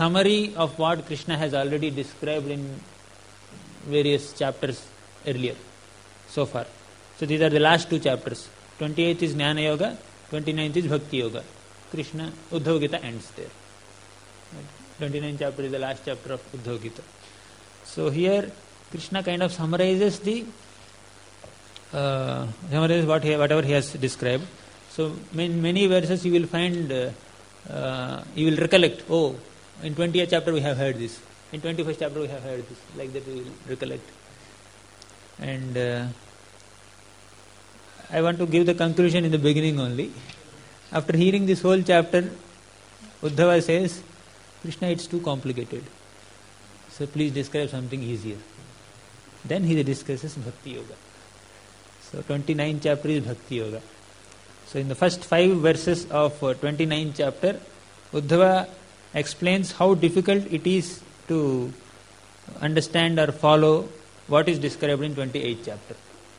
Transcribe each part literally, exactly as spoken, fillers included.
summary of what Krishna has already described in various chapters earlier so far. So these are the last two chapters. twenty-eighth is Jnana Yoga, twenty-ninth is Bhakti Yoga. Krishna, Uddhava Gita ends there. twenty-ninth chapter is the last chapter of Uddhava Gita. So here Krishna kind of summarizes the uh, summarizes what he, whatever he has described. So in many verses you will find, uh, uh, you will recollect, oh, in twentieth chapter we have heard this, in twenty-first chapter we have heard this, like that we will recollect. And uh, I want to give the conclusion in the beginning only. After hearing this whole chapter, Uddhava says, Krishna, it's too complicated. So please describe something easier. Then he discusses Bhakti Yoga. So twenty-ninth chapter is Bhakti Yoga. So in the first five verses of uh, twenty-ninth chapter, Uddhava explains how difficult it is to understand or follow what is described in twenty-eighth chapter.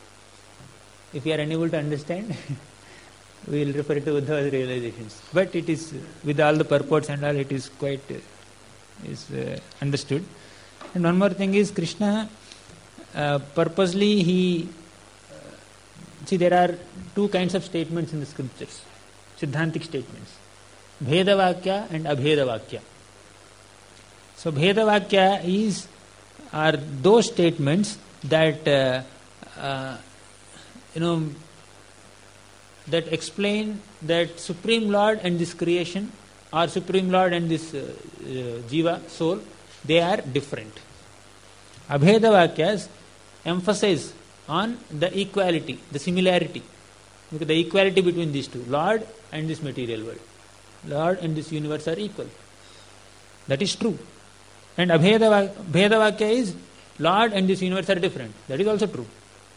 If we are unable to understand, we will refer to Uddhava's realizations. But it is, with all the purports and all, it is quite uh, is uh, understood. And one more thing is, Krishna uh, purposely he uh, see there are two kinds of statements in the scriptures, Siddhantic statements, Bhedavakya and Abhedavakya. So Bhedavakya is are those statements that uh, uh, you know that explain that Supreme Lord and this creation, or Supreme Lord and this uh, uh, Jiva, soul, they are different. Abhedavakyas emphasize on the equality, the similarity, because the equality between these two, Lord and this material world. Lord and this universe are equal. That is true. And Abhedavakya is Lord and this universe are different. That is also true.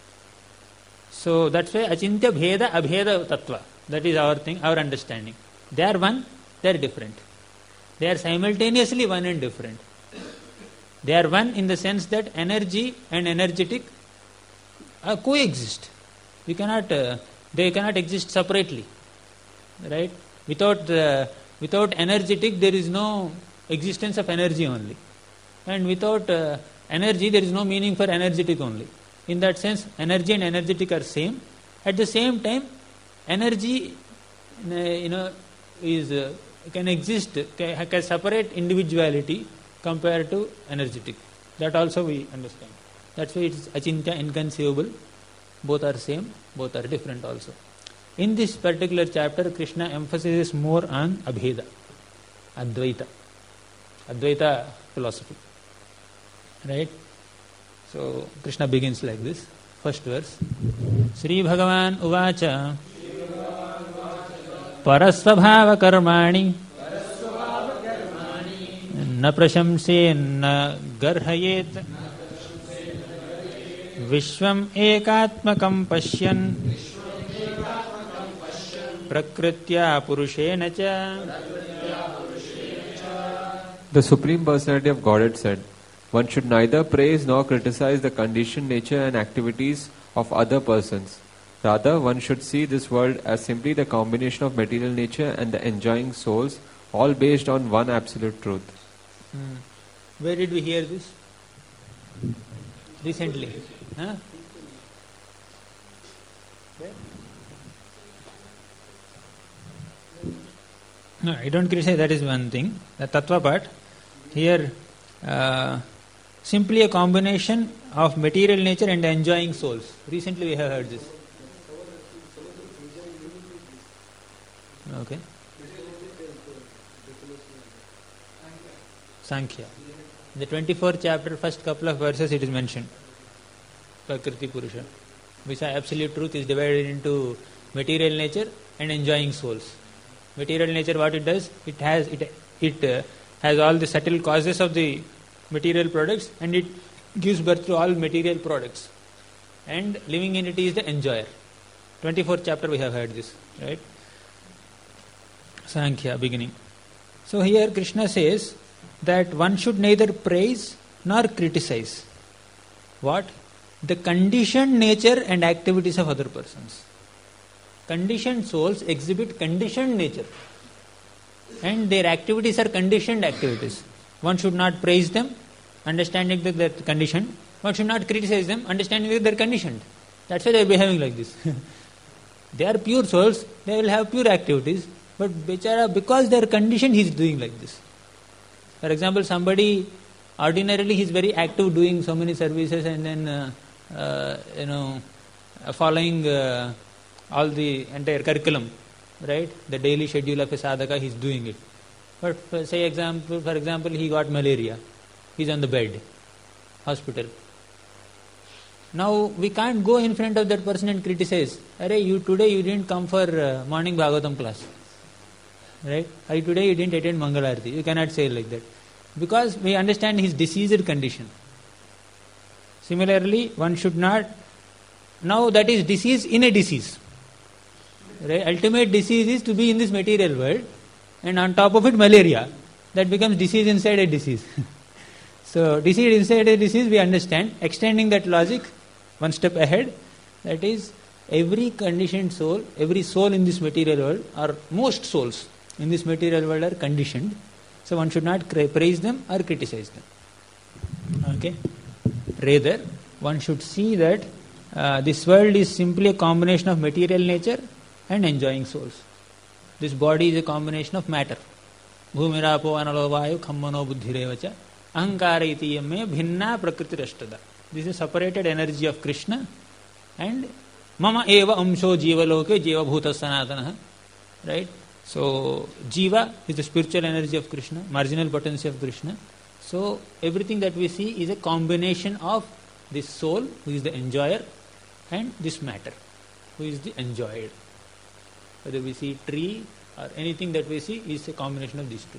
So that's why Achintya Bheda Abheda Tattva. That is our thing, our understanding. They are one, they are different. They are simultaneously one and different. They are one in the sense that energy and energetic uh, coexist. We cannot, uh, they cannot exist separately. Right? Without, uh, without energetic, there is no existence of energy only. And without uh, energy, there is no meaning for energetic only. In that sense, energy and energetic are same. At the same time, energy, uh, you know, is uh, can exist, can, can separate individuality compared to energetic. That also we understand. That's why it is achintya, inconceivable. Both are same, both are different also. In this particular chapter, Krishna emphasizes more on Abheda, Advaita, Advaita philosophy. Right? So Krishna begins like this. First verse. Sri Bhagavan Uvacha Parasvabhava Karmani Na Prashamse Na Garhayet Vishwam Ekatmakam Pashyan Prakritya Purushena Cha. The Supreme Personality of Godhead said, one should neither praise nor criticize the conditioned nature and activities of other persons. Rather, one should see this world as simply the combination of material nature and the enjoying souls, all based on one absolute truth. Hmm. Where did we hear this? Recently. Huh? Where? No, I don't criticize, that is one thing. The Tattva part. Here, uh, simply a combination of material nature and enjoying souls. Recently we have heard this. Okay. Sankhya. In the twenty-fourth chapter, first couple of verses it is mentioned. Prakriti Purusha. Which absolute truth is divided into material nature and enjoying souls. Material nature, what it does? It has it it uh, has all the subtle causes of the material products, and it gives birth to all material products. And living entity is the enjoyer. twenty-fourth chapter we have heard this, right? Sankhya, beginning. So here Krishna says that one should neither praise nor criticize. What? The conditioned nature and activities of other persons. Conditioned souls exhibit conditioned nature, and their activities are conditioned activities. one should not praise them, understanding that they're conditioned. One should not criticize them, understanding that they're conditioned. That's why they're behaving like this. They are pure souls, they will have pure activities, but bichara, because they're conditioned, he's doing like this. For example, somebody, ordinarily he's very active doing so many services and then, uh, uh, you know, uh, following uh, all the entire curriculum, right? The daily schedule of a sadhaka, he's doing it. But for, say example, for example, he got malaria. He's on the bed, hospital. Now we can't go in front of that person and criticize. Arey, you today you didn't come for uh, morning Bhagavatam class, right? Or today you didn't attend Mangalarti. You cannot say like that, because we understand his diseased condition. Similarly, one should not. Now that is disease in a disease. Right? Ultimate disease is to be in this material world, and on top of it malaria. That becomes disease inside a disease. So disease inside a disease, we understand. Extending that logic one step ahead, that is, every conditioned soul, every soul in this material world, or most souls in this material world are conditioned. So one should not praise them or criticize them. Okay? Rather, one should see that uh, this world is simply a combination of material nature and enjoying souls. This body is a combination of matter. Bhumirapo analo vayu khammano buddhirevacha ahankara iti yamme bhinna prakriti rashtada. This is a separated energy of Krishna, and mama eva amsho jiva loke jiva bhuta sanatana. Right? So jiva is the spiritual energy of Krishna, marginal potency of Krishna. So everything that we see is a combination of this soul, who is the enjoyer, and this matter, who is the enjoyed. Whether we see tree or anything that we see is a combination of these two.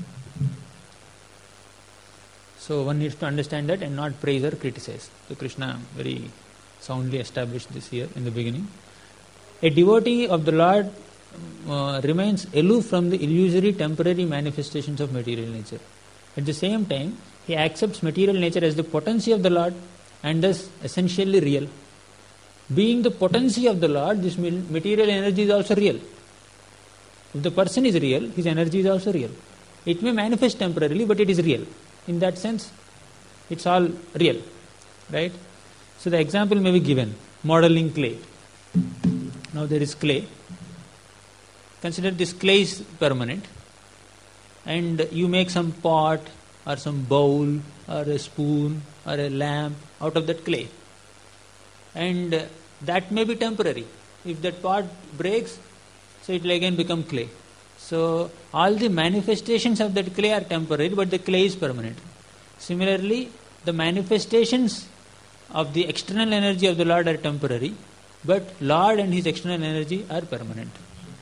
So one needs to understand that and not praise or criticize. So Krishna very soundly established this here in the beginning. A devotee of the Lord uh, remains aloof from the illusory temporary manifestations of material nature. At the same time, he accepts material nature as the potency of the Lord and thus essentially real. Being the potency of the Lord, this material energy is also real. If the person is real, his energy is also real. It may manifest temporarily, but it is real. In that sense, it's all real. Right? So the example may be given. Modeling clay. Now there is clay. Consider this clay is permanent. And you make some pot or some bowl or a spoon or a lamp out of that clay. And that may be temporary. If that pot breaks, so it will again become clay. So all the manifestations of that clay are temporary, but the clay is permanent. Similarly, the manifestations of the external energy of the Lord are temporary, but Lord and his external energy are permanent.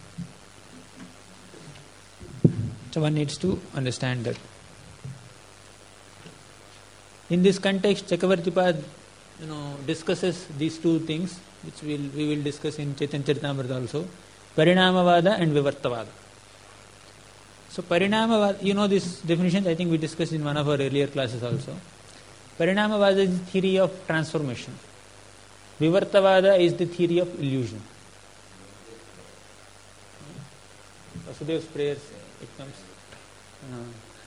So one needs to understand that. In this context, Chakravartipad you know, discusses these two things, which we'll, we will discuss in Chaitanya Charitamrita also, Parinamavada and Vivartavada. So Parinamavada, you know this definition, I think we discussed in one of our earlier classes also. Parinamavada is the theory of transformation. Vivartavada is the theory of illusion. Vasudev's prayers, it comes. Uh,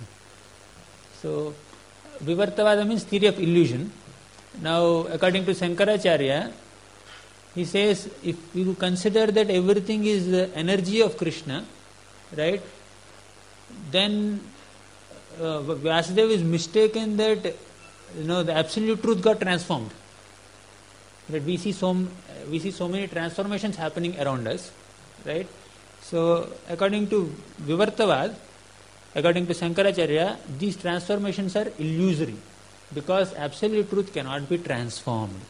so Vivartavada means theory of illusion. Now, according to Shankaracharya, he says, if you consider that everything is the energy of Krishna, right, then uh, Vyasadeva is mistaken that you know the absolute truth got transformed. That we see so we see so many transformations happening around us, right? So, according to Vivartavad, according to Shankaracharya, these transformations are illusory, because absolute truth cannot be transformed.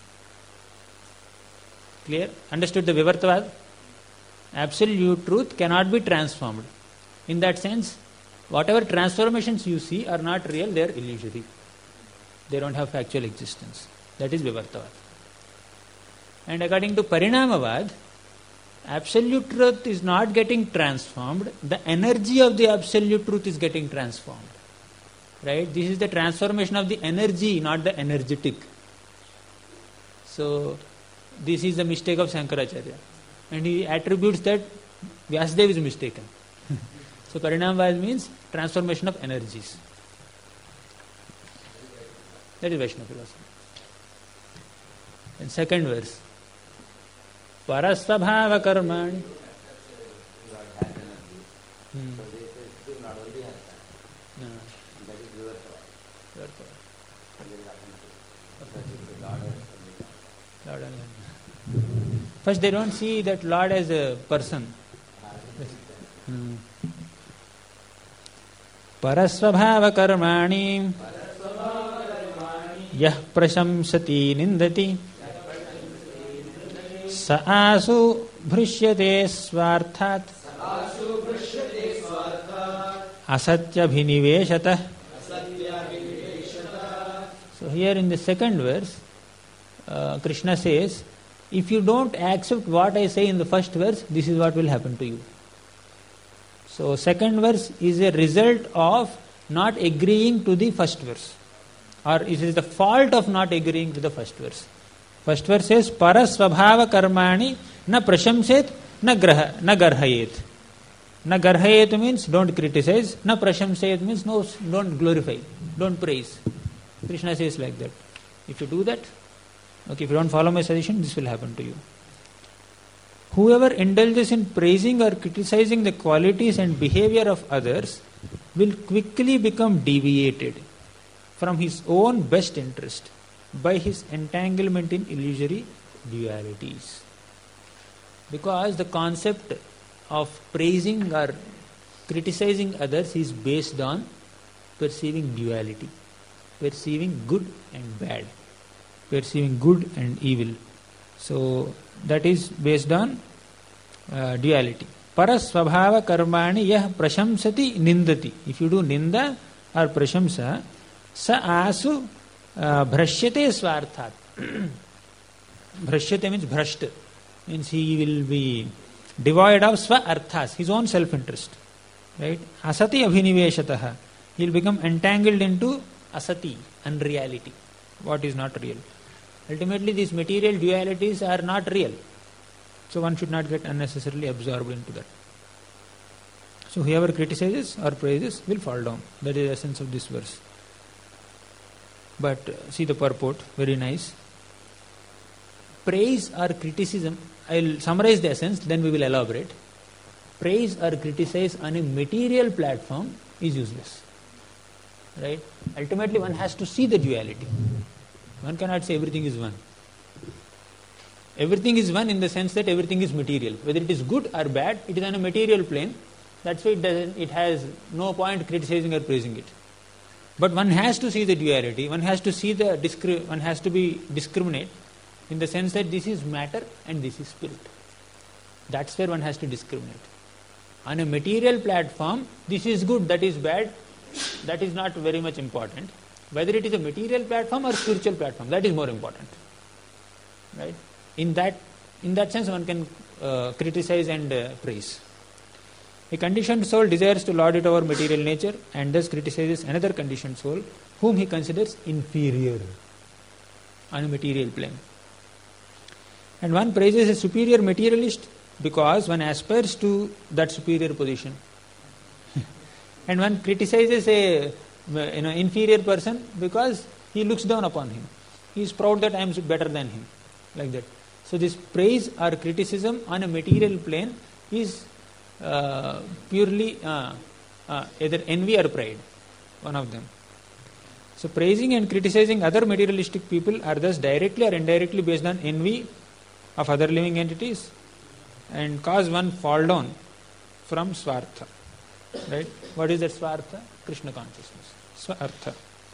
Clear? Understood the Vivartavad? Absolute truth cannot be transformed. In that sense, whatever transformations you see are not real, they are illusory. They don't have factual existence. That is Vivartavad. And according to Parinamavad, absolute truth is not getting transformed, the energy of the absolute truth is getting transformed. Right? This is the transformation of the energy, not the energetic. So, this is the mistake of Shankaracharya. And he attributes that Vyasadeva is mistaken. So, Parinamavad means transformation of energies. That is Vaishnava philosophy. And second verse. Parasvabhava karmani. Hmm. No. Lord and First, they don't see that Lord as a person. Hmm. Parasvabhava karmani yah prashamsati nindati saasu bhrishyate swarthat asatya bhiniveshatah. So here in the second verse, uh, Krishna says, if you don't accept what I say in the first verse, this is what will happen to you. So second verse is a result of not agreeing to the first verse, or it is the fault of not agreeing to the first verse. First verse says, Parasvabhava karmani na prashamset na graha na garhayet. Na garhayet means don't criticize, na prashamset means no, don't glorify, don't praise. Krishna says like that. If you do that, okay, if you don't follow my suggestion, this will happen to you. Whoever indulges in praising or criticizing the qualities and behavior of others will quickly become deviated from his own best interest by his entanglement in illusory dualities. Because the concept of praising or criticizing others is based on perceiving duality, perceiving good and bad, perceiving good and evil. So that is based on uh, duality. Parasvabhava karmani yah prashamsati nindati. If you do ninda or prashamsa, sa asu uh, bhrashyate swarthat. Bhrashyate means bhrashta. Means he will be devoid of swa arthas, his own self-interest. Right? Asati abhiniveshataha. He will become entangled into asati, unreality, what is not real. Ultimately, these material dualities are not real. So one should not get unnecessarily absorbed into that. So whoever criticizes or praises will fall down. That is the essence of this verse. But uh, see the purport, very nice. Praise or criticism, I will summarize the essence, then we will elaborate. Praise or criticize on a material platform is useless. Right? Ultimately, one has to see the duality. One cannot say everything is one. Everything is one in the sense that everything is material. Whether it is good or bad, it is on a material plane. That's why it doesn't. It has no point criticizing or praising it. But one has to see the duality. One has to see the discri- One has to be discriminate in the sense that this is matter and this is spirit. That's where one has to discriminate. On a material platform, this is good, that is bad. That is not very much important. Whether it is a material platform or spiritual platform, that is more important. Right? In that, in that sense, one can uh, criticize and uh, praise. A conditioned soul desires to lord it over material nature and thus criticizes another conditioned soul whom he considers inferior on a material plane. And one praises a superior materialist because one aspires to that superior position. And one criticizes a you know, inferior person because he looks down upon him. He is proud that I am better than him. Like that. So this praise or criticism on a material plane is uh, purely uh, uh, either envy or pride. One of them. So praising and criticizing other materialistic people are thus directly or indirectly based on envy of other living entities and cause one fall down from swartha. Right? What is that swartha? Krishna consciousness. Swartha.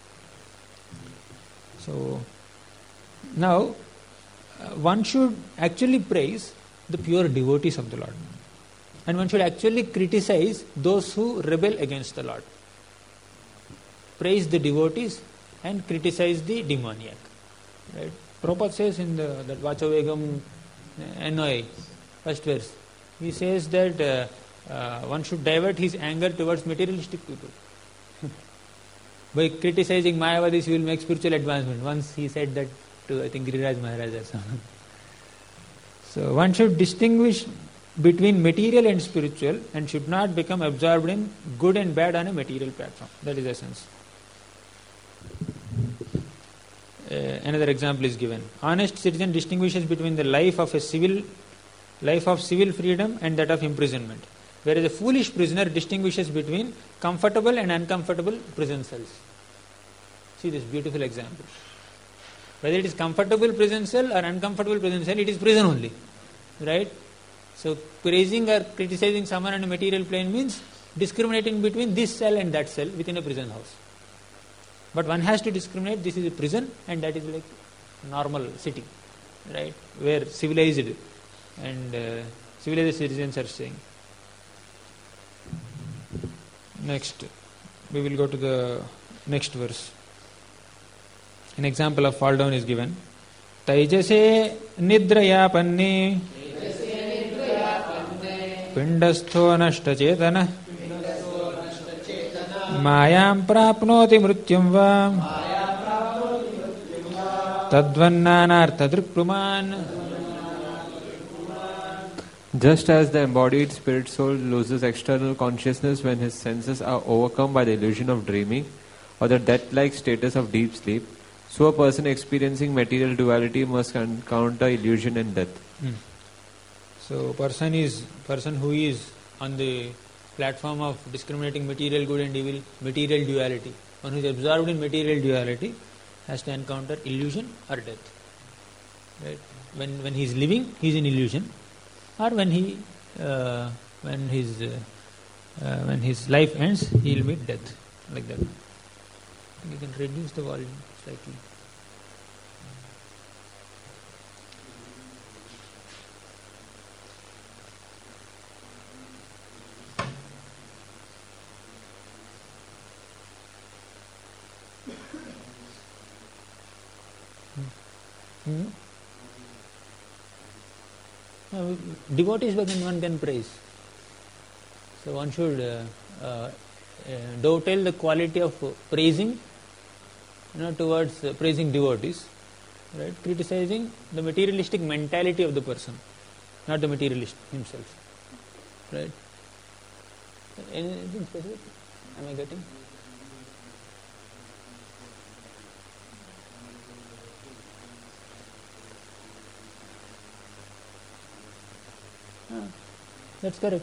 So, now, uh, one should actually praise the pure devotees of the Lord. And one should actually criticize those who rebel against the Lord. Praise the devotees and criticize the demoniac. Right? Prabhupada says in the, that Vachavegam N O I, first verse, he says that uh, uh, one should divert his anger towards materialistic people. By criticizing Mayavadis, he will make spiritual advancement. Once he said that to, I think, Giriraj Maharaj or someone. So one should distinguish between material and spiritual and should not become absorbed in good and bad on a material platform. That is essence. uh, another example is given. Honest citizen distinguishes between the life of a civil life of civil freedom and that of imprisonment, whereas a foolish prisoner distinguishes between comfortable and uncomfortable prison cells. See this beautiful example. Whether it is comfortable prison cell or uncomfortable prison cell, it is prison only, right? So praising or criticizing someone on a material plane means discriminating between this cell and that cell within a prison house. But one has to discriminate, this is a prison and that is like normal city, right? Where civilized and uh, civilized citizens are staying. Next, we will go to the next verse. An example of fall down is given. Taijase nidraya panne pindastho nashta chetana mayam prapnoti mrutyam va tadvannanartha drikpuman. Just as the embodied spirit soul loses external consciousness when his senses are overcome by the illusion of dreaming or the death-like status of deep sleep, so a person experiencing material duality must encounter illusion and death. Hmm. So person is person who is on the platform of discriminating material good and evil, material duality, one who is absorbed in material duality has to encounter illusion or death. Right? When when he is living, he is in illusion. Or when he, uh, when his, uh, uh, when his life ends, he will meet death, like that. You can reduce the volume slightly. Hmm? Hmm? Uh, devotees when one can praise. So one should uh, uh, uh, dovetail the quality of uh, praising, you know, towards uh, praising devotees, right? Criticizing the materialistic mentality of the person, not the materialist himself, right? Anything specific? Am I getting? Ah, that's correct.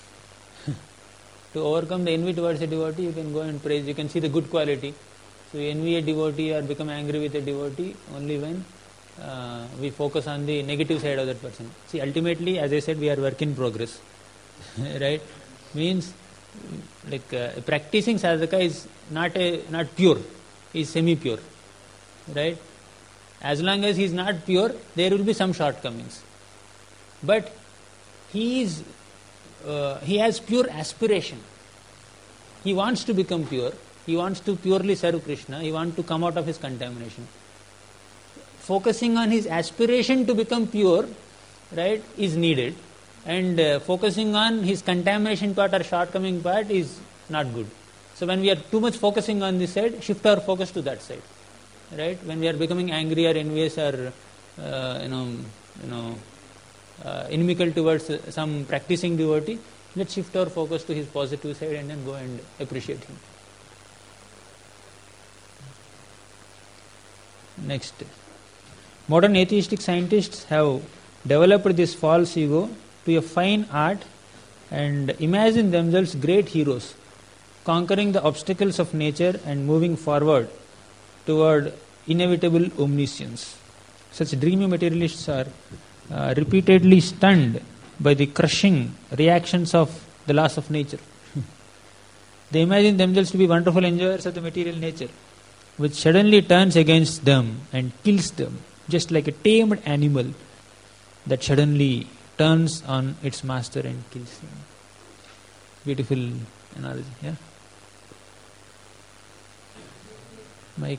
To overcome the envy towards a devotee, you can go and praise. You can see the good quality. So you envy a devotee or become angry with a devotee only when uh, we focus on the negative side of that person. See, ultimately, as I said, we are work in progress, right? Means like uh, practicing sadhaka is not a not pure, is semi-pure, right? As long as he is not pure, there will be some shortcomings, but he is uh, he has pure aspiration. He wants to become pure. He wants to purely serve Krishna. He wants to come out of his contamination. Focusing on his aspiration to become pure, right, is needed, and uh, focusing on his contamination part or shortcoming part is not good. So when we are too much focusing on this side, shift our focus to that side, right? When we are becoming angry or envious or uh, you know, you know, uh, inimical towards uh, some practicing devotee, let's shift our focus to his positive side and then go and appreciate him. Next, modern atheistic scientists have developed this false ego to a fine art and imagine themselves great heroes, conquering the obstacles of nature and moving forward toward inevitable omniscience. Such dreamy materialists are uh, repeatedly stunned by the crushing reactions of the laws of nature. They imagine themselves to be wonderful enjoyers of the material nature, which suddenly turns against them and kills them, just like a tamed animal that suddenly turns on its master and kills him. Beautiful analogy, yeah? Mike?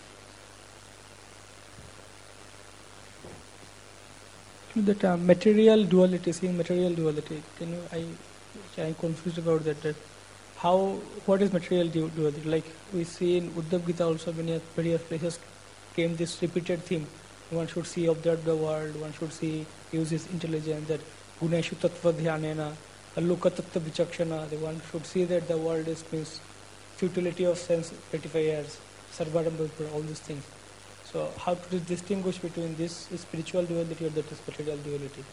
That uh, material duality, seeing material duality, can you, I, I'm confused about that, that how, what is material du- duality? Like we see in Uddhav Gita also, many various places came this repeated theme. One should see, observe the world, one should see, use his intelligence, that Guneshu Tattva Dhyanena, Aloka Tattva Vichakshana, the one should see that the world is means futility of sense gratifiers, Sarvadambha, all these things. So how to distinguish between this spiritual duality or that is material duality?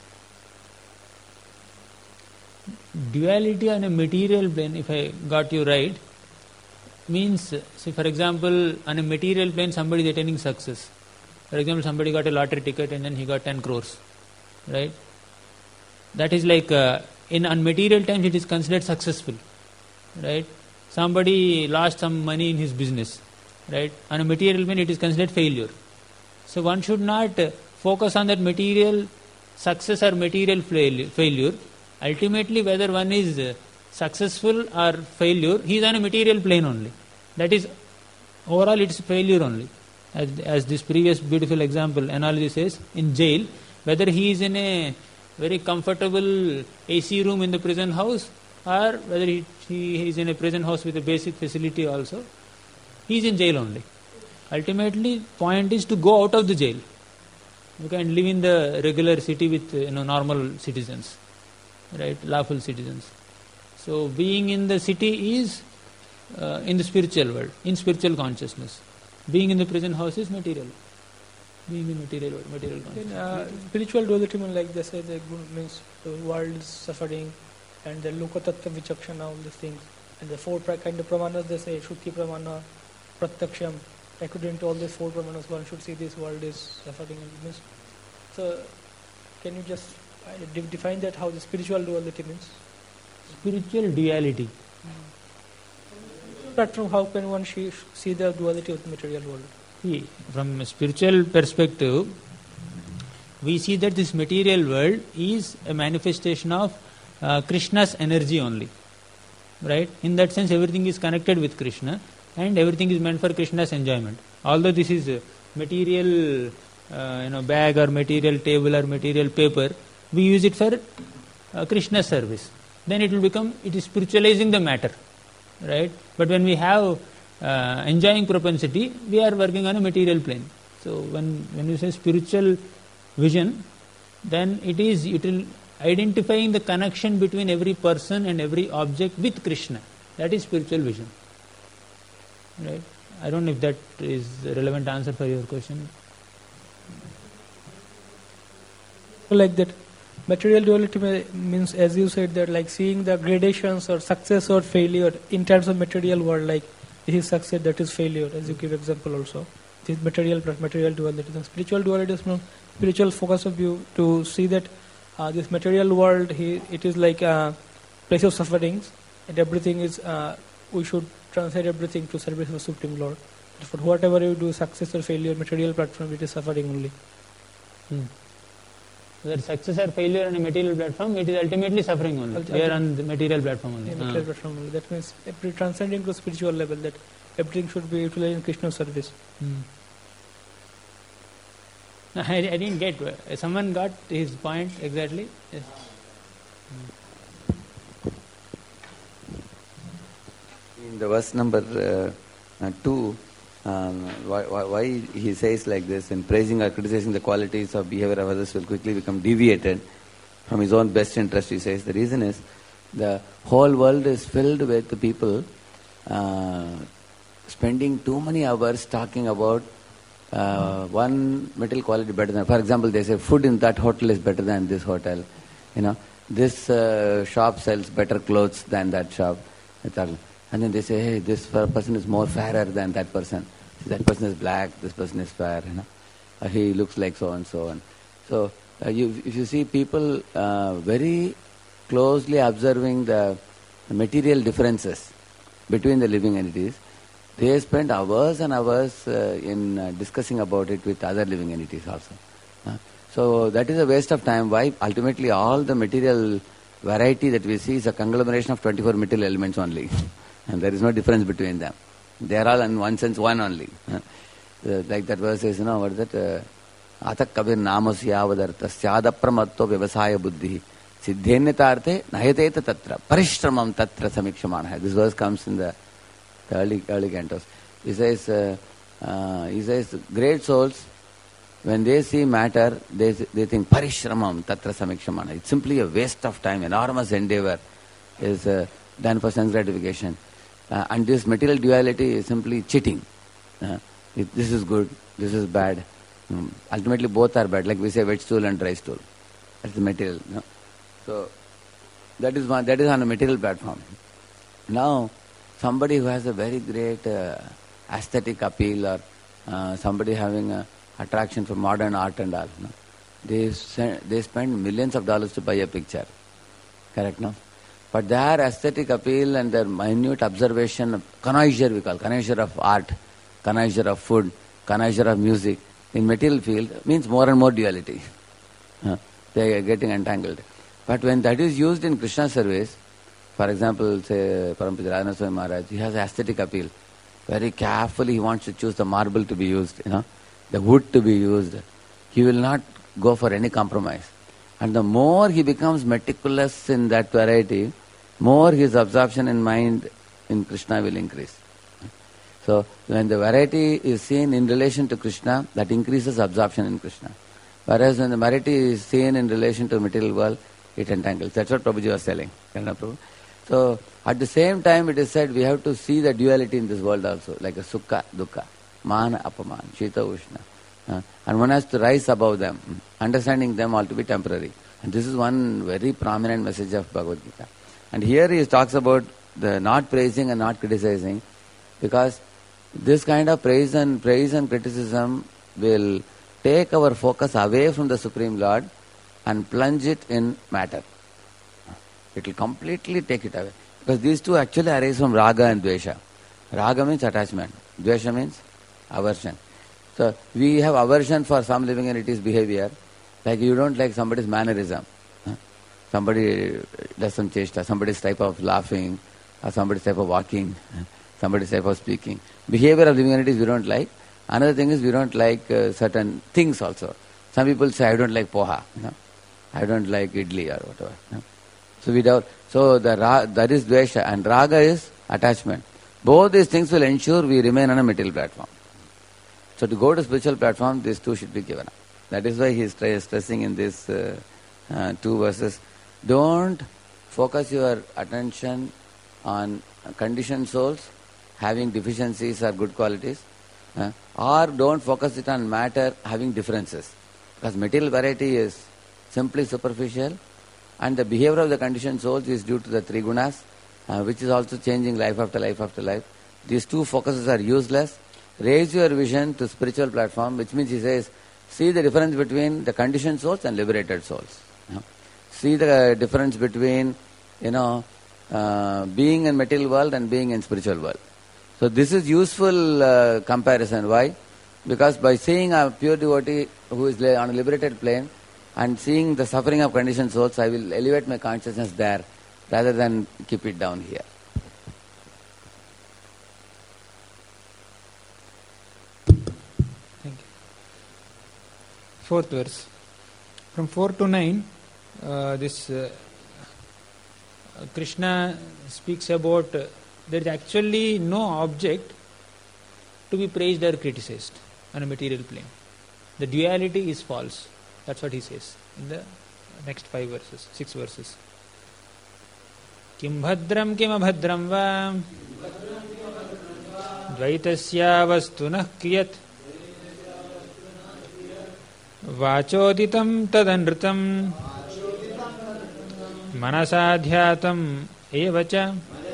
Duality on a material plane, if I got you right, means, say for example, on a material plane somebody is attaining success. For example, somebody got a lottery ticket and then he got ten crores, right? That is like, uh, in on material terms it is considered successful, right? Somebody lost some money in his business, right? On a material plane it is considered failure. So one should not uh, focus on that material success or material failure. Ultimately, whether one is uh, successful or failure, he is on a material plane only. That is, overall it is failure only. As, as this previous beautiful example, analogy says, in jail, whether he is in a very comfortable A C room in the prison house or whether he, he is in a prison house with a basic facility also, he is in jail only. Ultimately, point is to go out of the jail. You can live in the regular city with you know normal citizens, right? Lawful citizens. So being in the city is uh, in the spiritual world, in spiritual consciousness. Being in the prison house is material. Being in material world, material consciousness. In, uh, spiritual duality means like they say the good means the world is suffering and the lokatattva vichakshana, all these things. And the four kind of pramanas they say, Shruti pramana, pratyaksham. According to all these four pramanas, one should see this world is suffering. And so, can you just uh, de- define that how the spiritual duality means? Spiritual duality. Apart from how can one see, see the duality of the material world? See, from a spiritual perspective, we see that this material world is a manifestation of uh, Krishna's energy only. Right? In that sense, everything is connected with Krishna and everything is meant for Krishna's enjoyment. Although this is a material uh, you know, bag or material table or material paper, we use it for uh, Krishna's service. Then it will become, it is spiritualizing the matter. Right? But when we have uh, enjoying propensity, we are working on a material plane. So when, when you say spiritual vision, then it is it will identifying the connection between every person and every object with Krishna. That is spiritual vision. Right? I don't know if that is a relevant answer for your question. Like that. Material duality means, as you said, that like seeing the gradations or success or failure in terms of material world, like this is success, that is failure, as you give example also. This is material plus material duality. The spiritual duality is from spiritual focus of view to see that uh, this material world, he, it is like a place of sufferings, and everything is, uh, we should translate everything to service of the Supreme Lord. For whatever you do, success or failure, material platform, it is suffering only. Hmm. Whether success or failure on a material platform, it is ultimately suffering only. Ulti- we are on the material platform only. Yeah, material uh. platform only. That means transcending to spiritual level, that everything should be utilized in Krishna's service. Hmm. No, I, I didn't get. Someone got his point exactly. Yes. In the verse number uh, uh, two, Um, why, why, why he says like this, in praising or criticizing the qualities of behavior of others will quickly become deviated from his own best interest, he says. The reason is, the whole world is filled with the people uh, spending too many hours talking about uh, one material quality better than, for example, they say food in that hotel is better than this hotel, you know, this uh, shop sells better clothes than that shop, and then they say, hey, this person is more fairer than that person. That person is black, this person is fair, you know. Uh, he looks like so and so on. So, uh, you, if you see people uh, very closely observing the, the material differences between the living entities, they spend hours and hours uh, in uh, discussing about it with other living entities also. Uh, so, that is a waste of time. Why? Ultimately, all the material variety that we see is a conglomeration of twenty-four material elements only. And there is no difference between them. They are all in one sense one only. Uh, like that verse says, you know, what is that? Atak kabir namasya avadarta syada pramatto vyavasaya buddhi siddhenyatarthe nayateta tatra parishramam tatra samikshamana. This verse comes in the, the early early cantos. He says, uh, uh, he says, great souls, when they see matter, they they think parishramam tatra samikshamana. It's simply a waste of time, enormous endeavor is uh, done for sense gratification. Uh, and this material duality is simply cheating. Uh, It, this is good, this is bad. Um, ultimately both are bad, like we say wet stool and dry stool. That's the material. No? So that is one, that is on a material platform. Now, somebody who has a very great uh, aesthetic appeal, or uh, somebody having a attraction for modern art and all, no? they, se- they spend millions of dollars to buy a picture. Correct, no? But their aesthetic appeal and their minute observation, connoisseur we call, connoisseur of art, connoisseur of food, connoisseur of music, in material field means more and more duality. Uh, they are getting entangled. But when that is used in Krishna service, for example, say Parampujya Radhanath Swami Maharaj, he has aesthetic appeal. Very carefully he wants to choose the marble to be used, you know, the wood to be used. He will not go for any compromise. And the more he becomes meticulous in that variety, more his absorption in mind in Krishna will increase. So when the variety is seen in relation to Krishna, that increases absorption in Krishna. Whereas when the variety is seen in relation to material world, it entangles. That's what Prabhuji was telling. So at the same time it is said we have to see the duality in this world also, like a sukha, dukkha, mana, apaman, shita, ushna. Uh, and one has to rise above them, understanding them all to be temporary. And this is one very prominent message of Bhagavad Gita. And here he talks about the not praising and not criticizing, because this kind of praise and praise and criticism will take our focus away from the Supreme Lord and plunge it in matter. It will completely take it away. Because these two actually arise from raga and dvesha. Raga means attachment. Dvesha means aversion. So we have aversion for some living entities' behavior. Like you don't like somebody's mannerism. Huh? Somebody does some chesta, somebody's type of laughing, or somebody's type of walking, somebody's type of speaking. Behavior of living entities we don't like. Another thing is we don't like uh, certain things also. Some people say, I don't like poha, you know? I don't like idli or whatever. You know? So we don't. So the ra, that is dvesha, and raga is attachment. Both these things will ensure we remain on a material platform. So to go to spiritual platform, these two should be given up. That is why he is stressing in these uh, uh, two verses. Don't focus your attention on conditioned souls having deficiencies or good qualities, uh, or don't focus it on matter having differences. Because material variety is simply superficial, and the behavior of the conditioned souls is due to the three gunas, uh, which is also changing life after life after life. These two focuses are useless. Raise your vision to spiritual platform, which means he says, see the difference between the conditioned souls and liberated souls. You know? See the difference between, you know, uh, being in material world and being in spiritual world. So this is useful uh, comparison. Why? Because by seeing a pure devotee who is on a liberated plane and seeing the suffering of conditioned souls, I will elevate my consciousness there rather than keep it down here. Thank you. Fourth verse. From four to nine, uh, this uh, Krishna speaks about uh, there is actually no object to be praised or criticized on a material plane. The duality is false. That's what he says in the next five verses, six verses. Kim bhadram kim abhadram va dvaitasya vastunah kiyat vachoditam tadanritam manasadhyatam evacha.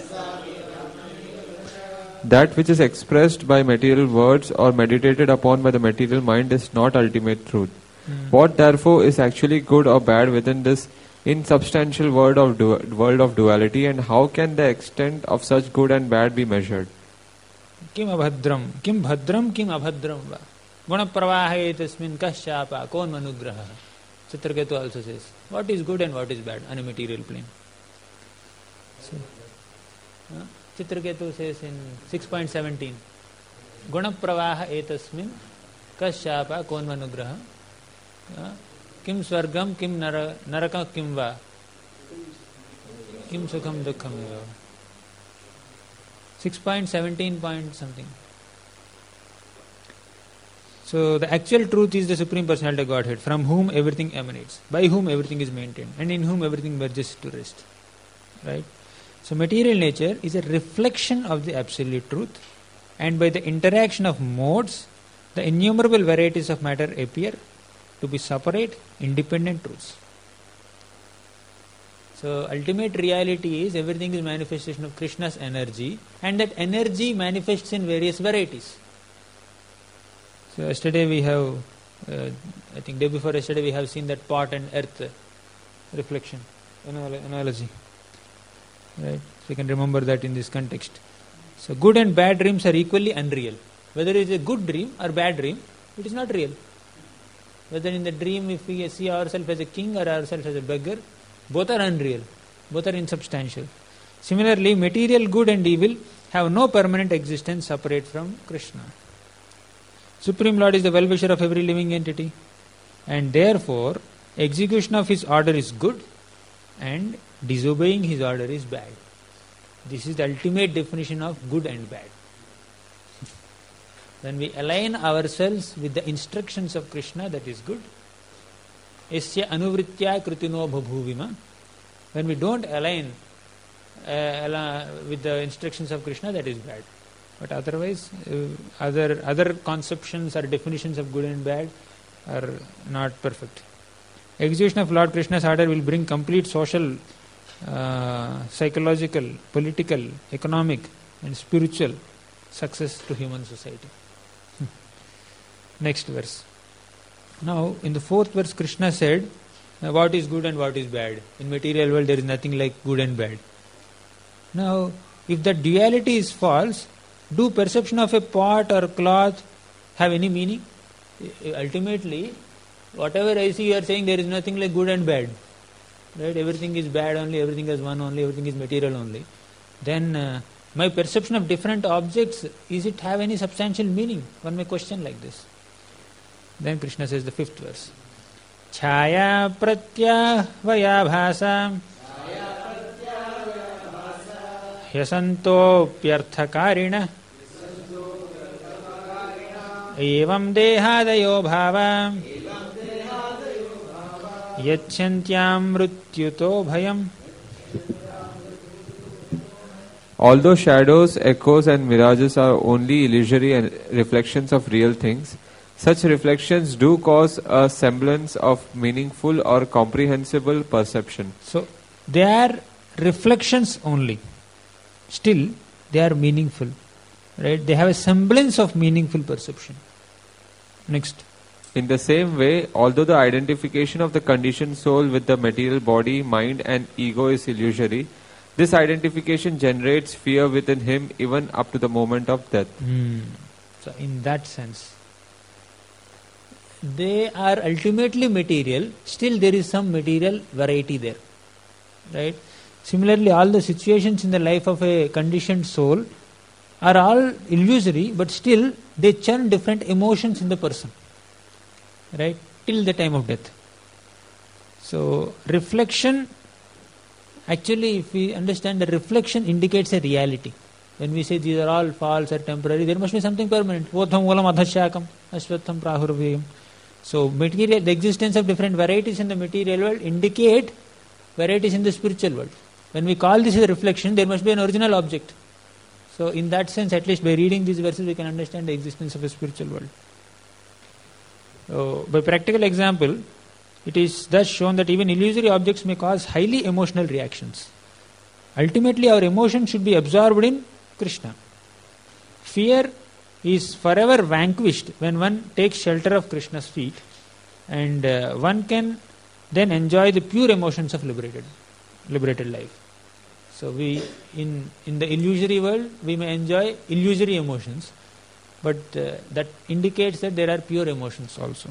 That which is expressed by material words or meditated upon by the material mind is not ultimate truth. Mm. What therefore is actually good or bad within this insubstantial world of du- world of duality, and how can the extent of such good and bad be measured? Kim abhadram, kim bhadram, kim abhadram va. Guna pravahe tasmin kasyapa, kon manugraha. Chitraketu also says, what is good and what is bad on a material plane. So, uh, Chitraketu says in six point seventeen, Guna pravaha etasmin kasyapa kon manugraha. Kim swargam, kim naraka, kim va, kim sukham dukkham eva. six point seventeen point something. So the actual truth is the Supreme Personality of Godhead, from whom everything emanates, by whom everything is maintained, and in whom everything merges to rest. Right? So material nature is a reflection of the absolute truth, and by the interaction of modes, the innumerable varieties of matter appear to be separate, independent truths. So ultimate reality is everything is manifestation of Krishna's energy, and that energy manifests in various varieties. So yesterday we have, uh, I think day before yesterday we have seen that pot and earth reflection analogy. Right? So you can remember that in this context. So good and bad dreams are equally unreal. Whether it is a good dream or bad dream, it is not real. Whether in the dream if we see ourselves as a king or ourselves as a beggar, both are unreal, both are insubstantial. Similarly, material good and evil have no permanent existence separate from Krishna. Supreme Lord is the well-wisher of every living entity, and therefore execution of His order is good and disobeying His order is bad. This is the ultimate definition of good and bad. When we align ourselves with the instructions of Krishna, that is good. Esya anuvritya kritino bhubhuvima. When we don't align uh, with the instructions of Krishna, that is bad. But otherwise, uh, other other conceptions or definitions of good and bad are not perfect. Execution of Lord Krishna's order will bring complete social, uh, psychological, political, economic and spiritual success to human society. Next verse. Now, in the fourth verse, Krishna said, what is good and what is bad. In material world, there is nothing like good and bad. Now, if the duality is false, do perception of a pot or cloth have any meaning? Ultimately, whatever I see, you are saying there is nothing like good and bad. Right? Everything is bad only, everything is one only, everything is material only. Then, uh, my perception of different objects, is it have any substantial meaning? One may question like this. Then Krishna says the fifth verse. Chaya pratyah vaya bhasa hyasanto pyarthakarina evam dehadayo bhava yachantyam mrityuto bhayam. Although shadows, echoes and mirages are only illusory and reflections of real things, such reflections do cause a semblance of meaningful or comprehensible perception. So, they are reflections only. Still, they are meaningful. Right? They have a semblance of meaningful perception. Next. In the same way, although the identification of the conditioned soul with the material body, mind and ego is illusory, this identification generates fear within him even up to the moment of death. Mm. So, in that sense, they are ultimately material, still there is some material variety there. Right? Similarly, all the situations in the life of a conditioned soul are all illusory, but still they churn different emotions in the person. Right? Till the time of death. So, reflection, actually if we understand, the reflection indicates a reality. When we say these are all false or temporary, there must be something permanent. Vodham ulam adhashakam ashvatham prahurvayam. So, material, the existence of different varieties in the material world indicate varieties in the spiritual world. When we call this a reflection, there must be an original object. So, in that sense, at least by reading these verses, we can understand the existence of a spiritual world. So, by practical example, it is thus shown that even illusory objects may cause highly emotional reactions. Ultimately, our emotion should be absorbed in Krishna. Fear is forever vanquished when one takes shelter of Krishna's feet, and uh, one can then enjoy the pure emotions of liberated, liberated life. So we, in in the illusory world, we may enjoy illusory emotions, but uh, that indicates that there are pure emotions also.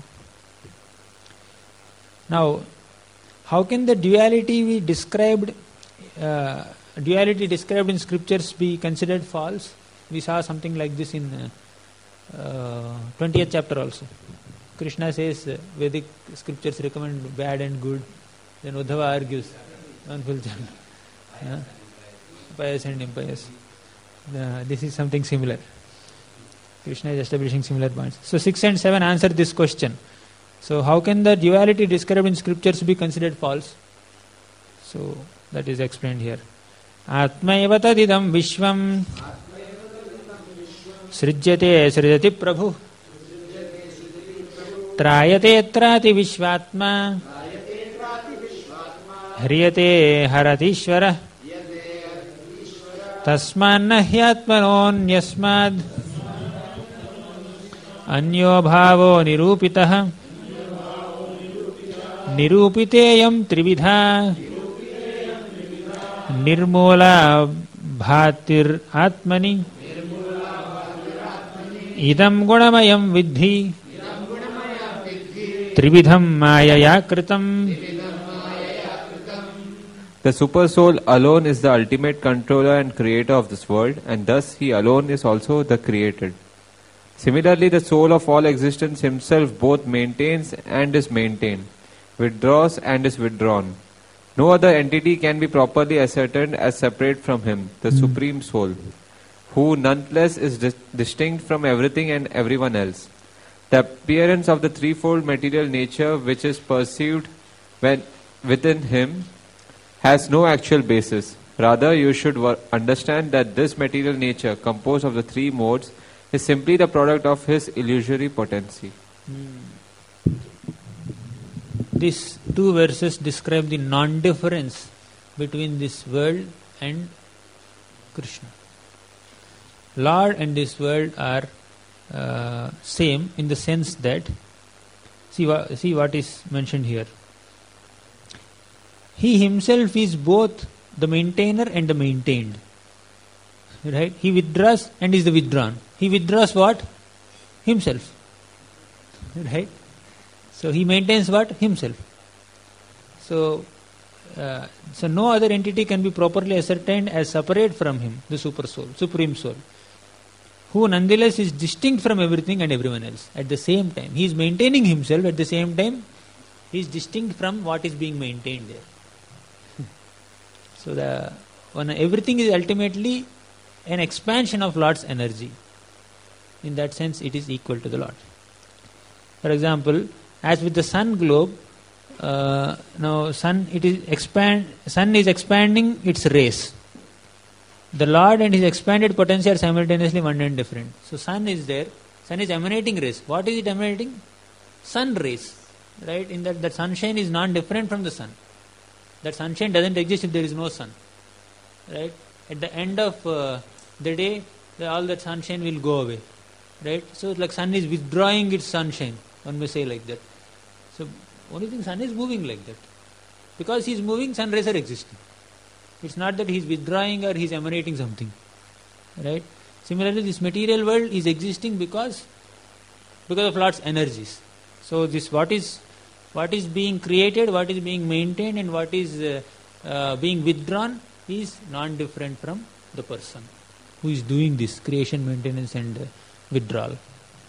Now, how can the duality we described, uh, duality described in scriptures be considered false? We saw something like this in uh, uh, twentieth chapter also. Krishna says uh, Vedic scriptures recommend bad and good. Then Uddhava argues, one full chapter. Yeah? Pious and impious. Uh, this is something similar. Krishna is establishing similar points. So six and seven answer this question. So how can the duality described in scriptures be considered false? So that is explained here. Atmaeva tadidam vishvam सृज्यते सृजति प्रभु त्रायते त्राति विश्वात्मा ह्रियते हरतीश्वर तस्मान्न ह्यात्मनोऽन्यस्माद् अन्यो भावो निरूपितः निरूपितेयं त्रिविधा निर्मूला भातिरात्मनि इदं गुणमयं विद्धि त्रिविधं मायया कृतम्. The super soul alone is the ultimate controller and creator of this world, and thus he alone is also the created. Similarly, the soul of all existence himself both maintains and is maintained, withdraws and is withdrawn. No other entity can be properly ascertained as separate from him, the mm. Supreme Soul, who nonetheless is dis- distinct from everything and everyone else. The appearance of the threefold material nature which is perceived when within him has no actual basis. Rather, you should wor- understand that this material nature, composed of the three modes, is simply the product of his illusory potency. Hmm. These two verses describe the non-difference between this world and Krishna. Lord and this world are uh, same in the sense that, see, wa- see what is mentioned here. He himself is both the maintainer and the maintained. Right? He withdraws and is the withdrawn. He withdraws what? Himself. Right? So he maintains what? Himself. So, uh, so no other entity can be properly ascertained as separate from him, the super soul, supreme soul, who nonetheless is distinct from everything and everyone else at the same time. He is maintaining himself at the same time. He is distinct from what is being maintained there. So the when everything is ultimately an expansion of Lord's energy. In that sense, it is equal to the Lord. For example, as with the sun globe, uh, now sun it is expand. Sun is expanding its rays. The Lord and His expanded potency are simultaneously one and different. So sun is there. Sun is emanating rays. What is it emanating? Sun rays, right? In that, that sunshine is non-different from the sun. That sunshine doesn't exist if there is no sun, right? At the end of uh, the day, the, all that sunshine will go away, right? So it's like sun is withdrawing its sunshine, one may say like that. So only thing, sun is moving like that. Because he is moving, sun rays are existing. It's not that he is withdrawing or he is emanating something, right? Similarly, this material world is existing because because of Lord's energies. So this what is what is being created, what is being maintained, and what is uh, uh, being withdrawn is non-different from the person who is doing this creation, maintenance, and uh, withdrawal.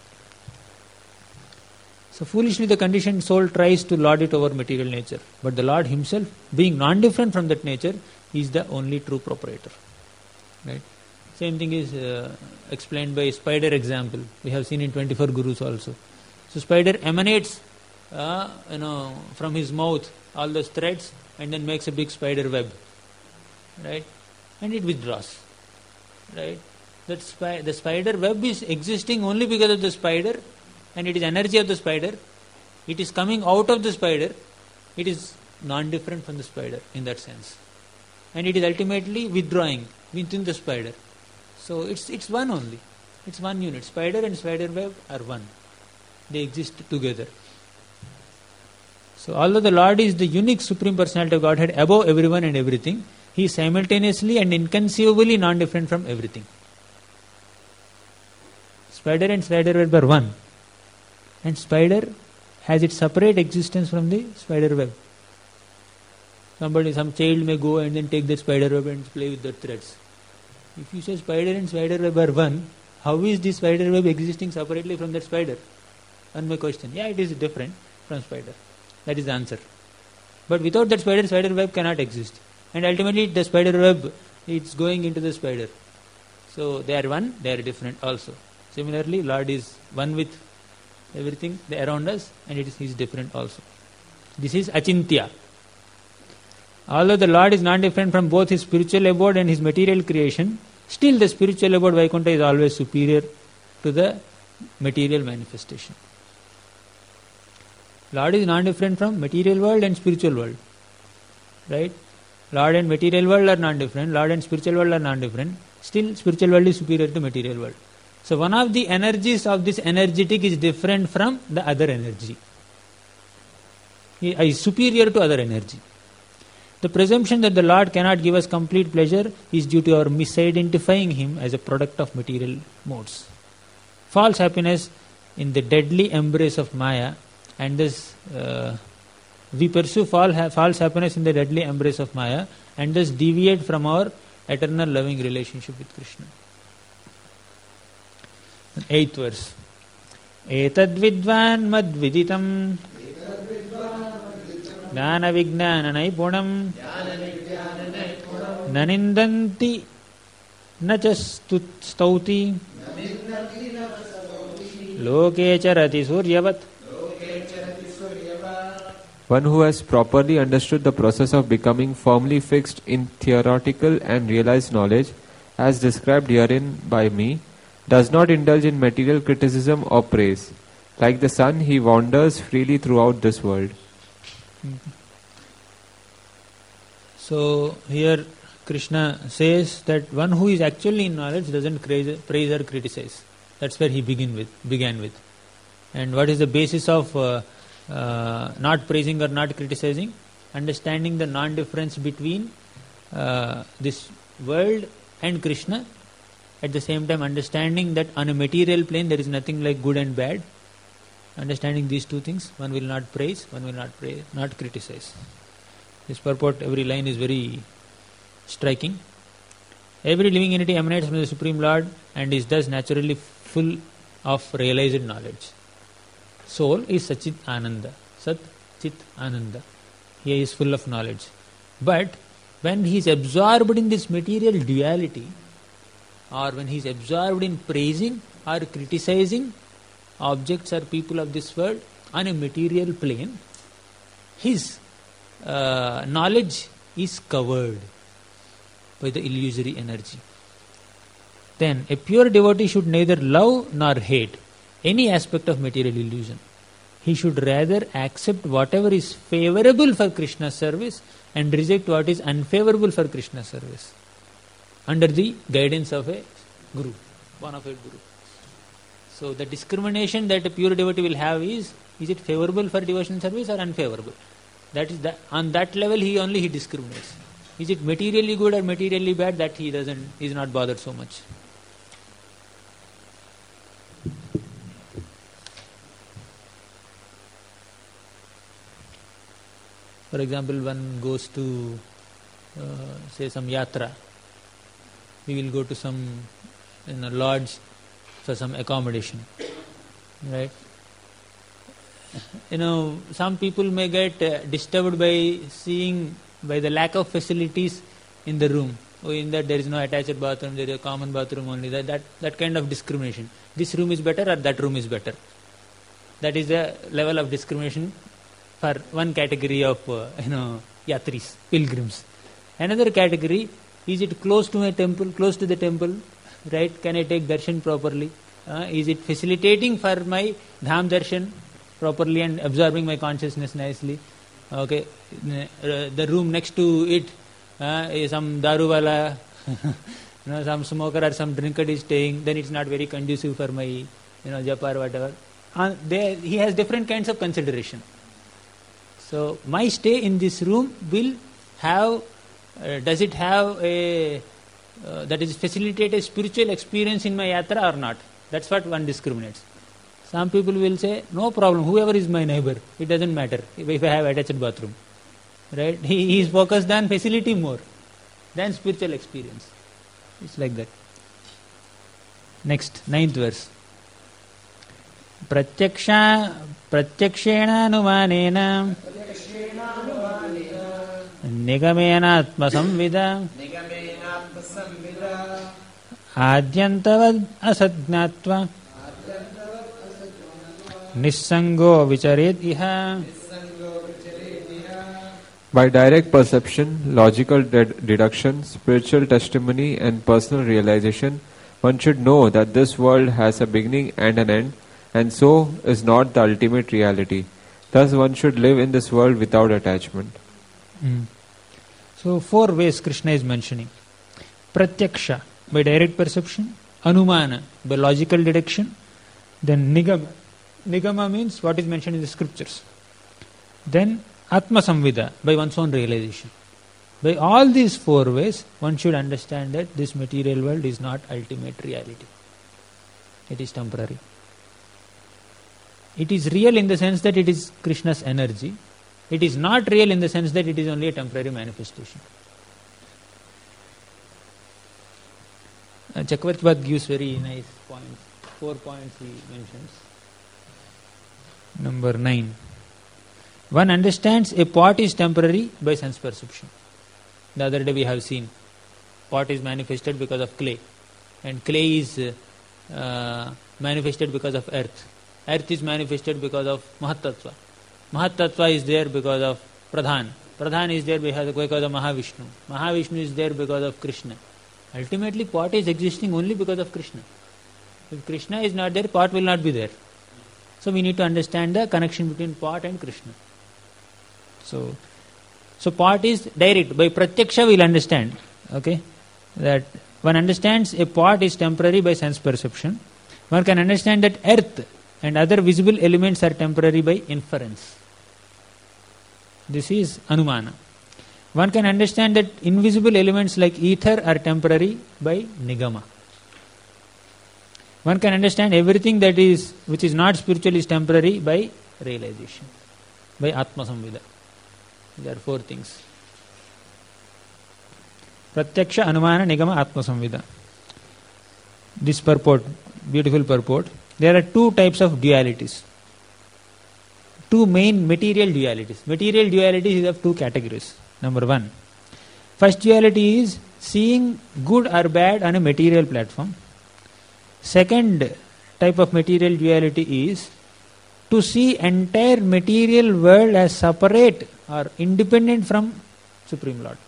So foolishly the conditioned soul tries to lord it over material nature, but the Lord Himself, being non-different from that nature, is the only true proprietor. Right? Same thing is uh, explained by spider example. We have seen in twenty-four Gurus also. So spider emanates, uh, you know, from his mouth all those threads, and then makes a big spider web. Right? And it withdraws. Right? That spi- the spider web is existing only because of the spider, and it is energy of the spider. It is coming out of the spider. It is non-different from the spider in that sense. And it is ultimately withdrawing within the spider. So it's it's one only. It's one unit. Spider and spider web are one. They exist together. So although the Lord is the unique Supreme Personality of Godhead above everyone and everything, He is simultaneously and inconceivably non-different from everything. Spider and spider web are one. And spider has its separate existence from the spider web. Somebody, some child may go and then take the spider web and play with the threads. If you say spider and spider web are one, how is this spider web existing separately from that spider? One may question. Yeah, it is different from spider. That is the answer. But without that spider, spider web cannot exist. And ultimately the spider web, it's going into the spider. So they are one, they are different also. Similarly, Lord is one with everything around us, and it is, He is different also. This is Achintya. Although the Lord is not different from both His spiritual abode and His material creation, still the spiritual abode Vaikuntha is always superior to the material manifestation. Lord is non-different from material world and spiritual world. Right? Lord and material world are non-different, Lord and spiritual world are non-different. Still, spiritual world is superior to material world. So one of the energies of this energetic is different from the other energy. He is superior to other energy. The presumption that the Lord cannot give us complete pleasure is due to our misidentifying Him as a product of material modes. False happiness in the deadly embrace of Maya, and thus uh, we pursue false happiness in the deadly embrace of Maya and thus deviate from our eternal loving relationship with Krishna. Eighth verse. Etad vidvan mad viditam jnana vijnana naipunam nanindanti nacha stauti loke charati suryavat. One who has properly understood the process of becoming firmly fixed in theoretical and realized knowledge, as described herein by me, does not indulge in material criticism or praise. Like the sun, he wanders freely throughout this world. So here Krishna says that one who is actually in knowledge doesn't praise, praise or criticize. That's where he begin with, began with. And what is the basis of uh, uh, not praising or not criticizing? Understanding the non-difference between uh, this world and Krishna. At the same time understanding that on a material plane there is nothing like good and bad. Understanding these two things, one will not praise, one will not praise, not criticize. This purport, every line is very striking. Every living entity emanates from the Supreme Lord and is thus naturally full of realized knowledge. Soul is Sachit Ananda. Sat Chit Ananda. He is full of knowledge. But when he is absorbed in this material duality, or when he is absorbed in praising or criticizing objects or people of this world on a material plane, his uh, knowledge is covered by the illusory energy. Then a pure devotee should neither love nor hate any aspect of material illusion. He should rather accept whatever is favorable for Krishna's service and reject what is unfavorable for Krishna's service, under the guidance of a guru, bona fide guru. So the discrimination that a pure devotee will have is, is it favorable for devotional service or unfavorable? That is that, on that level he only he discriminates. Is it materially good or materially bad? That he doesn't, he is not bothered so much. For example, one goes to uh, say some yatra. We will go to some you know, lodge for some accommodation, right? You know, some people may get uh, disturbed by seeing, by the lack of facilities in the room. Oh, in that there is no attached bathroom, there is a common bathroom only. That, that, that kind of discrimination. This room is better or that room is better. That is the level of discrimination for one category of uh, you know yatris, pilgrims. Another category, is it close to a temple, close to the temple, right? Can I take darshan properly? Uh, is it facilitating for my dham darshan properly and absorbing my consciousness nicely? Okay, uh, the room next to it, uh, is some daru wala, you know, some smoker or some drinker is staying, then it's not very conducive for my, you know, japa or whatever. Uh, there, he has different kinds of consideration. So my stay in this room will have, uh, does it have a, uh, that is facilitate a spiritual experience in my yatra or not? That's what one discriminates. Some people will say, no problem, whoever is my neighbor, it doesn't matter if I have attached bathroom. Right? He, he is focused on facility more than spiritual experience. It's like that. Next, ninth verse. Pratyaksha pratyakshena anumanena nigamena atma samvida adyantavad asadgnatva nissango vicharet iha. By direct perception, logical ded- deduction, spiritual testimony and personal realization, one should know that this world has a beginning and an end, and so is not the ultimate reality. Thus one should live in this world without attachment. Mm. So four ways Krishna is mentioning. Pratyaksha, by direct perception. Anumana, by logical deduction. Then Nigama. Nigama means what is mentioned in the scriptures. Then Atma Samvida, by one's own realization. By all these four ways, one should understand that this material world is not ultimate reality. It is temporary. It is real in the sense that it is Krishna's energy. It is not real in the sense that it is only a temporary manifestation. Uh, Chakravarti Bhatt gives very nice points. Four points he mentions. Number nine. One understands a pot is temporary by sense perception. The other day we have seen pot is manifested because of clay, and clay is uh, uh, manifested because of earth. Earth is manifested because of Mahatattva. Mahatattva is there because of Pradhan. Pradhan is there because of Mahavishnu. Mahavishnu is there because of Krishna. Ultimately, pot is existing only because of Krishna. If Krishna is not there, pot will not be there. So we need to understand the connection between pot and Krishna. So, so pot is direct. By Pratyaksha we will understand, okay, that one understands a pot is temporary by sense perception. One can understand that earth and other visible elements are temporary by inference. This is Anumana. One can understand that invisible elements like ether are temporary by Nigama. One can understand everything that is which is not spiritual is temporary by realization, by Atma Samvida. There are four things. Pratyaksha, Anumana, Nigama, Atma Samvida. This purport, beautiful purport. There are two types of dualities. Two main material dualities. Material dualities is of two categories. Number one. First duality is seeing good or bad on a material platform. Second type of material duality is to see entire material world as separate or independent from Supreme Lord.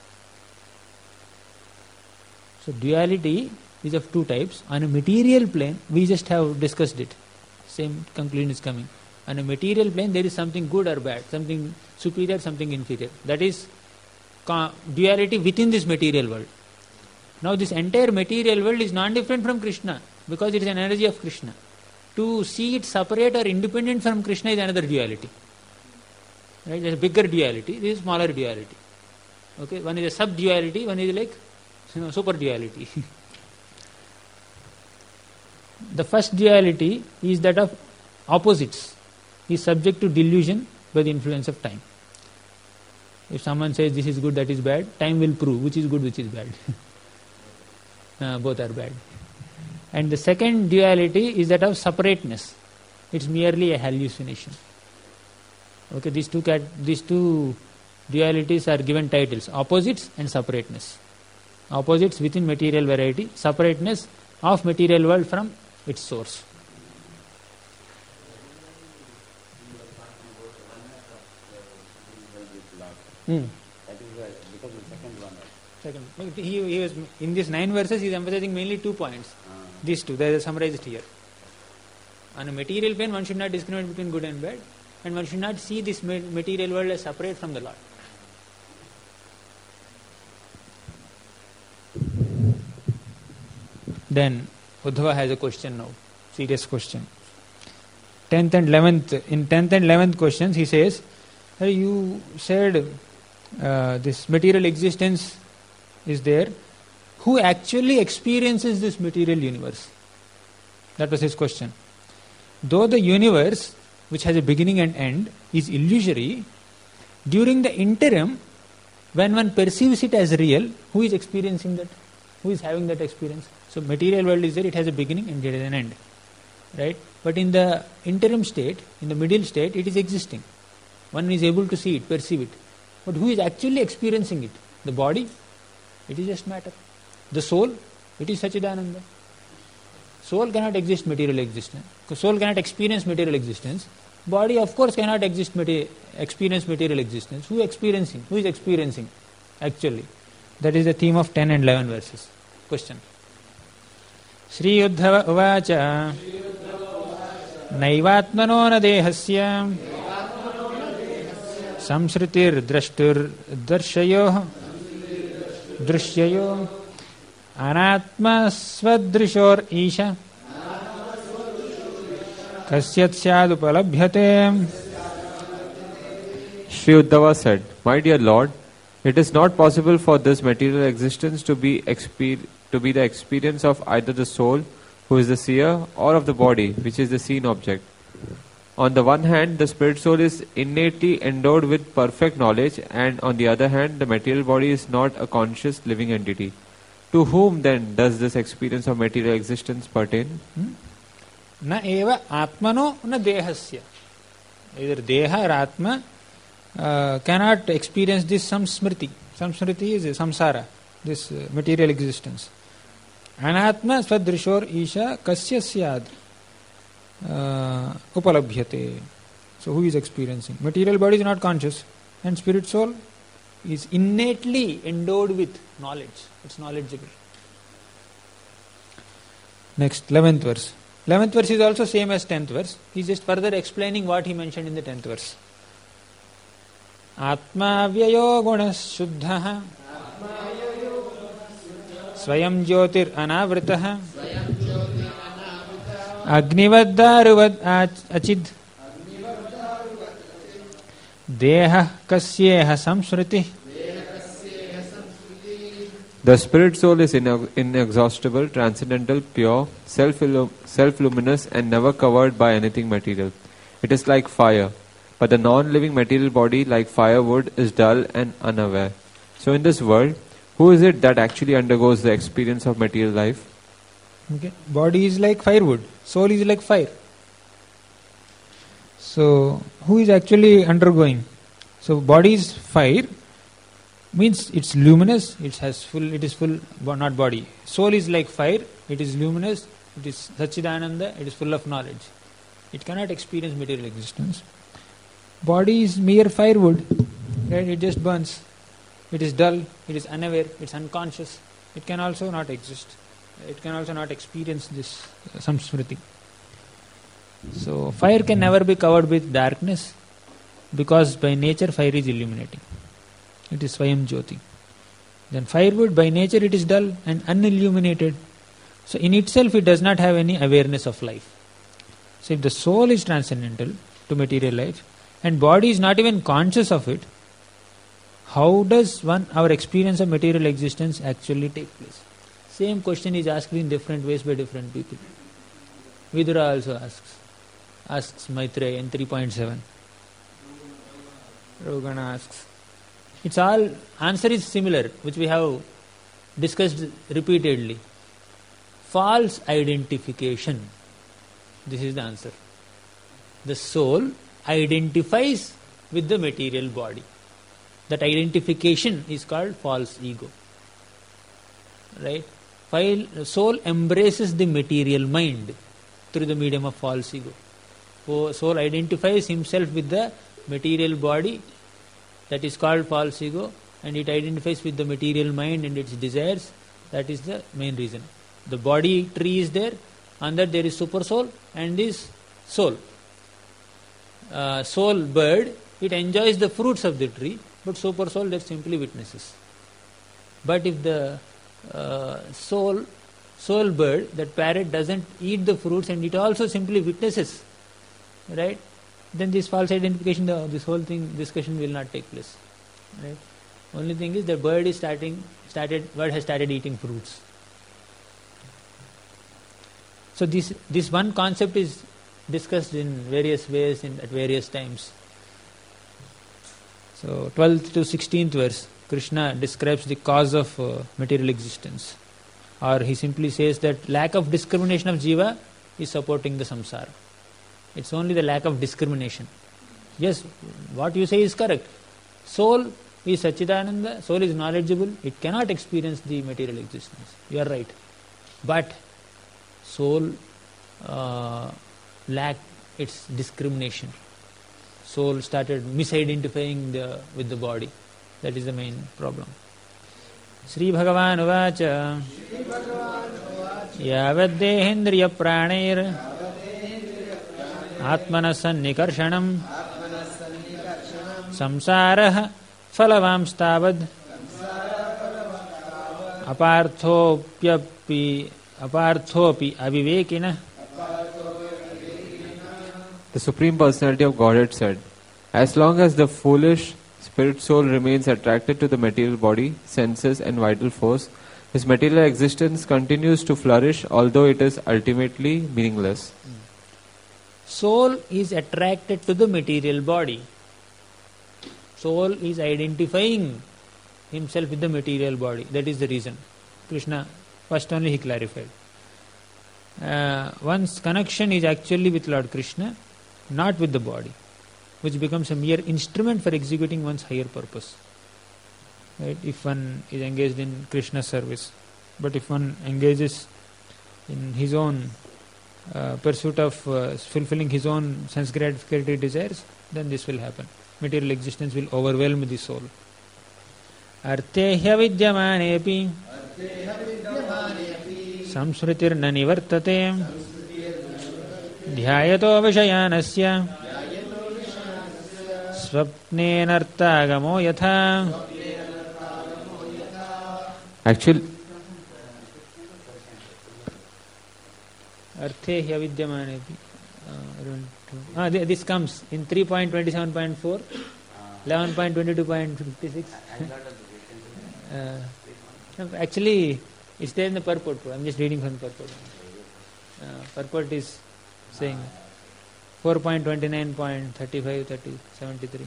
So duality is of two types. On a material plane, we just have discussed it. Same conclusion is coming. On a material plane, there is something good or bad, something superior, something inferior. That is duality within this material world. Now this entire material world is non-different from Krishna because it is an energy of Krishna. To see it separate or independent from Krishna is another duality. Right? There's a bigger duality, this is smaller duality. Okay, one is a sub-duality, one is like you know, super-duality. The first duality is that of opposites, is subject to delusion by the influence of time. If someone says this is good, that is bad, time will prove which is good, which is bad. uh, both are bad. And the second duality is that of separateness. It's merely a hallucination. Okay, these two cat, these two dualities are given titles: opposites and separateness. Opposites within material variety, separateness of material world from its source. Hmm. That is why, because the second one. Second, he, he was in these nine verses. He is emphasizing mainly two points. Uh, These two, they are summarized here. On a material plane, one should not discriminate between good and bad, and one should not see this material world as separate from the Lord. Then Uddhava has a question now, serious question. Tenth and eleventh, in tenth and eleventh questions, he says, hey, you said uh, this material existence is there. Who actually experiences this material universe? That was his question. Though the universe, which has a beginning and end, is illusory, during the interim, when one perceives it as real, who is experiencing that? Who is having that experience? So material world is there, it has a beginning and it has an end. Right? But in the interim state, in the middle state, it is existing. One is able to see it, perceive it. But who is actually experiencing it? The body? It is just matter. The soul? It is Sachidananda. Soul cannot exist material existence. Soul cannot experience material existence. Body, of course, cannot exist materi- experience material existence. Who is experiencing? Who is experiencing? Actually. That is the theme of ten and eleven verses. Question. Shri Uddhava Uvacha Naivatmano na dehasya Samshrutir drashtur darshayo Drishyayo Anatma swadrishor isha Kasyat syad upalabhyate. Sri Uddhava said, "My dear Lord, it is not possible for this material existence to be exper- to be the experience of either the soul, who is the seer, or of the body, which is the seen object. On the one hand, the spirit soul is innately endowed with perfect knowledge, and on the other hand, the material body is not a conscious living entity. To whom then does this experience of material existence pertain?" Hmm? Na eva atmano na dehasya. Either deha or atma uh, cannot experience this samsmriti. Samsmriti is samsara, this uh, material existence. Anatma swadrishor isha kasya syad uh, upalabhyate. So who is experiencing? Material body is not conscious, and spirit soul is innately endowed with knowledge. It's knowledgeable. Next, eleventh verse. eleventh verse is also same as tenth verse. He is just further explaining what he mentioned in the tenth verse. Atma vyayo gunas shuddha Swayam jyotir anavritah Agnivaddharuvad achid Deha kasyeha samsriti. The spirit soul is inexhaustible, transcendental, pure, self-luminous, and never covered by anything material. It is like fire, but the non-living material body, like firewood, is dull and unaware. So in this world, who is it that actually undergoes the experience of material life? Okay. Body is like firewood, soul is like fire. So who is actually undergoing? So body is fire, means it's luminous, it has full, it is full, not body. Soul is like fire, it is luminous, it is Satchidananda, it is full of knowledge. It cannot experience material existence. Body is mere firewood, right? It just burns. It is dull, it is unaware, it's unconscious. It can also not exist. It can also not experience this uh, samsmriti. So fire can never be covered with darkness, because by nature fire is illuminating. It is Swayam Jyoti. Then firewood, by nature it is dull and unilluminated. So in itself it does not have any awareness of life. So if the soul is transcendental to material life and body is not even conscious of it, how does one our experience of material existence actually take place? Same question is asked in different ways by different people. Vidura also asks. Asks Maitreya in three point seven. Rogana asks. It's all, answer is similar, which we have discussed repeatedly. False identification. This is the answer. The soul identifies with the material body. That identification is called false ego. Right? While soul embraces the material mind through the medium of false ego. So soul identifies himself with the material body, that is called false ego, and it identifies with the material mind and its desires. That is the main reason. The body tree is there, and that there is super soul and this soul. Uh, soul bird, it enjoys the fruits of the tree, but super soul that simply witnesses. But if the uh, soul, soul bird, that parrot doesn't eat the fruits and it also simply witnesses, right? Then this false identification, the, this whole thing, discussion will not take place. Right? Only thing is that bird is starting, started, bird has started eating fruits. So this this one concept is discussed in various ways in, at various times. So twelfth to sixteenth verse, Krishna describes the cause of uh, material existence. Or he simply says that lack of discrimination of jiva is supporting the samsara. It's only the lack of discrimination. Yes, what you say is correct. Soul is Satchidananda, soul is knowledgeable, it cannot experience the material existence. You are right. But soul uh, lacked its discrimination. Soul started misidentifying the, with the body. That is the main problem. Sri Bhagavan Uvacha यावद्देहेन्द्रिय प्राणैर आत्मनः सन्निकर्षणं संसारः फलवांस्तावद् अपार्थोऽप्यपि अपार्थोऽपि अविवेकिनः. The Supreme Personality of Godhead said, as long as the foolish spirit soul remains attracted to the material body, senses and vital force, his material existence continues to flourish, although it is ultimately meaningless. Soul is attracted to the material body. Soul is identifying himself with the material body. That is the reason. Krishna, first only he clarified. Uh, one's connection is actually with Lord Krishna, not with the body, which becomes a mere instrument for executing one's higher purpose. Right? If one is engaged in Krishna's service. But if one engages in his own uh, pursuit of uh, fulfilling his own sense gratificatory desires, then this will happen. Material existence will overwhelm the soul. Artehya vidyamanepi samsrutirna nivartate dhyayato vishayanasya swapnenartagamo yatha. Actually, Artehya vidyamanepi. Ah, this comes in three point twenty-seven point four, eleven point twenty-two point fifty-six. uh, actually, it's there in the purport. I'm just reading from the purport. Uh, purport is saying four point twenty-nine point thirty-five, thirty, seventy-three.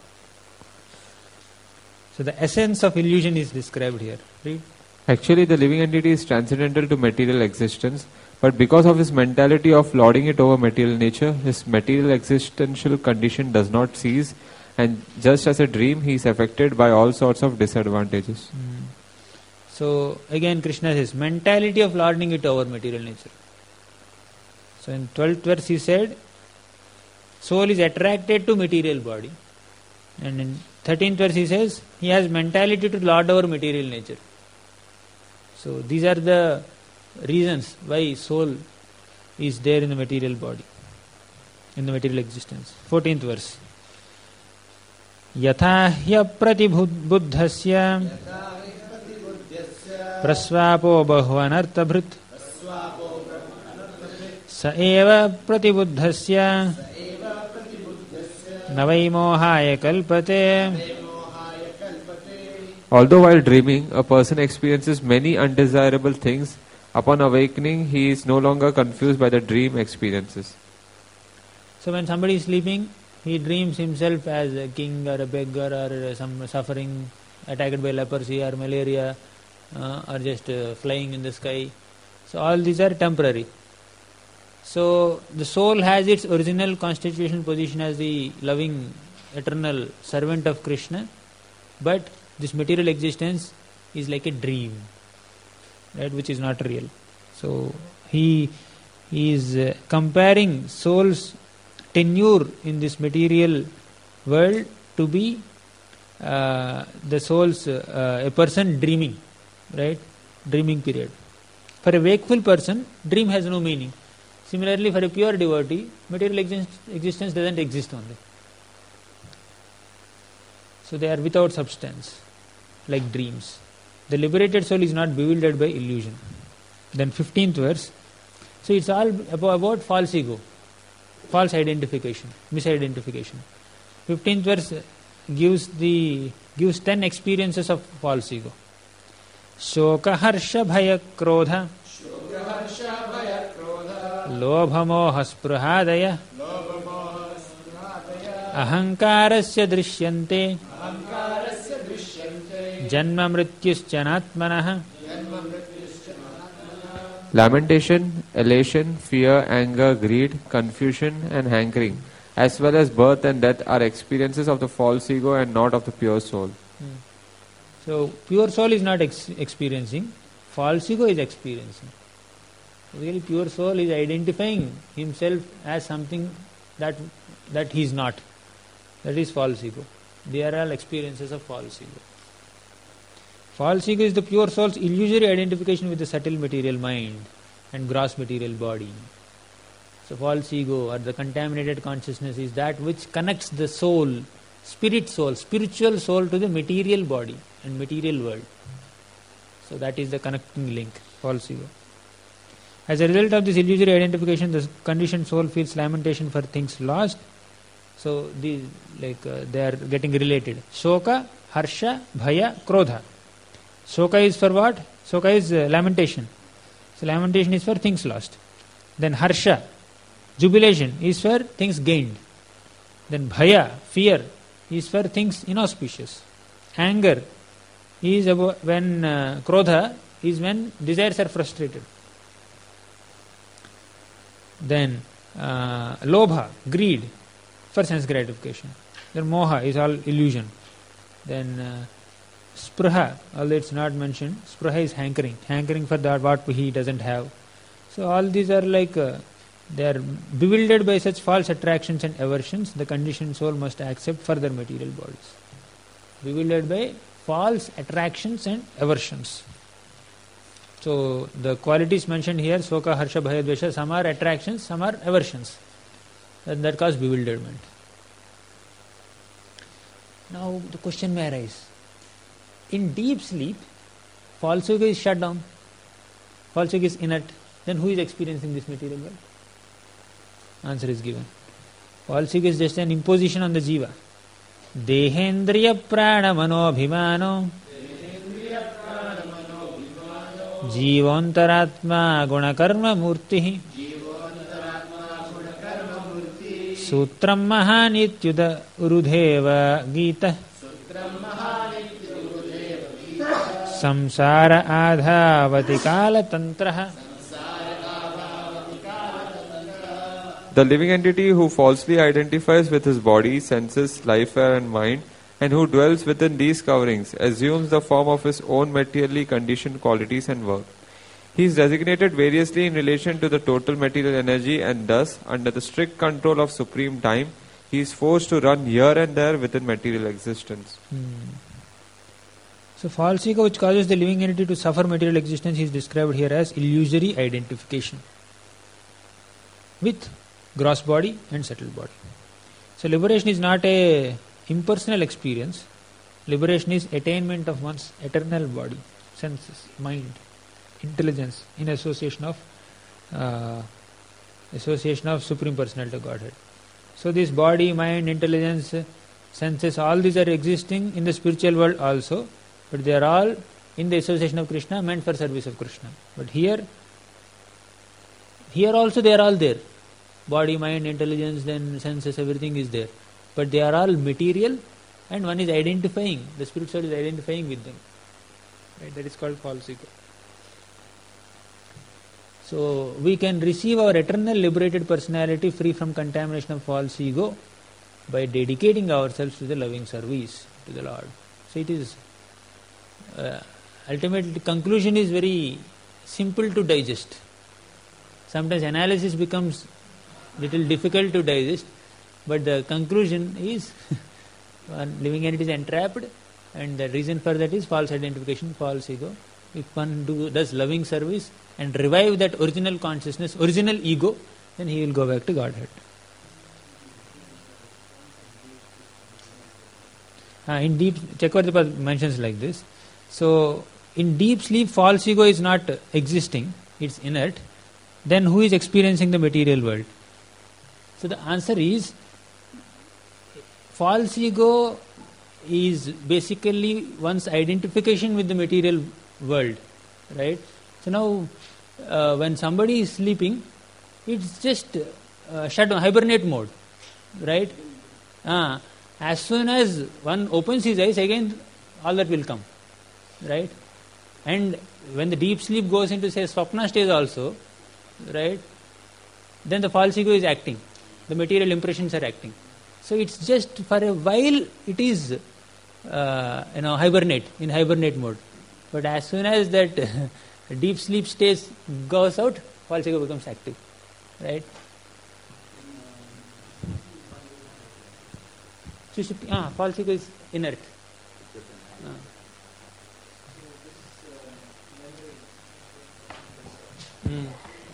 So the essence of illusion is described here. Read. Actually, the living entity is transcendental to material existence, but because of his mentality of lording it over material nature, his material existential condition does not cease, and just as a dream, he is affected by all sorts of disadvantages. Mm. So again Krishna says, mentality of lording it over material nature. So in twelfth verse he said, soul is attracted to material body. And in thirteenth verse he says, he has mentality to lord over material nature. So these are the reasons why soul is there in the material body, in the material existence. fourteenth verse. Yatha hya pratibhuddhasya prasvapo bahvanartabhrit sa eva pratibhuddhasya navai mohaya kalpate. Although while dreaming, a person experiences many undesirable things, upon awakening, he is no longer confused by the dream experiences. So when somebody is sleeping, he dreams himself as a king or a beggar or some suffering, attacked by leprosy or malaria, uh, or just uh, flying in the sky. So all these are temporary. So the soul has its original constitutional position as the loving, eternal servant of Krishna, but this material existence is like a dream, right, which is not real. So he, he is uh, comparing soul's tenure in this material world to be uh, the soul's uh, a person dreaming, right, dreaming period. For a wakeful person, dream has no meaning. Similarly, for a pure devotee, material exist- existence doesn't exist only. So they are without substance, like dreams. The liberated soul is not bewildered by illusion. Then fifteenth verse. So it's all about, about false ego, false identification, misidentification. fifteenth verse gives the gives ten experiences of false ego. Shoka harsha bhaya krodha lobha moha sprahadaya ahankarasya drishyante janma mrityuschanatmanah. Lamentation, elation, fear, anger, greed, confusion and hankering, as well as birth and death, are experiences of the false ego and not of the pure soul. Hmm. So pure soul is not ex- experiencing, false ego is experiencing. Really, pure soul is identifying himself as something that that he is not. That is false ego. They are all experiences of false ego. False ego is the pure soul's illusory identification with the subtle material mind. and gross material body. So false ego or the contaminated consciousness is that which connects the soul, spirit soul, spiritual soul to the material body and material world. So that is the connecting link, false ego. As a result of this illusory identification, the conditioned soul feels lamentation for things lost. So these, like uh, they are getting related. Shoka, Harsha, Bhaya, Krodha. Shoka is for what? Shoka is uh, lamentation. So lamentation is for things lost. Then Harsha, jubilation, is for things gained. Then Bhaya, fear, is for things inauspicious. Anger is about when uh, Krodha is when desires are frustrated. Then uh, Lobha, greed, for sense gratification. Then Moha is all illusion. Then uh, Spruha, although it's not mentioned, Spruha is hankering, hankering for that what he doesn't have. So all these are like, uh, they are bewildered by such false attractions and aversions, the conditioned soul must accept further material bodies. Bewildered by false attractions and aversions. So the qualities mentioned here, Soka, Harsha, Bhaya, Dvesha, some are attractions, some are aversions. And that cause bewilderment. Now the question may arise. In deep sleep, false ego is shut down. False ego is inert. Then who is experiencing this material world? Answer is given. False ego is just an imposition on the jiva. Dehendriya prana mano bhimano जीवोंतरात्मा गुणकर्म मूर्ति सूत्रम महानित्युद उरुधेव गीत संसार आधावति कालतंत्रः. The living entity who falsely identifies with his body, senses, life air and mind, and who dwells within these coverings, assumes the form of his own materially conditioned qualities and work. He is designated variously in relation to the total material energy, and thus, under the strict control of supreme time, he is forced to run here and there within material existence. Hmm. So false ego which causes the living entity to suffer material existence is described here as illusory identification with gross body and settled body. So liberation is not a impersonal experience. Liberation is attainment of one's eternal body, senses, mind, intelligence in association of uh, association of Supreme Personality of Godhead. So this body, mind, intelligence, senses, all these are existing in the spiritual world also, but they are all in the association of Krishna, meant for service of Krishna. But here, here also they are all there. Body, mind, intelligence, then senses, everything is there. But they are all material, and one is identifying, the spirit soul is identifying with them. Right? That is called false ego. So we can receive our eternal liberated personality free from contamination of false ego by dedicating ourselves to the loving service to the Lord. So it is, uh, ultimately conclusion is very simple to digest. Sometimes analysis becomes little difficult to digest, but the conclusion is one living entity is entrapped, and the reason for that is false identification, false ego. If one do, does loving service and revive that original consciousness, original ego, then he will go back to Godhead. Uh, in deep, Chakravarti mentions like this. So, in deep sleep, false ego is not existing, it's inert. Then who is experiencing the material world? So the answer is, false ego is basically one's identification with the material world, right? So now, uh, when somebody is sleeping, it's just uh, shut down, hibernate mode, right? Uh, as soon as one opens his eyes, again all that will come, right? And when the deep sleep goes into, say, swapna stage also, right, then the false ego is acting. The material impressions are acting. So it's just for a while it is, uh, you know, hibernate, in hibernate mode. But as soon as that deep sleep stage goes out, false ego becomes active, right? Ah, false ego is inert. Ah. Hmm.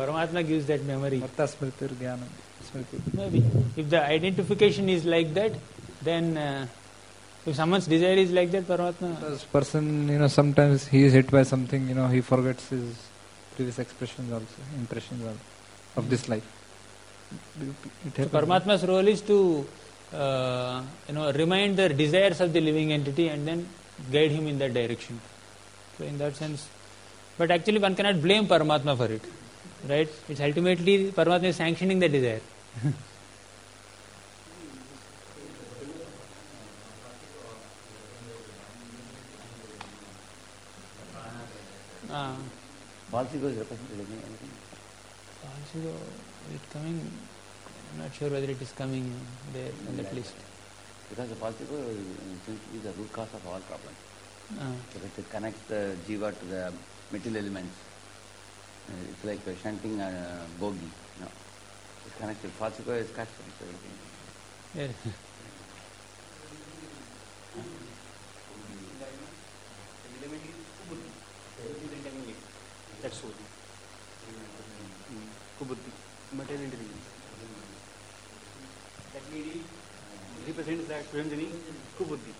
Paramatma gives that memory. Marta smritir jnanam. Smriti. Maybe. If the identification is like that, then uh, if someone's desire is like that, Paramatma... Because person, you know, sometimes he is hit by something, you know, he forgets his previous expressions also, impressions also, of this life. It So happens. Paramatma's role is to, uh, you know, remind the desires of the living entity and then guide him in that direction. So in that sense, but actually one cannot blame Paramatma for it, right? It's ultimately Paramatma is sanctioning the desire. Ah, False ego is represented in anything. false ego, is it coming? I'm not sure whether it is coming there on that list. Because the false ego is, is the root cause of all problems. Ah. Because it connects the jiva to the material elements. Uh, It's like a shunting a bogie. No. It's connected. False ego is cut from everything. Yeah. That's what. Kubuddhi, material intelligence. That lady represents that Puranjani Kubuddhi.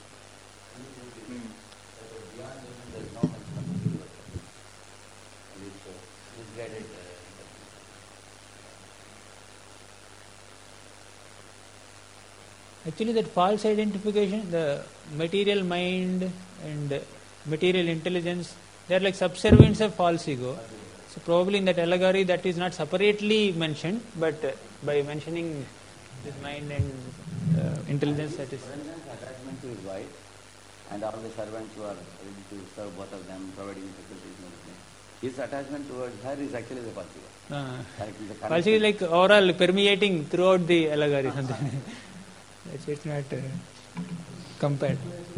Actually, that false identification, the material mind and material intelligence, they are like subservients of false ego. So probably in that allegory that is not separately mentioned, but uh, by mentioning this mind and uh, intelligence, that is... Puranjan's attachment to his wife and all the servants who are ready to serve both of them, providing facilities and everything. His attachment towards her is actually the false ego. Uh, Correct, the false ego is like overall permeating throughout the allegory. Something. That's it's not uh, compared.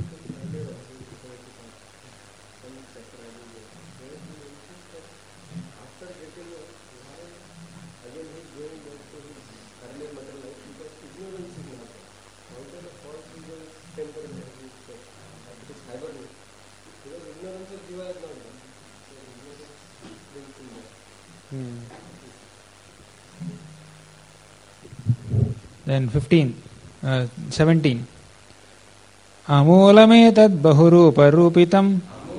Hmm. Then fifteen, uh, seventeen. Amoolamethad bahuruparupitam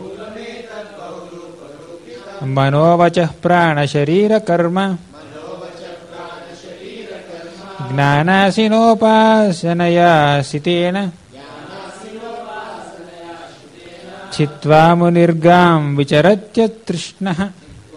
manovachah prana sharira karma gnanasinopasyanaya sitena chitva munirgam vicharatya trishnaha.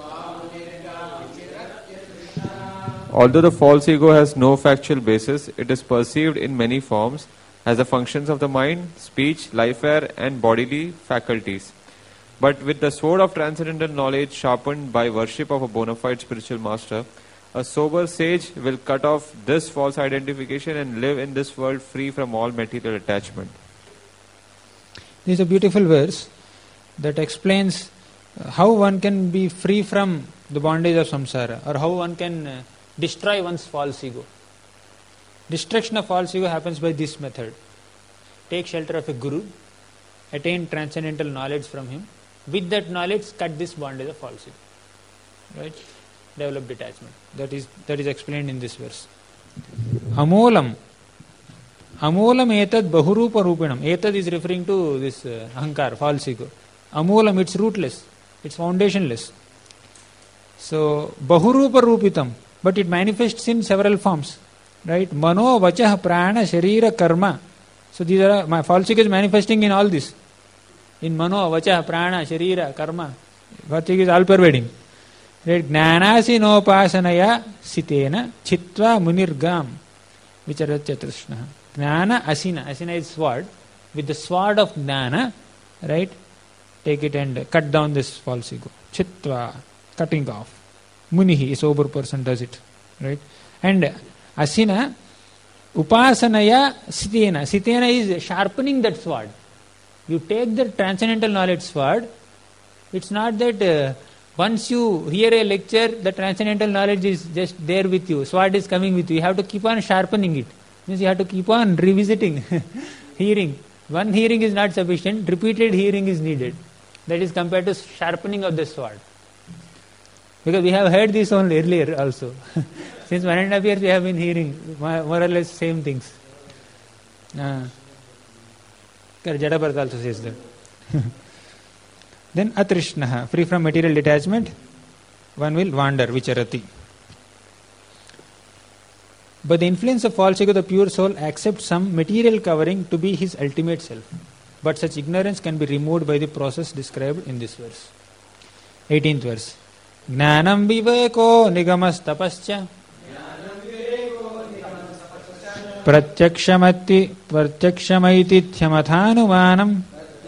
Although the false ego has no factual basis, it is perceived in many forms as the functions of the mind, speech, life air, and bodily faculties. But with the sword of transcendental knowledge sharpened by worship of a bona fide spiritual master, a sober sage will cut off this false identification and live in this world free from all material attachment. This is a beautiful verse that explains how one can be free from the bondage of samsara, or how one can uh, destroy one's false ego. Destruction of false ego happens by this method. Take shelter of a guru, attain transcendental knowledge from him. With that knowledge, cut this bondage of false ego. Right? Develop detachment. That is that is explained in this verse. Amolam. Amolam etad bahurupa rupinam. Etad is referring to this uh, ahankar, false ego. Amolam, it's rootless. It's foundationless. So, bahurupa rupitam. But it manifests in several forms. Right? Mano, vachah, prana, sharira, karma. So these are, my false ego is manifesting in all this. In mano, vachah, prana, sharira, karma. False ego is all pervading. Right? Gnanasi no pasanaya sitena chitva munirgam vicharatya trishnaha. Gnana asina. Asina is sword. With the sword of gnana, right? Take it and cut down this false ego. Chitva, cutting off. Munihi, a sober person does it. Right? And asina, upasanaya sitena. Sitena is sharpening that sword. You take the transcendental knowledge sword. It's not that uh, once you hear a lecture, the transcendental knowledge is just there with you. Sword is coming with you. You have to keep on sharpening it. Means you have to keep on revisiting, hearing. One hearing is not sufficient. Repeated hearing is needed. That is compared to sharpening of the sword. Because we have heard this only earlier also. Since one and a half years we have been hearing more or less same things. Uh, Jadabharata also says that. Then atrishnaha, free from material detachment, one will wander, vicharati. By the influence of false ego, the pure soul accepts some material covering to be his ultimate self. But such ignorance can be removed by the process described in this verse. eighteenth verse. Jnanam viveko nigamas tapascha pratyakshamati pratyaksamaiti thyamathānumanam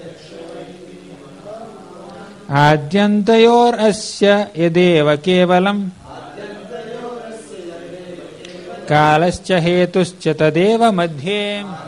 ādyantayor asya yadeva kevalam kālascha hetuscha tadeva madhye.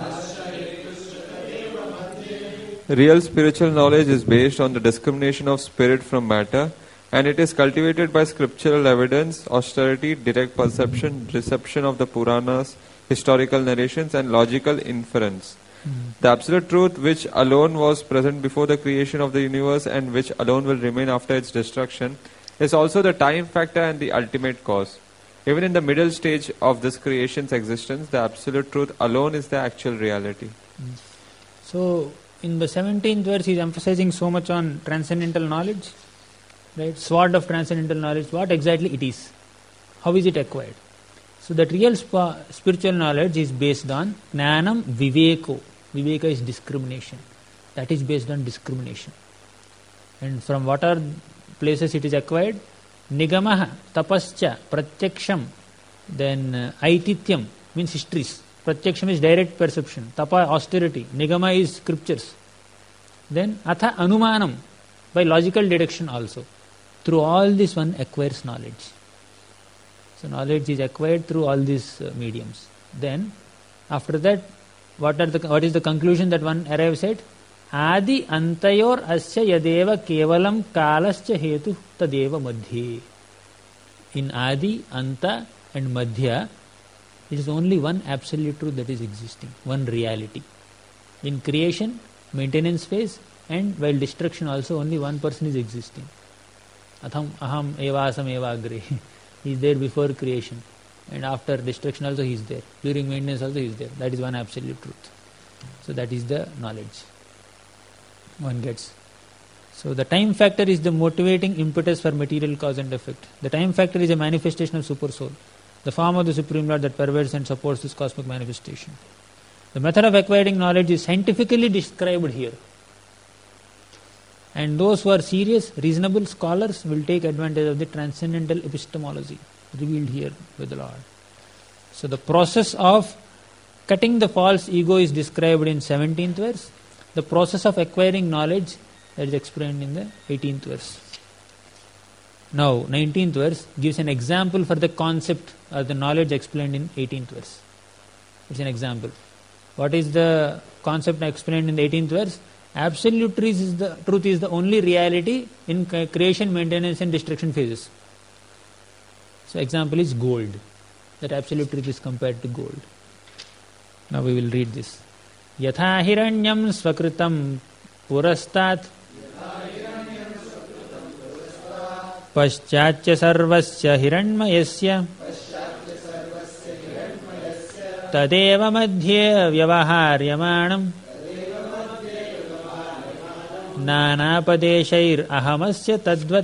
Real spiritual knowledge is based on the discrimination of spirit from matter, and it is cultivated by scriptural evidence, austerity, direct perception, reception of the Puranas, historical narrations, and logical inference. Mm. The absolute truth, which alone was present before the creation of the universe and which alone will remain after its destruction, is also the time factor and the ultimate cause. Even in the middle stage of this creation's existence, the absolute truth alone is the actual reality. Mm. So, in the seventeenth verse, he is emphasizing so much on transcendental knowledge, right? Sword of transcendental knowledge, what exactly it is, how is it acquired. So that real spa, spiritual knowledge is based on jnanam viveko. Viveka is discrimination. That is based on discrimination. And from what are places it is acquired? Nigamaha, tapascha, pratyaksham, then uh, aitityam means histories. Pratyaksham is direct perception. Tapa, austerity. Nigama is scriptures. Then atha anumanam, by logical deduction also. Through all this one acquires knowledge. So knowledge is acquired through all these uh, mediums. Then after that, what are the what is the conclusion that one arrives at? Adi antayor asya yadeva kevalam kalascha hetu tadeva madhye. In Adi, Anta and Madhya, it is only one absolute truth that is existing, one reality. In creation, maintenance phase, and while destruction also, only one person is existing. Atham aham evasam evagre. He is there before creation, and after destruction also he is there. During maintenance also he is there. That is one absolute truth. So that is the knowledge one gets. So the time factor is the motivating impetus for material cause and effect. The time factor is a manifestation of super soul, the form of the Supreme Lord that pervades and supports this cosmic manifestation. The method of acquiring knowledge is scientifically described here. And those who are serious, reasonable scholars will take advantage of the transcendental epistemology revealed here by the Lord. So the process of cutting the false ego is described in seventeenth verse. The process of acquiring knowledge, that is explained in the eighteenth verse. Now, nineteenth verse gives an example for the concept or the knowledge explained in eighteenth verse. It's an example. What is the concept explained in the eighteenth verse? Absolute truth is the truth is the only reality in creation, maintenance and destruction phases. So example is gold. That absolute truth is compared to gold. Now we will read this. Yatha hiranyam svakritam purastat paschatya sarvasya hiranmayasya tadeva madhye vyavaharyamanam nānāpadeshair ahamasya tadvat.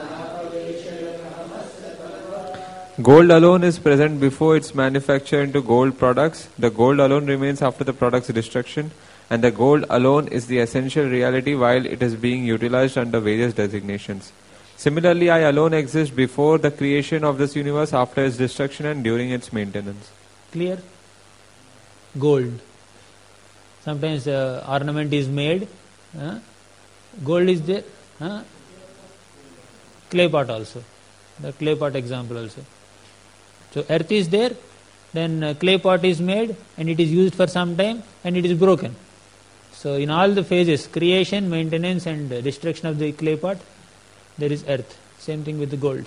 Gold alone is present before its manufacture into gold products. The gold alone remains after the product's destruction, and the gold alone is the essential reality while it is being utilized under various designations. Similarly, I alone exist before the creation of this universe, after its destruction and during its maintenance. Clear? Gold. Sometimes uh, ornament is made. Uh, Gold is there, huh? Clay pot also, the clay pot example also. So earth is there, then uh, clay pot is made and it is used for some time and it is broken. So in all the phases, creation, maintenance and uh, destruction of the clay pot, there is earth. Same thing with the gold.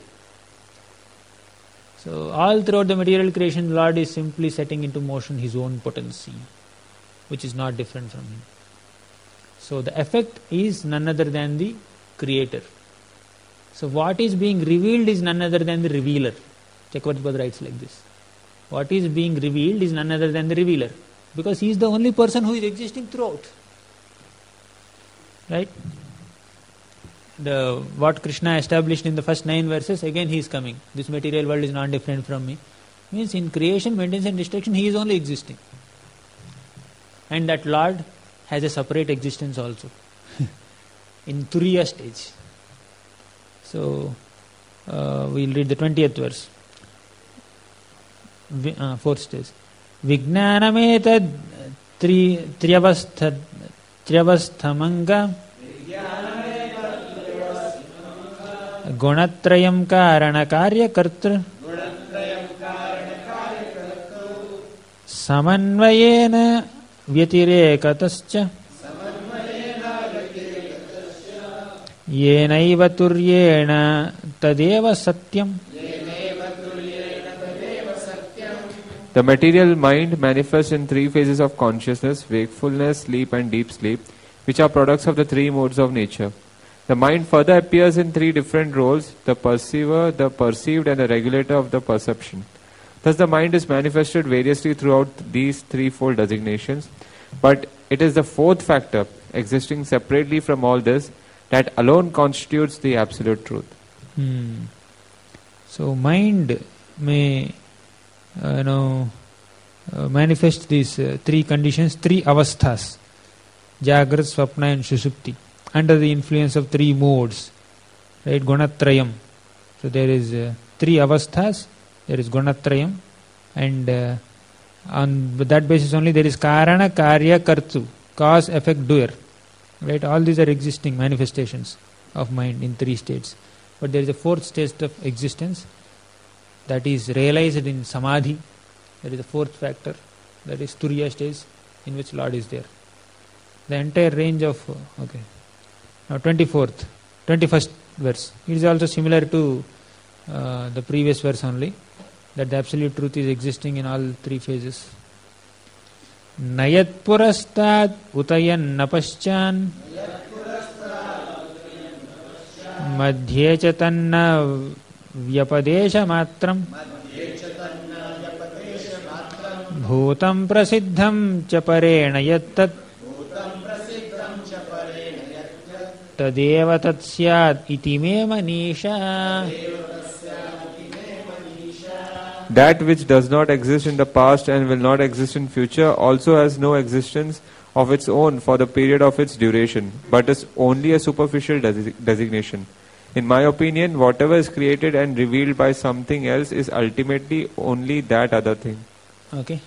So all throughout the material creation, the Lord is simply setting into motion His own potency, which is not different from Him. So the effect is none other than the creator. So what is being revealed is none other than the revealer. Chakravarti writes like this. What is being revealed is none other than the revealer. Because he is the only person who is existing throughout. Right? The what Krishna established in the first nine verses, again he is coming. This material world is not different from me. Means in creation, maintenance and destruction, he is only existing. And that Lord has a separate existence also. In Turiya stage. So, uh, we'll read the twentieth verse. Vi, uh, fourth stage. Vijnanametad tri, triyavastha triyavasthamanga gunatrayam karana karya kartra samanvayena vyatirekataschya yenaiva turyena tadeva satyam. The material mind manifests in three phases of consciousness: wakefulness, sleep and deep sleep, which are products of the three modes of nature. The mind further appears in three different roles: the perceiver, the perceived and the regulator of the perception. Thus the mind is manifested variously throughout these threefold designations, but it is the fourth factor, existing separately from all this, that alone constitutes the absolute truth. Hmm. So mind may uh, you know uh, manifest these uh, three conditions, three avasthas, Jagrat, Swapna and Sushupti, under the influence of three modes, right? Gunatrayam. So there is uh, three avasthas, there is Gunatrayam, and uh, on that basis only there is Karana, Karya, Kartu, cause, effect, doer. Right? All these are existing manifestations of mind in three states. But there is a fourth state of existence that is realized in Samadhi. There is a fourth factor, that is Turiya stage, in which Lord is there. The entire range of, okay. Now twenty-fourth, twenty-first verse. It is also similar to uh, the previous verse only, that the absolute truth is existing in all three phases. Nayat purastad utayan napaschan madhye chatanna vyapadesha matram bhutam prasiddham chaparena yattat tadeva tat syad iti me manisha. That which does not exist in the past and will not exist in future also has no existence of its own for the period of its duration, but is only a superficial desi- designation. In my opinion, whatever is created and revealed by something else is ultimately only that other thing. Okay.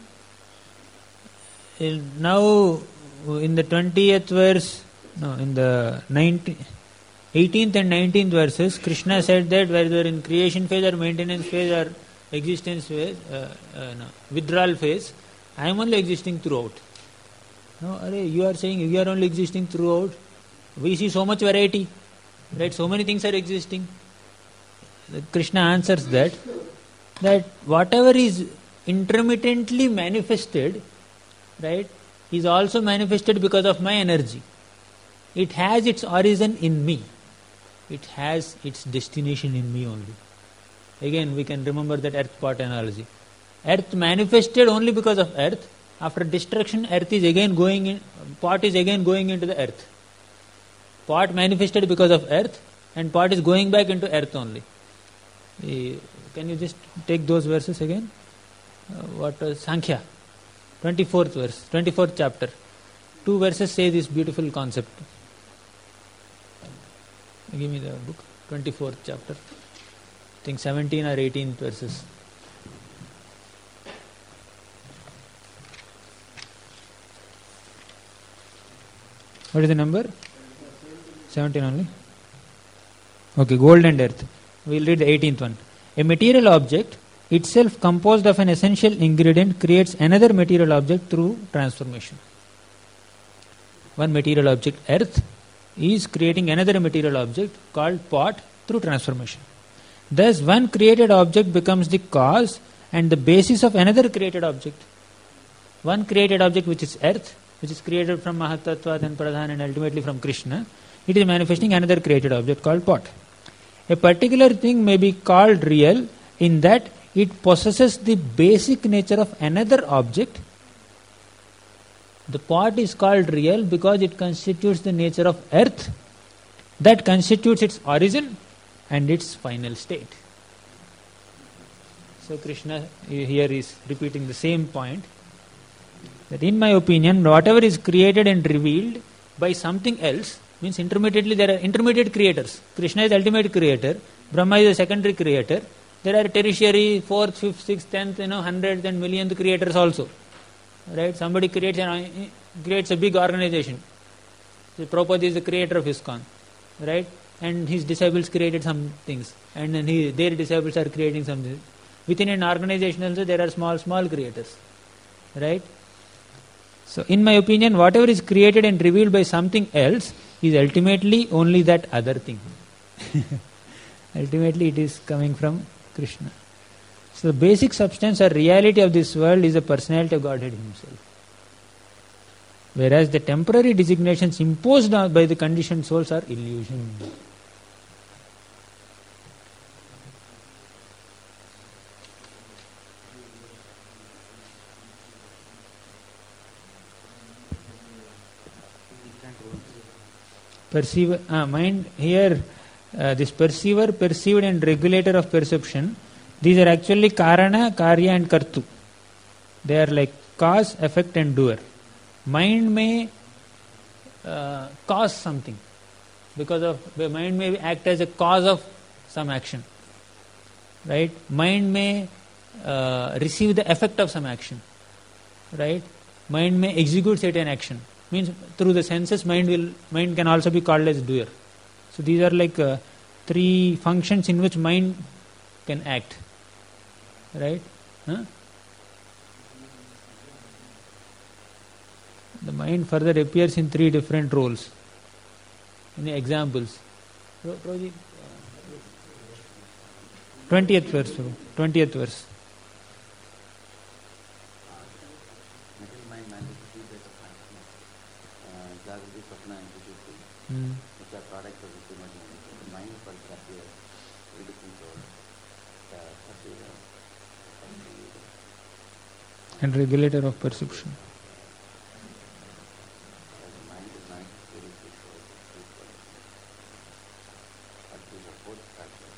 Now, in the twentieth verse, no, in the nineteenth, eighteenth and nineteenth verses, Krishna said that whether in creation phase or maintenance phase or existence phase, uh, uh, no, withdrawal phase, I am only existing throughout. No, array, you are saying you are only existing throughout. We see so much variety, right? So many things are existing. Krishna answers that, that whatever is intermittently manifested, right, is also manifested because of my energy. It has its origin in me. It has its destination in me only. Again, we can remember that earth pot analogy. Earth manifested only because of earth. After destruction, earth is again going in, pot is again going into the earth. Pot manifested because of earth, and pot is going back into earth only. Uh, can you just take those verses again? Uh, what was Sankhya? twenty-fourth verse, twenty-fourth chapter. Two verses say this beautiful concept. Give me the book, twenty-fourth chapter. I think seventeen or eighteen verses. What is the number? seventeen only? Okay, gold and earth. We will read the eighteenth one. A material object, itself composed of an essential ingredient, creates another material object through transformation. One material object, earth, is creating another material object called pot through transformation. Thus, one created object becomes the cause and the basis of another created object. One created object, which is earth, which is created from Mahatattva and Pradhan and ultimately from Krishna, it is manifesting another created object called pot. A particular thing may be called real in that it possesses the basic nature of another object. The pot is called real because it constitutes the nature of earth that constitutes its origin and its final state. So Krishna here is repeating the same point, that in my opinion, whatever is created and revealed by something else, means intermediately there are intermediate creators. Krishna is the ultimate creator, Brahma is a secondary creator. There are tertiary, fourth, fifth, sixth, tenth, you know, hundredth and millionth creators also. Right? Somebody creates an, creates a big organization. So Prabhupada is the creator of ISKCON. Right? And his disciples created some things. And then he, their disciples are creating something. Within an organization also there are small, small creators. Right? So in my opinion, whatever is created and revealed by something else is ultimately only that other thing. Ultimately it is coming from Krishna. So the basic substance or reality of this world is the personality of Godhead himself. Whereas the temporary designations imposed on by the conditioned souls are illusion. Perceiver, uh, mind here, uh, this perceiver, perceived and regulator of perception, these are actually Karana, Karya and Kartu. They are like cause, effect and doer. Mind may uh, cause something, because of, the mind may act as a cause of some action. Right? Mind may uh, receive the effect of some action. Right? Mind may execute certain action. Means through the senses, mind will mind can also be called as doer. So these are like uh, three functions in which mind can act. Right? Huh? The mind further appears in three different roles. Any examples? Twentieth verse. Twentieth verse. Hmm. Which are products of the human mind. The mind first appears three different roles. The perceiver, And regulator of perception. the mind is not very peaceful, peaceful. But these are both factors.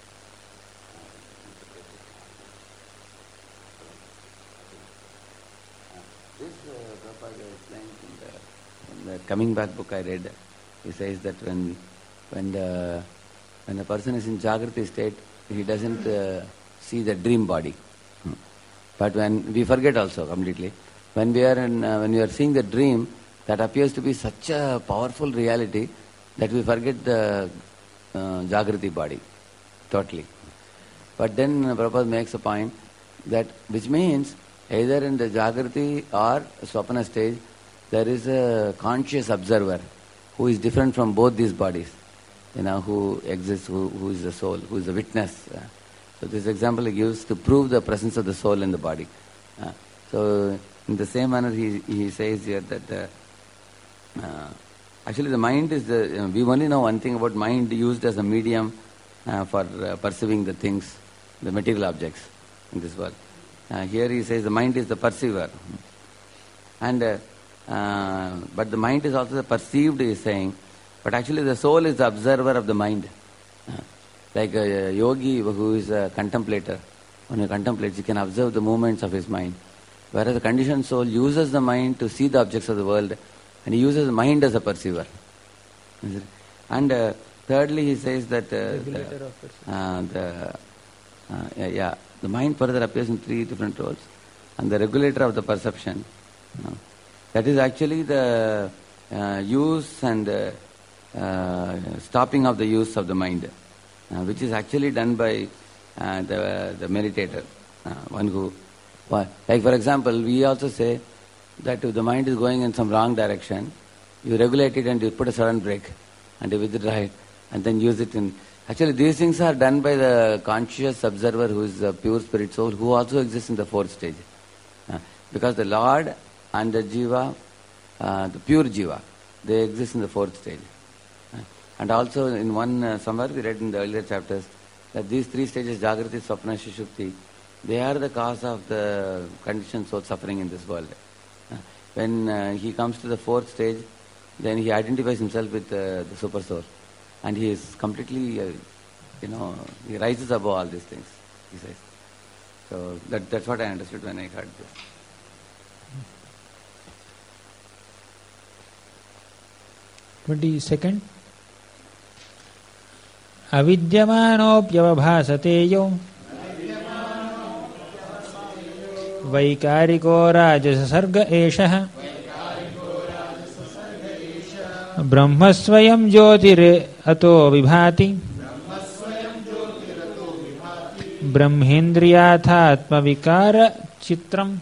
This uh, Prabhupada explains in the, in the Coming Back book I read. He says that when when the when a person is in Jagrati state, he doesn't uh, see the dream body. Hmm. But when we forget also completely, when we are in, uh, when we are seeing the dream, that appears to be such a powerful reality that we forget the uh, Jagrati body totally. But then uh, Prabhupada makes a point that which means either in the Jagrati or Swapana stage, there is a conscious observer who is different from both these bodies, you know, who exists, who, who is the soul, who is the witness. Uh, so this example he gives to prove the presence of the soul in the body. Uh, so in the same manner he he says here that uh, uh, actually the mind is the, you know, we only know one thing about mind used as a medium uh, for uh, perceiving the things, the material objects in this world. Uh, here he says the mind is the perceiver. And uh, Uh, but the mind is also the perceived, he is saying. But actually the soul is the observer of the mind. Uh, like a, a yogi who is a contemplator. When he contemplates, he can observe the movements of his mind. Whereas the conditioned soul uses the mind to see the objects of the world, and he uses the mind as a perceiver. And uh, thirdly, he says that uh, the, uh, the, uh, yeah, yeah, the mind further appears in three different roles. And the regulator of the perception, you know, that is actually the uh, use and uh, uh, stopping of the use of the mind, uh, which is actually done by uh, the, the meditator, uh, one who, like for example, we also say that if the mind is going in some wrong direction, you regulate it and you put a sudden brake and you withdraw it and then use it in. Actually, these things are done by the conscious observer who is a pure spirit soul, who also exists in the fourth stage. Uh, because the Lord and the Jiva, uh, the pure Jiva, they exist in the fourth stage. Uh, And also in one, uh, somewhere we read in the earlier chapters, that these three stages, Jagrati, Swapna, Sushupti, they are the cause of the conditioned soul suffering in this world. Uh, when uh, he comes to the fourth stage, then he identifies himself with uh, the super soul. And he is completely, uh, you know, he rises above all these things, he says. So that, that's what I understood when I heard this. twenty-second. अविद्यमानोऽप्यवभासते यो वैकारिको राजससर्ग एषः ब्रह्मस्वयं ज्योतिरतो विभाति ब्रह्मेन्द्रियाथात्मविकारचित्रम्.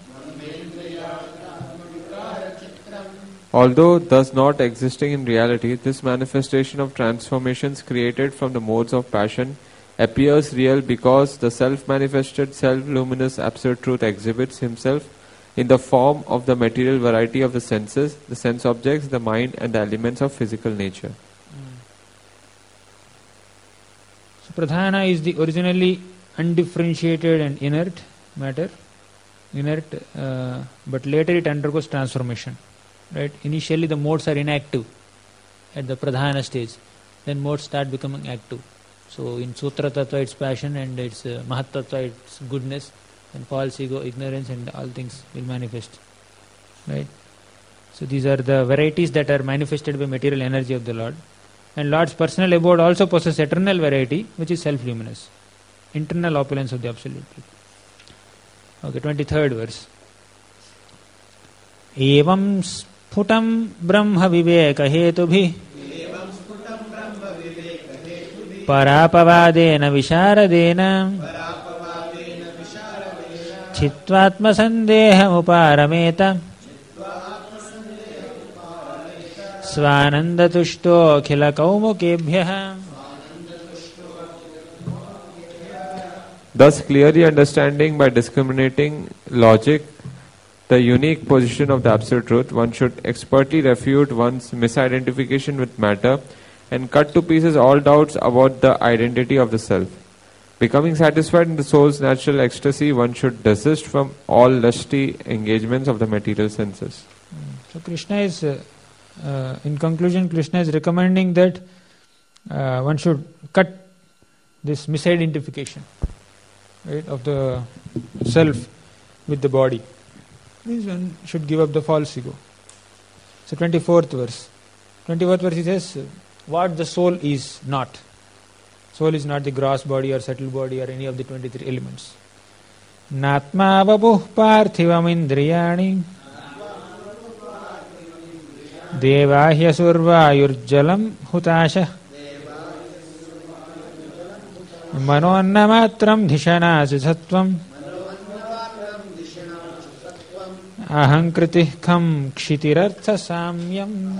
Although thus not existing in reality, this manifestation of transformations created from the modes of passion appears real because the self-manifested, self-luminous Absolute Truth exhibits himself in the form of the material variety of the senses, the sense objects, the mind and the elements of physical nature. Mm. So Pradhana is the originally undifferentiated and inert matter, inert, uh, but later it undergoes transformation. Right? Initially the modes are inactive at the Pradhana stage, then modes start becoming active. So in Sutra Tattva it's passion and it's uh, Mahat Tattva it's goodness, and false ego, ignorance and all things will manifest. Right? So these are the varieties that are manifested by material energy of the Lord. And Lord's personal abode also possesses eternal variety, which is self-luminous. Internal opulence of the Absolute Truth. Okay, twenty-third verse. Evam स्फुटं Brahma Vivek हेतुभिः परापवादेन विशारदेन चित्वात्मसन्देहमुपारमेत स्वानन्दतुष्टोऽखिलकौमुकेभ्यः. Thus clearly understanding by discriminating logic the unique position of the Absolute Truth, one should expertly refute one's misidentification with matter and cut to pieces all doubts about the identity of the self. Becoming satisfied in the soul's natural ecstasy, one should desist from all lusty engagements of the material senses. So Krishna is, uh, uh, in conclusion, Krishna is recommending that uh, one should cut this misidentification, right, of the self with the body. This one should give up the false ego. So twenty-fourth verse. twenty-fourth verse he says, what the soul is not. Soul is not the gross body or subtle body or any of the twenty-three elements. Natma vapuh parthivam indriyani devahya survayurjalam hutasha manonnamatram dhishanasi sattvam ahankritih kham kshitirartha samyam.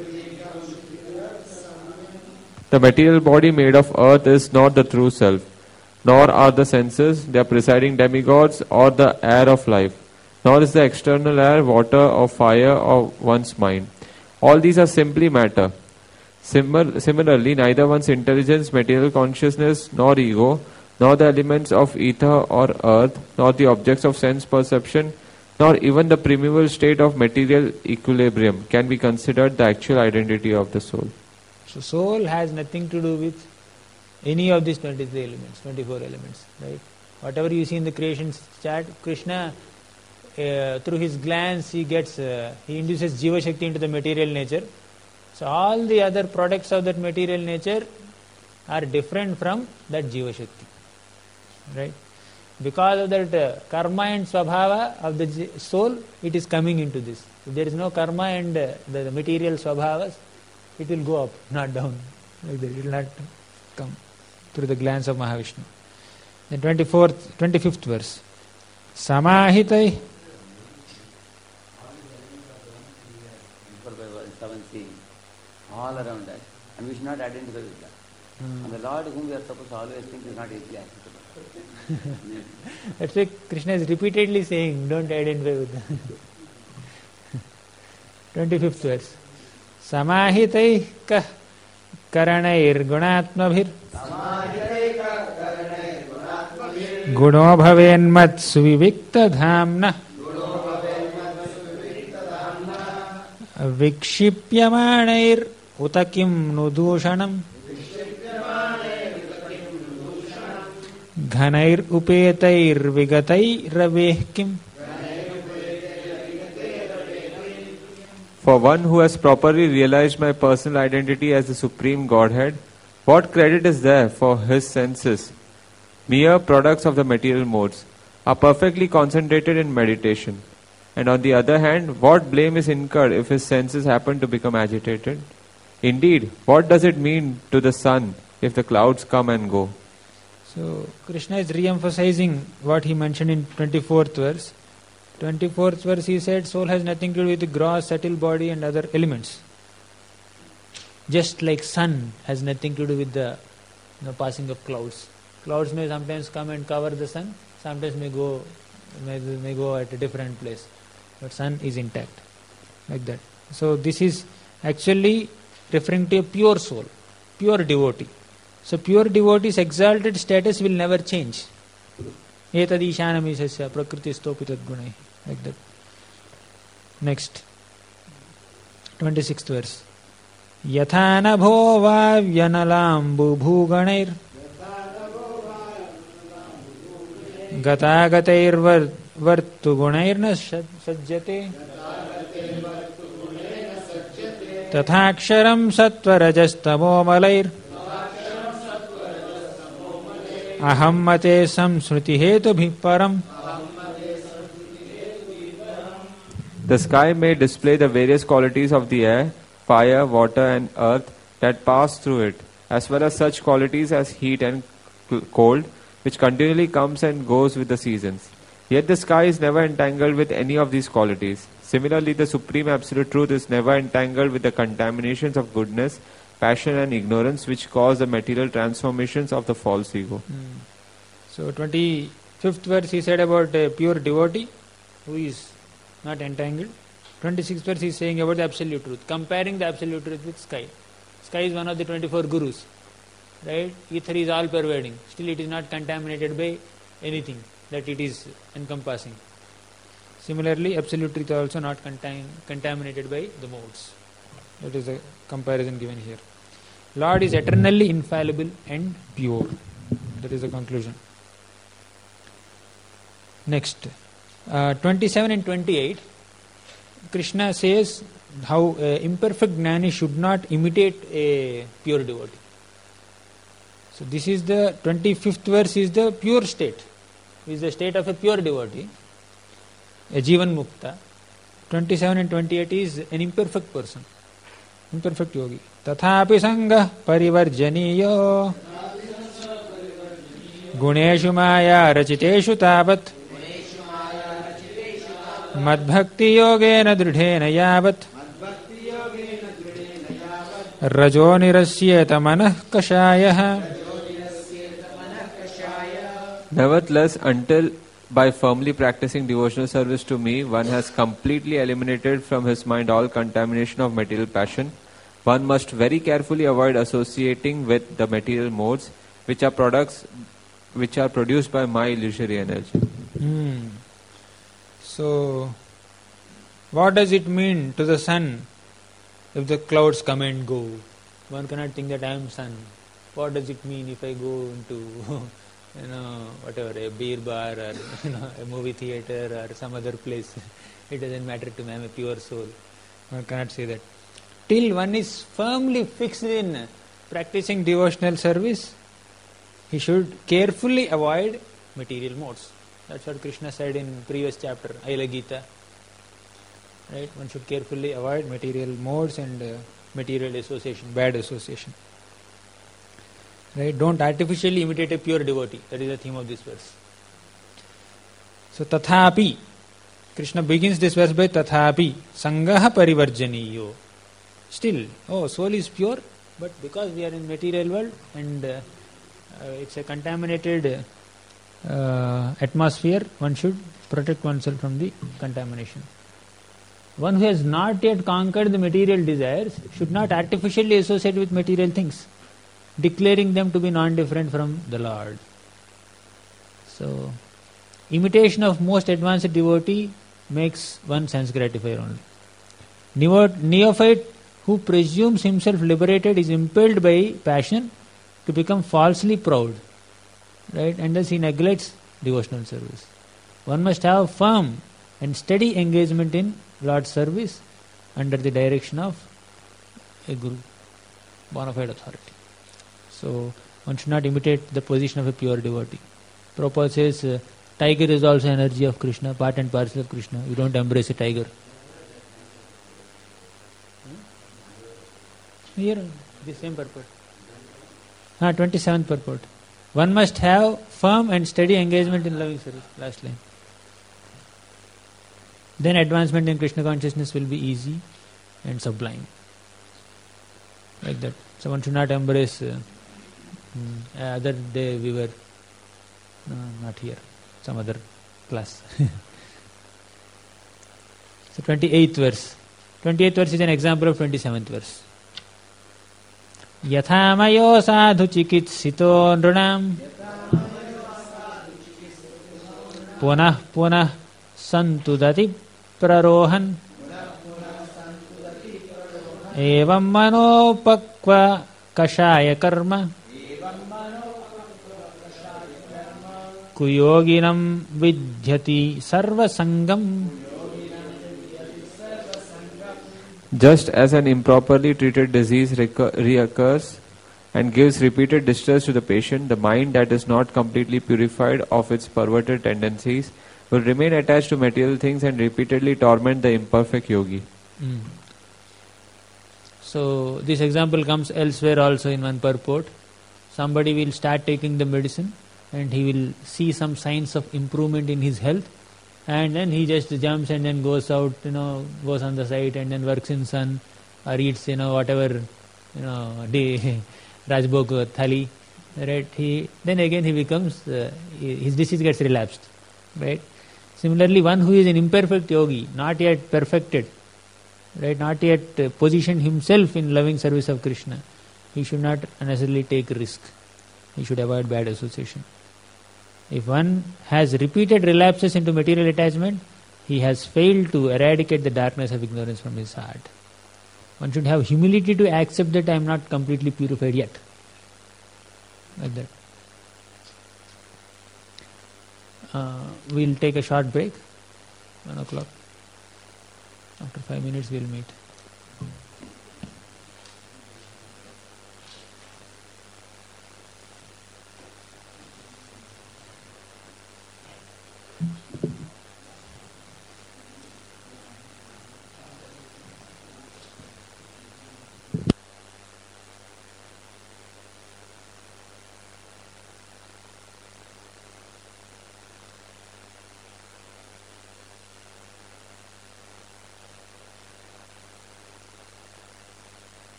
The material body made of earth is not the true self, nor are the senses, their presiding demigods, or the air of life, nor is the external air, water or fire or one's mind. All these are simply matter. Simil- similarly, neither one's intelligence, material consciousness, nor ego, nor the elements of ether or earth, nor the objects of sense perception, nor even the primeval state of material equilibrium can be considered the actual identity of the soul. So soul has nothing to do with any of these twenty-three elements, twenty-four elements, right? Whatever you see in the creation chart, Krishna, uh, through his glance, he gets, uh, he induces Jiva Shakti into the material nature. So all the other products of that material nature are different from that Jiva Shakti, right? Because of that uh, karma and swabhava of the soul, it is coming into this. If there is no karma and uh, the, the material swabhavas, it will go up, not down. Like that. It will not come through the glance of Mahavishnu. Then twenty-fourth, twenty-fifth verse. Samahitai. All around that. And we should not identify with that. Mm. And the Lord whom we are supposed to always think is not easily accessible. That's why Krishna is repeatedly saying, don't identify with that. twenty-fifth verse. Samahitai kah करणैर्गुणात्मभिर् गुणो भवेन्मत् सुविविक्तधाम्नः विक्षिप्यमाणैर् उत किं नु दूषणम् घनैरुपेतैर्विगतैरवेः किम्. For one who has properly realized my personal identity as the Supreme Godhead, what credit is there for his senses, mere products of the material modes, are perfectly concentrated in meditation? And on the other hand, what blame is incurred if his senses happen to become agitated? Indeed, what does it mean to the sun if the clouds come and go? So, Krishna is re-emphasizing what he mentioned in twenty-fourth verse. twenty-fourth verse he said, soul has nothing to do with the gross, subtle body and other elements. Just like sun has nothing to do with the you know, passing of clouds. Clouds may sometimes come and cover the sun, sometimes may go may, may go at a different place. But sun is intact. Like that. So this is actually referring to a pure soul, pure devotee. So pure devotee's exalted status will never change. Etad ishanamisasya prakritistopi tadgunai. Like that. Next. twenty-sixth verse. Yatha nabho vavyanalambu bhuganair gatagatair vartu gunairna sajjate tathaksharam sattvarajastaмо malair aham mate samsruti hetubhi param. The sky may display the various qualities of the air, fire, water and earth that pass through it, as well as such qualities as heat and cold, which continually comes and goes with the seasons. Yet the sky is never entangled with any of these qualities. Similarly, the Supreme Absolute Truth is never entangled with the contaminations of goodness, passion and ignorance which cause the material transformations of the false ego. Hmm. So twenty-fifth verse he said about a pure devotee who is not entangled. twenty-sixth verse he is saying about the Absolute Truth, comparing the Absolute Truth with sky. Sky is one of the twenty-four gurus. Right? Ether is all pervading. Still it is not contaminated by anything that it is encompassing. Similarly, Absolute Truth also not contain, contaminated by the modes. That is the comparison given here. Lord is eternally infallible and pure. That is the conclusion. Next, uh, twenty-seven and twenty-eight, Krishna says how uh, imperfect jnani should not imitate a pure devotee. So this is the twenty-fifth verse is the pure state, is the state of a pure devotee, a jivan mukta. twenty-seven and twenty-eight is an imperfect person, imperfect yogi. Tathapi sangha parivarjaniyo guneshu maya rachiteshu tavat madbhakti yogena dridhena yavat rajo nirasyeta manah kashayah. Nevertheless, until by firmly practicing devotional service to me, one has completely eliminated from his mind all contamination of material passion, one must very carefully avoid associating with the material modes which are products which are produced by my illusory energy. Hmm. So, what does it mean to the sun if the clouds come and go? One cannot think that I am sun. What does it mean if I go into you know, whatever, a beer bar or you know, a movie theater or some other place? It doesn't matter to me, I am a pure soul. One cannot say that. Till one is firmly fixed in practicing devotional service, he should carefully avoid material modes. That's what Krishna said in previous chapter, Aila Gita. Right? One should carefully avoid material modes and uh, material association, bad association. Right? Don't artificially imitate a pure devotee. That is the theme of this verse. So, tathapi. Krishna begins this verse by tathapi. Sangaha parivarjaniyo. Still, oh, soul is pure, but because we are in material world and uh, uh, it's a contaminated uh, atmosphere, one should protect oneself from the contamination. One who has not yet conquered the material desires should not artificially associate with material things, declaring them to be non-different from the Lord. So, imitation of most advanced devotee makes one sense gratifier only. Neophyte who presumes himself liberated is impelled by passion to become falsely proud, right? And thus he neglects devotional service. One must have firm and steady engagement in Lord's service under the direction of a Guru, bona fide authority. So one should not imitate the position of a pure devotee. Prabhupada says, uh, tiger is also energy of Krishna, part and parcel of Krishna. You don't embrace a tiger. Here, the same purport. Ah, twenty-seventh purport. One must have firm and steady engagement in loving service. Last line. Then advancement in Krishna consciousness will be easy and sublime. Like that. So one should not embrace. Uh, uh, other day we were no, not here, some other class. So twenty-eighth verse. twenty-eighth verse is an example of twenty-seventh verse. Yathamayo sadhu chikitsito nrunam punah punah santudati prarohan evam manopakva kashaya karma kuyoginam vidhyati sarva sangam. Just as an improperly treated disease recur- reoccurs and gives repeated distress to the patient, the mind that is not completely purified of its perverted tendencies will remain attached to material things and repeatedly torment the imperfect yogi. Mm. So this example comes elsewhere also in one purport. Somebody will start taking the medicine and he will see some signs of improvement in his health, and then he just jumps and then goes out, you know, goes on the site and then works in sun or eats, you know, whatever, you know, day Rajbhog thali, right? He then again he becomes uh, his disease gets relapsed, right? Similarly, one who is an imperfect yogi, not yet perfected, right, not yet uh, positioned himself in loving service of Krishna, he should not unnecessarily take risk. He should avoid bad association. If one has repeated relapses into material attachment, he has failed to eradicate the darkness of ignorance from his heart. One should have humility to accept that I am not completely purified yet. Like that. Uh, we'll take a short break. One o'clock. After five minutes we'll meet.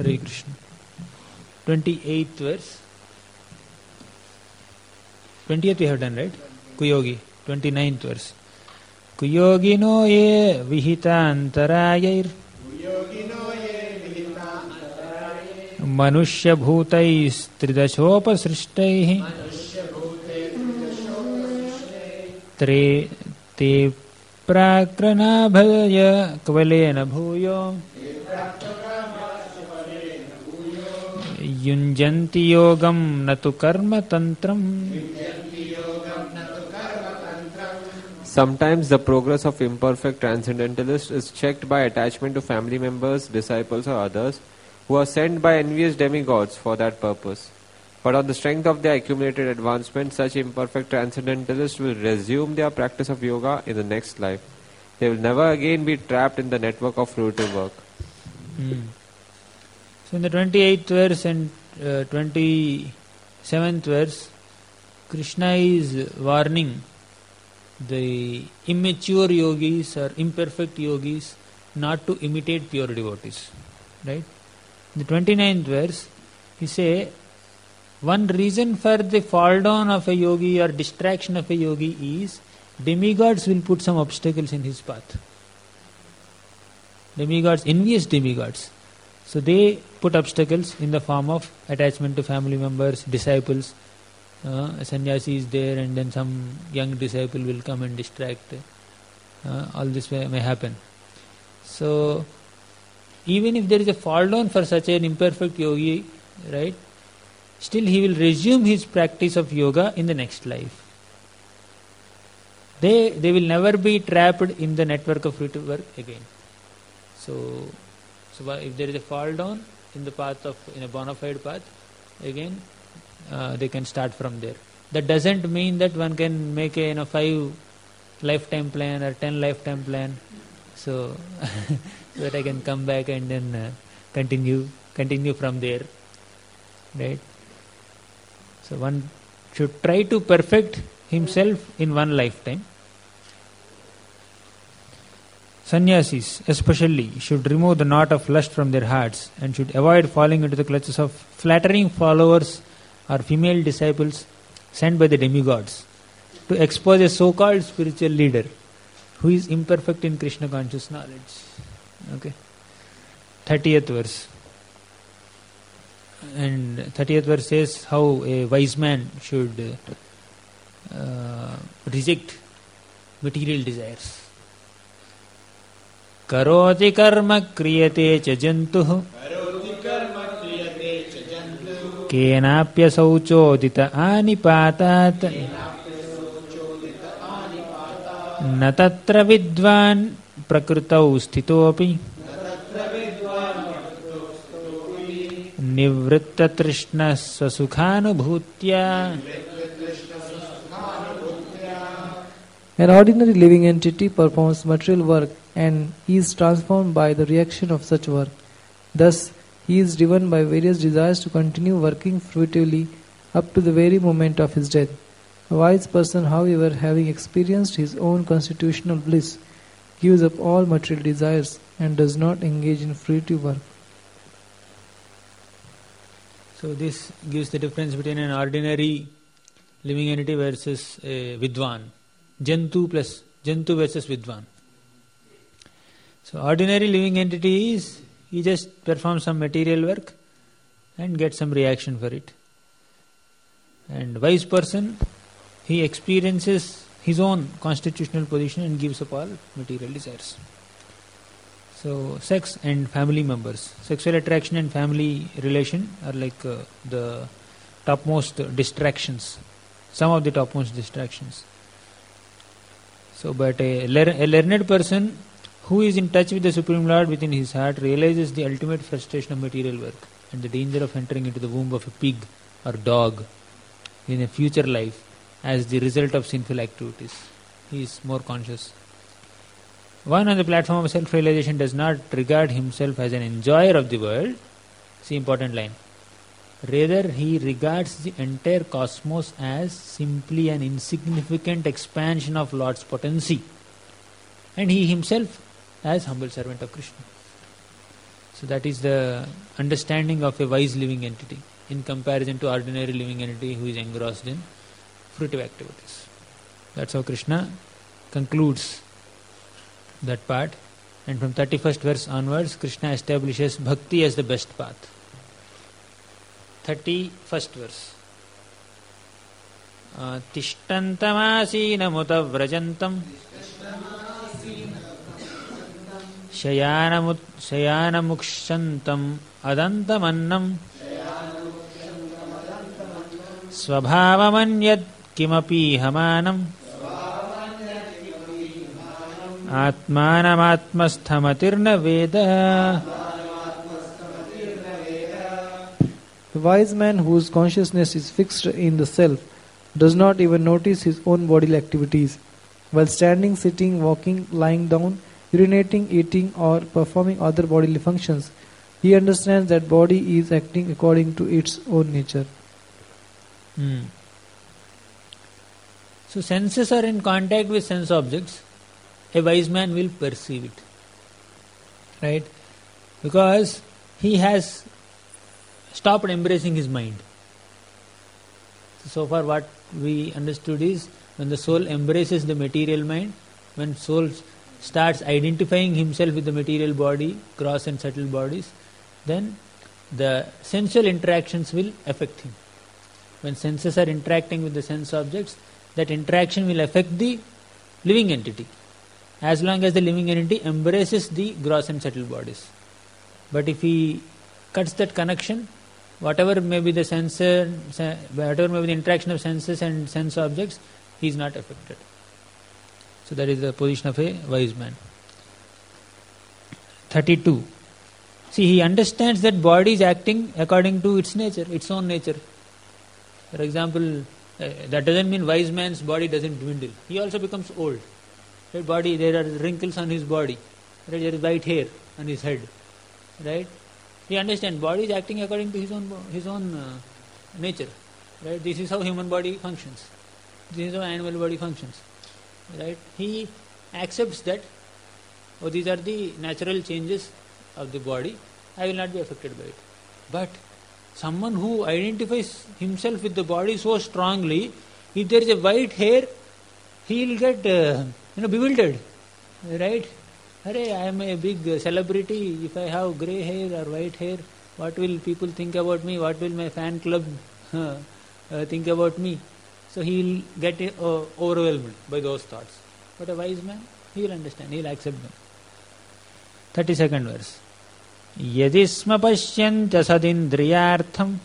Hare Krishna. twenty-eighth verse. twentieth we have done, right? Kuyogi. twenty-ninth verse. Kuyogino ye vihitantarayir manushya bhutais tridashopa srishtaihi tre te prakranabhaya kvalena bhuyo yunjanti yogam natu karma tantram. Sometimes the progress of imperfect transcendentalists is checked by attachment to family members, disciples or others who are sent by envious demigods for that purpose. But on the strength of their accumulated advancement, such imperfect transcendentalists will resume their practice of yoga in the next life. They will never again be trapped in the network of fruitive work. Hmm. So in the twenty-eighth verse and uh, twenty-seventh verse, Krishna is warning the immature yogis or imperfect yogis not to imitate pure devotees. Right? In the twenty-ninth verse, he say, one reason for the fall down of a yogi or distraction of a yogi is demigods will put some obstacles in his path. Demigods, envious demigods. So they put obstacles in the form of attachment to family members, disciples. Uh, a sannyasi is there and then some young disciple will come and distract. Uh, all this may, may happen. So even if there is a fall down for such an imperfect yogi, right, still he will resume his practice of yoga in the next life. They they will never be trapped in the network of fruitive work again. So, so if there is a fall down in the path of in a bona fide path, again uh, they can start from there. That doesn't mean that one can make a you know five lifetime plan or ten lifetime plan. So, so that I can come back and then uh, continue continue from there, right? So one should try to perfect himself in one lifetime. Sannyasis especially should remove the knot of lust from their hearts and should avoid falling into the clutches of flattering followers or female disciples sent by the demigods to expose a so-called spiritual leader who is imperfect in Krishna conscious knowledge. Okay. thirtieth verse. And thirtieth verse says how a wise man should uh, reject material desires. Karoti karma kriyate cha jantuh kenapya sauchodita anipatat na tatra vidvan prakrutau sthitopi nivritta trishna sasukhanubhutya. An ordinary living entity performs material work and is transformed by the reaction of such work. Thus, he is driven by various desires to continue working fruitively up to the very moment of his death. A wise person, however, having experienced his own constitutional bliss, gives up all material desires and does not engage in fruitive work. So this gives the difference between an ordinary living entity versus a Vidwan. Jantu plus Jantu versus Vidwan. So ordinary living entity is he just performs some material work and gets some reaction for it. And wise person, he experiences his own constitutional position and gives up all material desires. So sex and family members. Sexual attraction and family relation are like uh, the topmost distractions. Some of the topmost distractions. So but a, lear- a learned person who is in touch with the Supreme Lord within his heart realizes the ultimate frustration of material work and the danger of entering into the womb of a pig or dog in a future life as the result of sinful activities. He is more conscious. One on the platform of self-realization does not regard himself as an enjoyer of the world. See important line. Rather, he regards the entire cosmos as simply an insignificant expansion of Lord's potency, and he himself as humble servant of Krishna. So that is the understanding of a wise living entity in comparison to ordinary living entity who is engrossed in fruitive activities. That's how Krishna concludes that part. And from thirty-first verse onwards, Krishna establishes bhakti as the best path. thirty-first verse. Tishtantamasīnamuta vrajantam शयानमुक्षन्तं अदन्तमन्नं स्वभावमन्यत् किमपि हमानम् आत्मानमात्मस्थमतिर्न वेद. The wise man whose consciousness is fixed in the self does not even notice his own bodily activities. While standing, sitting, walking, lying down, urinating, eating, or performing other bodily functions, he understands that body is acting according to its own nature. Hmm. So senses are in contact with sense objects. A wise man will perceive it. Right? Because he has stopped embracing his mind. So, so far what we understood is, when the soul embraces the material mind, when soul starts identifying himself with the material body, gross and subtle bodies, then the sensual interactions will affect him. When senses are interacting with the sense objects, that interaction will affect the living entity, as long as the living entity embraces the gross and subtle bodies. But if he cuts that connection, whatever may be the sensor, whatever may be the interaction of senses and sense objects, he is not affected. So that is the position of a wise man. thirty-two. See, he understands that body is acting according to its nature, its own nature. For example, uh, that doesn't mean wise man's body doesn't dwindle. He also becomes old. Right? Body, there are wrinkles on his body. Right? There is white hair on his head. Right? He understands body is acting according to his own his own uh, nature. Right? This is how human body functions. This is how animal body functions. Right? He accepts that, oh, these are the natural changes of the body, I will not be affected by it. But someone who identifies himself with the body so strongly, if there is a white hair, he will get uh, you know bewildered. Right? Arey, I am a big celebrity. If I have grey hair or white hair, what will people think about me? What will my fan club uh, uh, think about me? So he will get uh, overwhelmed by those thoughts. But a wise man, he will understand, he will accept them. thirty-second verse. Yadisma pashyanta sadindriyartham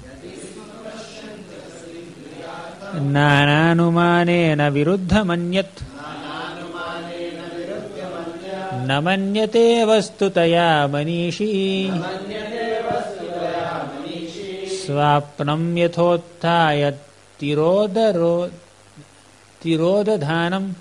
nananumanena viruddha manyat namanyate vastutaya manishi swapnam yathottaya tirodaro tirodadhanam.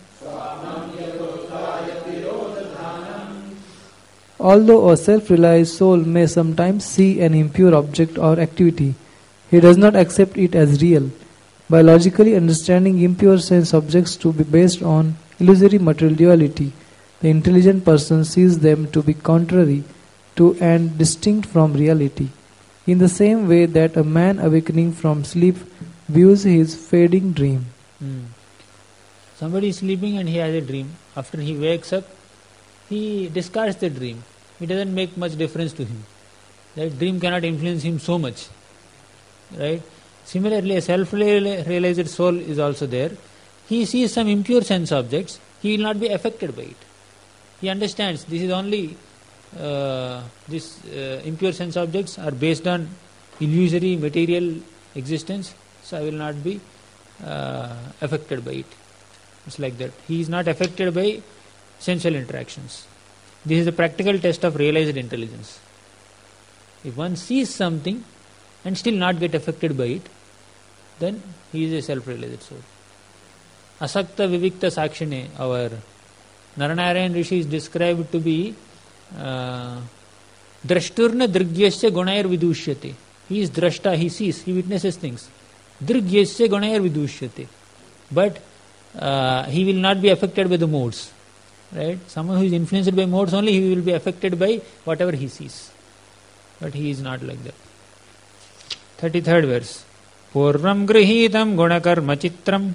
Although a self-realized soul may sometimes see an impure object or activity, he does not accept it as real. By logically understanding impure sense objects to be based on illusory material duality, the intelligent person sees them to be contrary to and distinct from reality, in the same way that a man awakening from sleep views his fading dream. Hmm. Somebody is sleeping and he has a dream. After he wakes up, he discards the dream. It doesn't make much difference to him. That dream cannot influence him so much. Right? Similarly, a self-realized soul is also there. He sees some impure sense objects. He will not be affected by it. He understands this is only uh, this uh, impure sense objects are based on illusory material existence. So I will not be uh, affected by it. It's like that. He is not affected by sensual interactions. This is the practical test of realized intelligence. If one sees something and still not get affected by it, then he is a self-realized soul. Asakta Vivikta Sakshine, our Naranarayan Rishi is described to be uh, Drashturna Drigyasya Gunair Vidushyate. He is drashta, he sees, he witnesses things. Drigyasya Gunair Vidushyate. But uh, he will not be affected by the modes. Right? Someone who is influenced by modes only, he will be affected by whatever he sees. But he is not like that. thirty-third verse. Purvam grihitam gunakarma chitram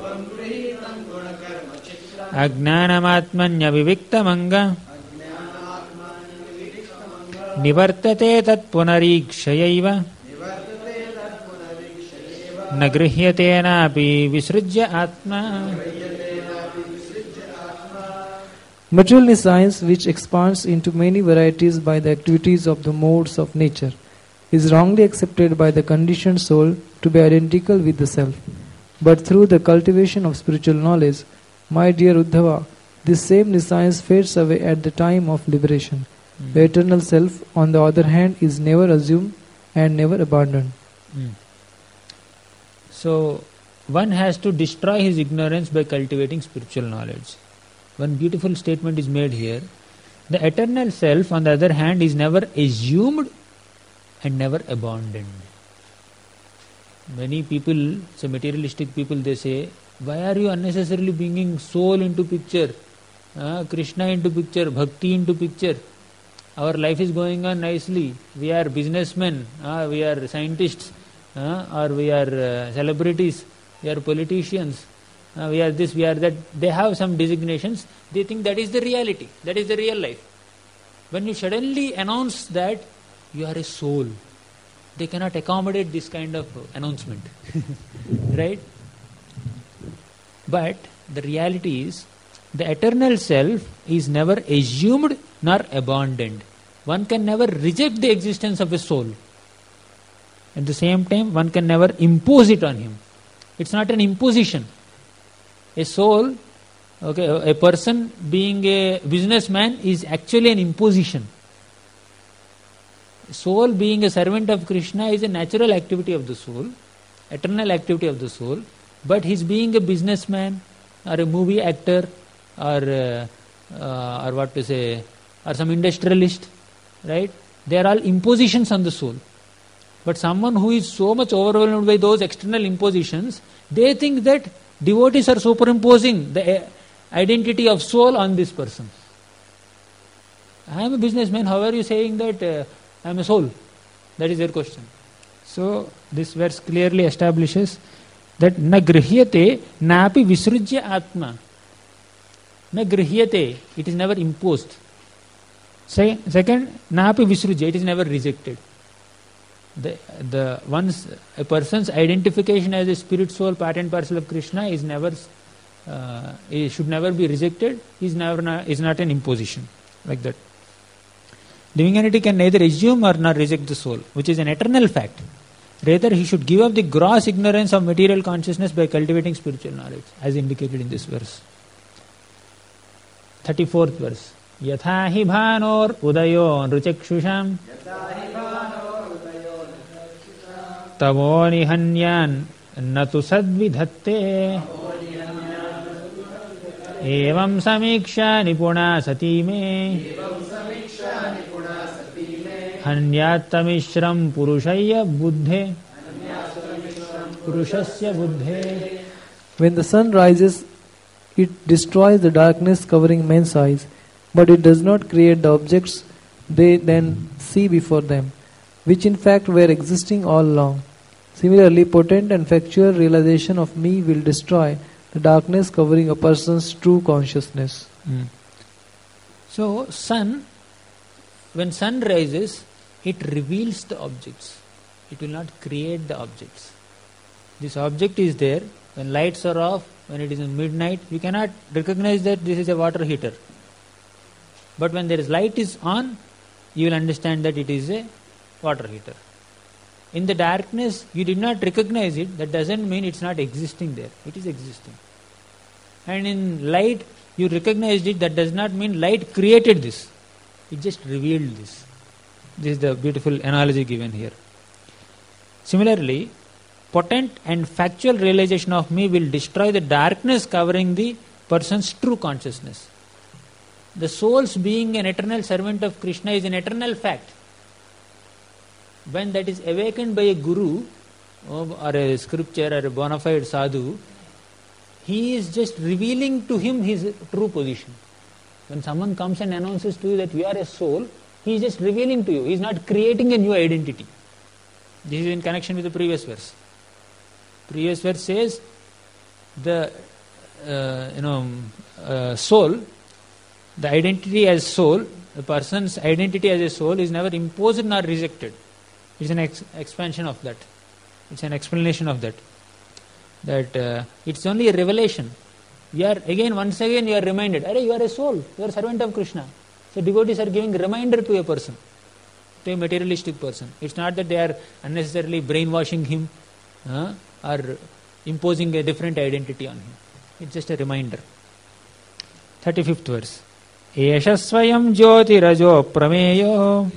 Ajnanamatmanya viviktamanga Nivartate tat punarikshayaiva Nagrihyate napi visrujya atma. Material is science which expands into many varieties by the activities of the modes of nature, is wrongly accepted by the conditioned soul to be identical with the self. But through the cultivation of spiritual knowledge, my dear Uddhava, this same science fades away at the time of liberation. Mm. The eternal self, on the other hand, is never assumed and never abandoned. Mm. So, one has to destroy his ignorance by cultivating spiritual knowledge. One beautiful statement is made here. The eternal self, on the other hand, is never assumed and never abandoned. Many people, say materialistic people, they say, why are you unnecessarily bringing soul into picture, uh, Krishna into picture, bhakti into picture? Our life is going on nicely. We are businessmen, uh, we are scientists, uh, or we are uh, celebrities, we are politicians, uh, we are this, we are that. They have some designations. They think that is the reality, that is the real life. When you suddenly announce that you are a soul, they cannot accommodate this kind of announcement. Right? But the reality is, the eternal self is never assumed nor abandoned. One can never reject the existence of a soul. At the same time, one can never impose it on him. It's not an imposition. A soul, okay, a person being a businessman is actually an imposition. Soul being a servant of Krishna is a natural activity of the soul, eternal activity of the soul, but his being a businessman or a movie actor or uh, uh, or what to say, or some industrialist, right? They are all impositions on the soul. But someone who is so much overwhelmed by those external impositions, they think that devotees are superimposing the identity of soul on this person. I am a businessman, how are you saying that uh, I am a soul? That is their question. So, this verse clearly establishes that na grihyate napi visrujya atma. Na grihyate, it is never imposed. Say, second, napi visrujya, it is never rejected. The, the once a person's identification as a spirit soul, part and parcel of Krishna is never, uh, it should never be rejected, is never not, is not an imposition, like that. Living entity can neither assume or not reject the soul, which is an eternal fact. Rather, he should give up the gross ignorance of material consciousness by cultivating spiritual knowledge, as indicated in this verse. thirty-fourth verse. Yatha hi bhanor udayo nruchakshusham tavo nihanyan natu sadvidhatte evam samiksha nipuna sati me hanyattamishram purushaya buddhe purushasya buddhe. When the sun rises, it destroys the darkness covering men's eyes, but it does not create the objects they then see before them, which in fact were existing all along. Similarly, potent and factual realization of me will destroy the darkness covering a person's true consciousness. Mm. So, sun, when sun rises, it reveals the objects. It will not create the objects. This object is there. When lights are off, when it is in midnight, you cannot recognize that this is a water heater. But when there is light is on, you will understand that it is a water heater. In the darkness, you did not recognize it. That doesn't mean it's not existing there. It is existing. And in light, you recognized it. That does not mean light created this. It just revealed this. This is the beautiful analogy given here. Similarly, potent and factual realization of me will destroy the darkness covering the person's true consciousness. The soul's being an eternal servant of Krishna is an eternal fact. When that is awakened by a guru or a scripture or a bona fide sadhu, he is just revealing to him his true position. When someone comes and announces to you that we are a soul, He is just revealing to you. He is not creating a new identity. This is in connection with the previous verse. Previous verse says the uh, you know uh, soul, the identity as soul, the person's identity as a soul is never imposed nor rejected. It's an ex- expansion of that. It's an explanation of that. That uh, it's only a revelation. You are again, once again, you are reminded. Arey, you are a soul. You are a servant of Krishna. So devotees are giving reminder to a person, to a materialistic person. It's not that they are unnecessarily brainwashing him uh, or imposing a different identity on him. It's just a reminder. thirty-fifth verse. Esha swayam jyotirajo prameyo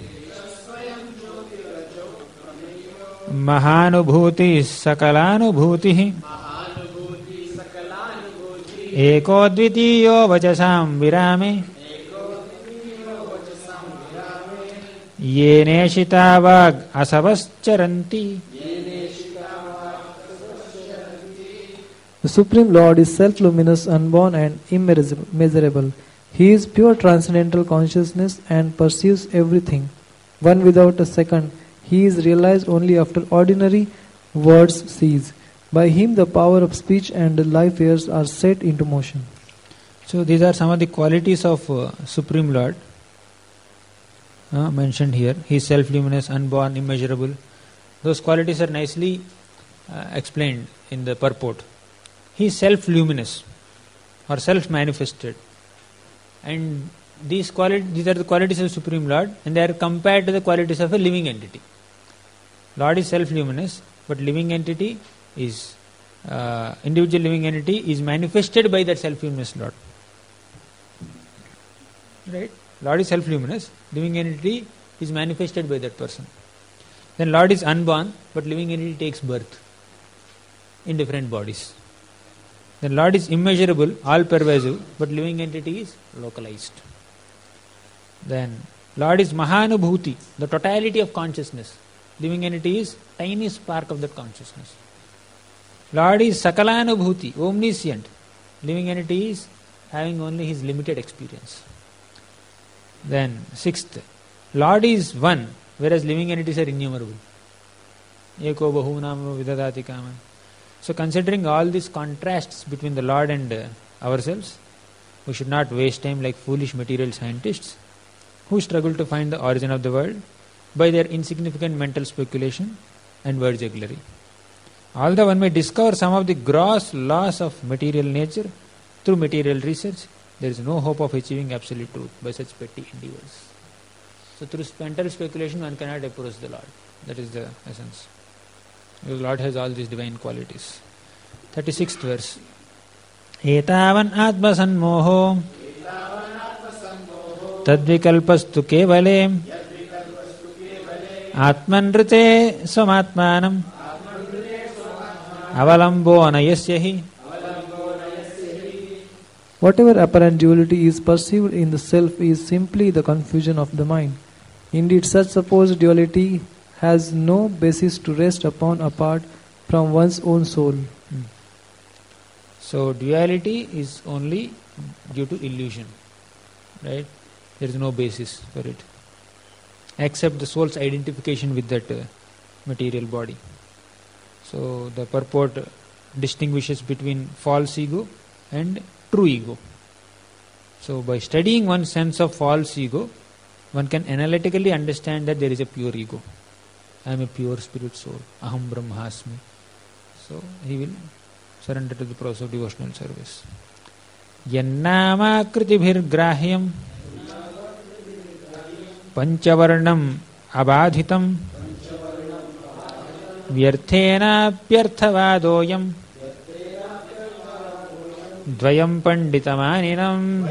mahanubhuti sakalanubhuti eko dvitiyo vachasam virame yeneshita vag asavascharanti. The Supreme Lord is self-luminous, unborn and immeasurable. He is pure transcendental consciousness and perceives everything, one without a second. He is realized only after ordinary words cease. By him the power of speech and life airs are set into motion. So these are some of the qualities of uh, Supreme Lord uh, mentioned here. He is self-luminous, unborn, immeasurable. Those qualities are nicely uh, explained in the purport. He is self-luminous or self-manifested. And these quali- these are the qualities of Supreme Lord, and they are compared to the qualities of a living entity. Lord is self-luminous, but living entity is, uh, individual living entity is manifested by that self-luminous Lord. Right? Lord is self-luminous, living entity is manifested by that person. Then Lord is unborn, but living entity takes birth in different bodies. Then Lord is immeasurable, all-pervasive, but living entity is localized. Then Lord is Mahanubhuti, the totality of consciousness. Living entity is tiny spark of that consciousness. Lord is Sakalanubhuti, omniscient. Living entity is having only his limited experience. Then sixth, Lord is one, whereas living entities are innumerable. Eko bahunam vidadati kaman. So considering all these contrasts between the Lord and uh, ourselves, we should not waste time like foolish material scientists who struggle to find the origin of the world by their insignificant mental speculation and word jugglery. Although one may discover some of the gross laws of material nature through material research, there is no hope of achieving absolute truth by such petty endeavors. So through mental speculation one cannot approach the Lord. That is the essence. The Lord has all these divine qualities. thirty-sixth verse. Etavan atma sanmoho tadvikalpastu kevale atmanrite swamatmanam avalambona yasyahi. Whatever apparent duality is perceived in the self is simply the confusion of the mind. Indeed, such supposed duality has no basis to rest upon apart from one's own soul. Hmm. So duality is only due to illusion, right? There is no basis for it, except the soul's identification with that uh, material body. So the purport distinguishes between false ego and true ego. So by studying one's sense of false ego, one can analytically understand that there is a pure ego. I am a pure spirit soul. Aham Brahmasmi. So he will surrender to the process of devotional service. Yannama kritibhir grahyam panchavarnam abadhitam vyarthena pyarthavadoyam dvayam panditamaninam.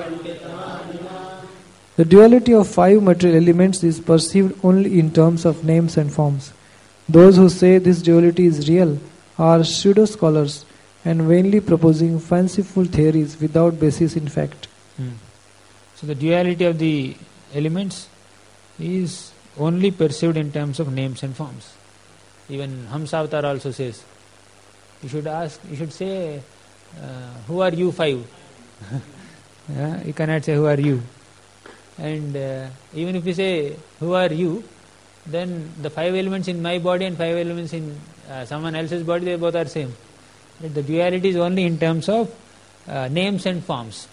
The duality of five material elements is perceived only in terms of names and forms. Those who say this duality is real are pseudo-scholars and vainly proposing fanciful theories without basis in fact. Hmm. So the duality of the elements is only perceived in terms of names and forms. Even Hamsavatar also says, you should ask, you should say, uh, who are you five? Yeah, you cannot say who are you. And uh, even if you say, who are you? Then the five elements in my body and five elements in uh, someone else's body, they both are same. The duality is only in terms of uh, names and forms.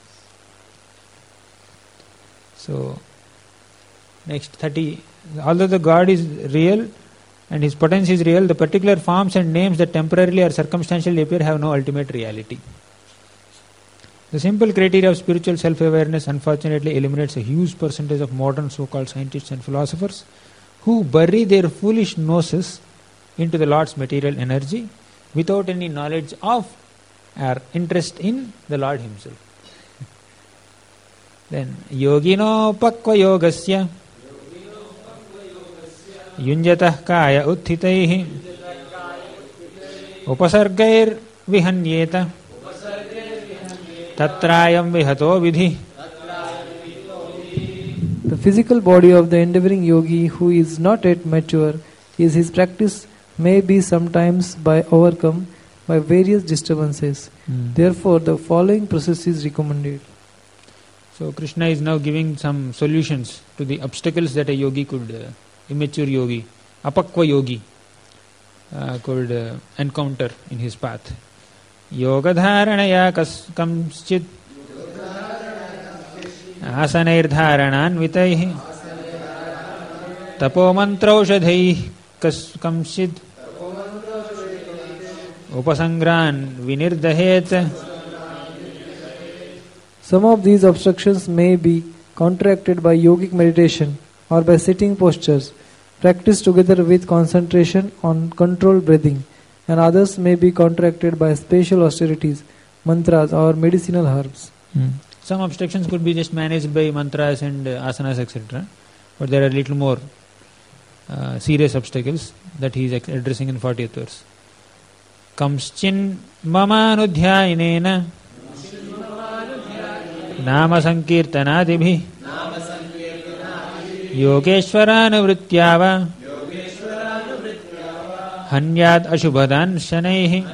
So, next thirty. Although the God is real and His potence is real, the particular forms and names that temporarily or circumstantially appear have no ultimate reality. The simple criteria of spiritual self-awareness unfortunately eliminates a huge percentage of modern so-called scientists and philosophers who bury their foolish noses into the Lord's material energy without any knowledge of or interest in the Lord Himself. Then, yogino pakva yogasya yunjatah kaya uttitaihi upasargair vihanyeta tatrayam vihato vidhi. The physical body of the endeavoring yogi who is not yet mature is his practice may be sometimes by overcome by various disturbances. Mm. Therefore, the following process is recommended. So, Krishna is now giving some solutions to the obstacles that a yogi could, uh, immature yogi, apakva yogi, uh, could uh, encounter in his path. Yoga dharanaya kamschid asanair dharanan vitaihi tapo mantraushadhaih kamschid upasangran vinirdahet. Some of these obstructions may be counteracted by yogic meditation or by sitting postures practiced together with concentration on controlled breathing, and others may be counteracted by special austerities, mantras or medicinal herbs. Hmm. Some obstructions could be just managed by mantras and uh, asanas, et cetera. But there are little more uh, serious obstacles that he is addressing in fortieth verse. Kamschin mama anudhyainena nama sankirtanadibhi yogeshwaranavrityava hanyad ashubhadan shanaihi.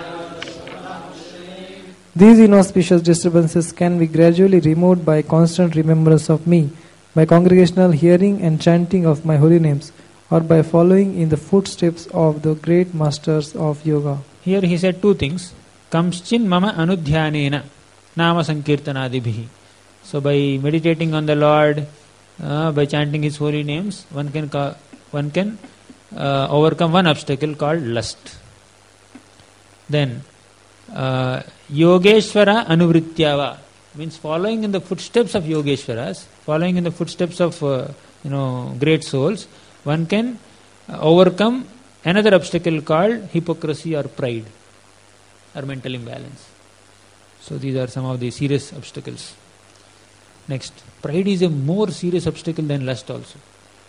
These inauspicious disturbances can be gradually removed by constant remembrance of me, by congregational hearing and chanting of my holy names, or by following in the footsteps of the great masters of yoga. Here he said two things. Kamschin mama anudhyanena nama sankirtanadibhi. So by meditating on the Lord, uh, by chanting His holy names, one can ca- one can uh, overcome one obstacle called lust. Then uh, Yogeshwara Anuvrityava means following in the footsteps of Yogeshwaras, following in the footsteps of uh, you know great souls, one can uh, overcome another obstacle called hypocrisy or pride or mental imbalance. So these are some of the serious obstacles. Next, pride is a more serious obstacle than lust also.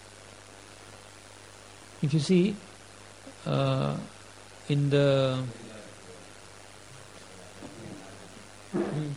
If you see uh, in the hmm.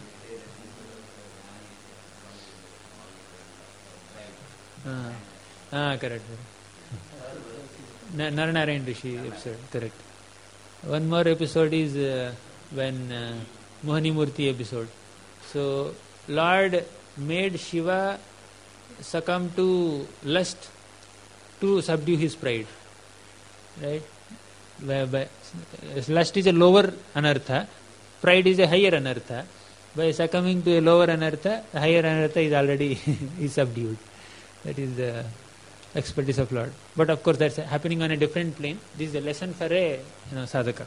ah, ah correct. Naranarayan Rishi episode, correct. One more episode is uh, when uh, Mohani Murti episode. So Lord made Shiva succumb to lust to subdue his pride. Right? By, by, lust is a lower anartha, pride is a higher anartha. By succumbing to a lower anartha, the higher anartha is already is subdued. That is the expertise of Lord. But of course that's happening on a different plane. This is a lesson for a you know, sadhaka.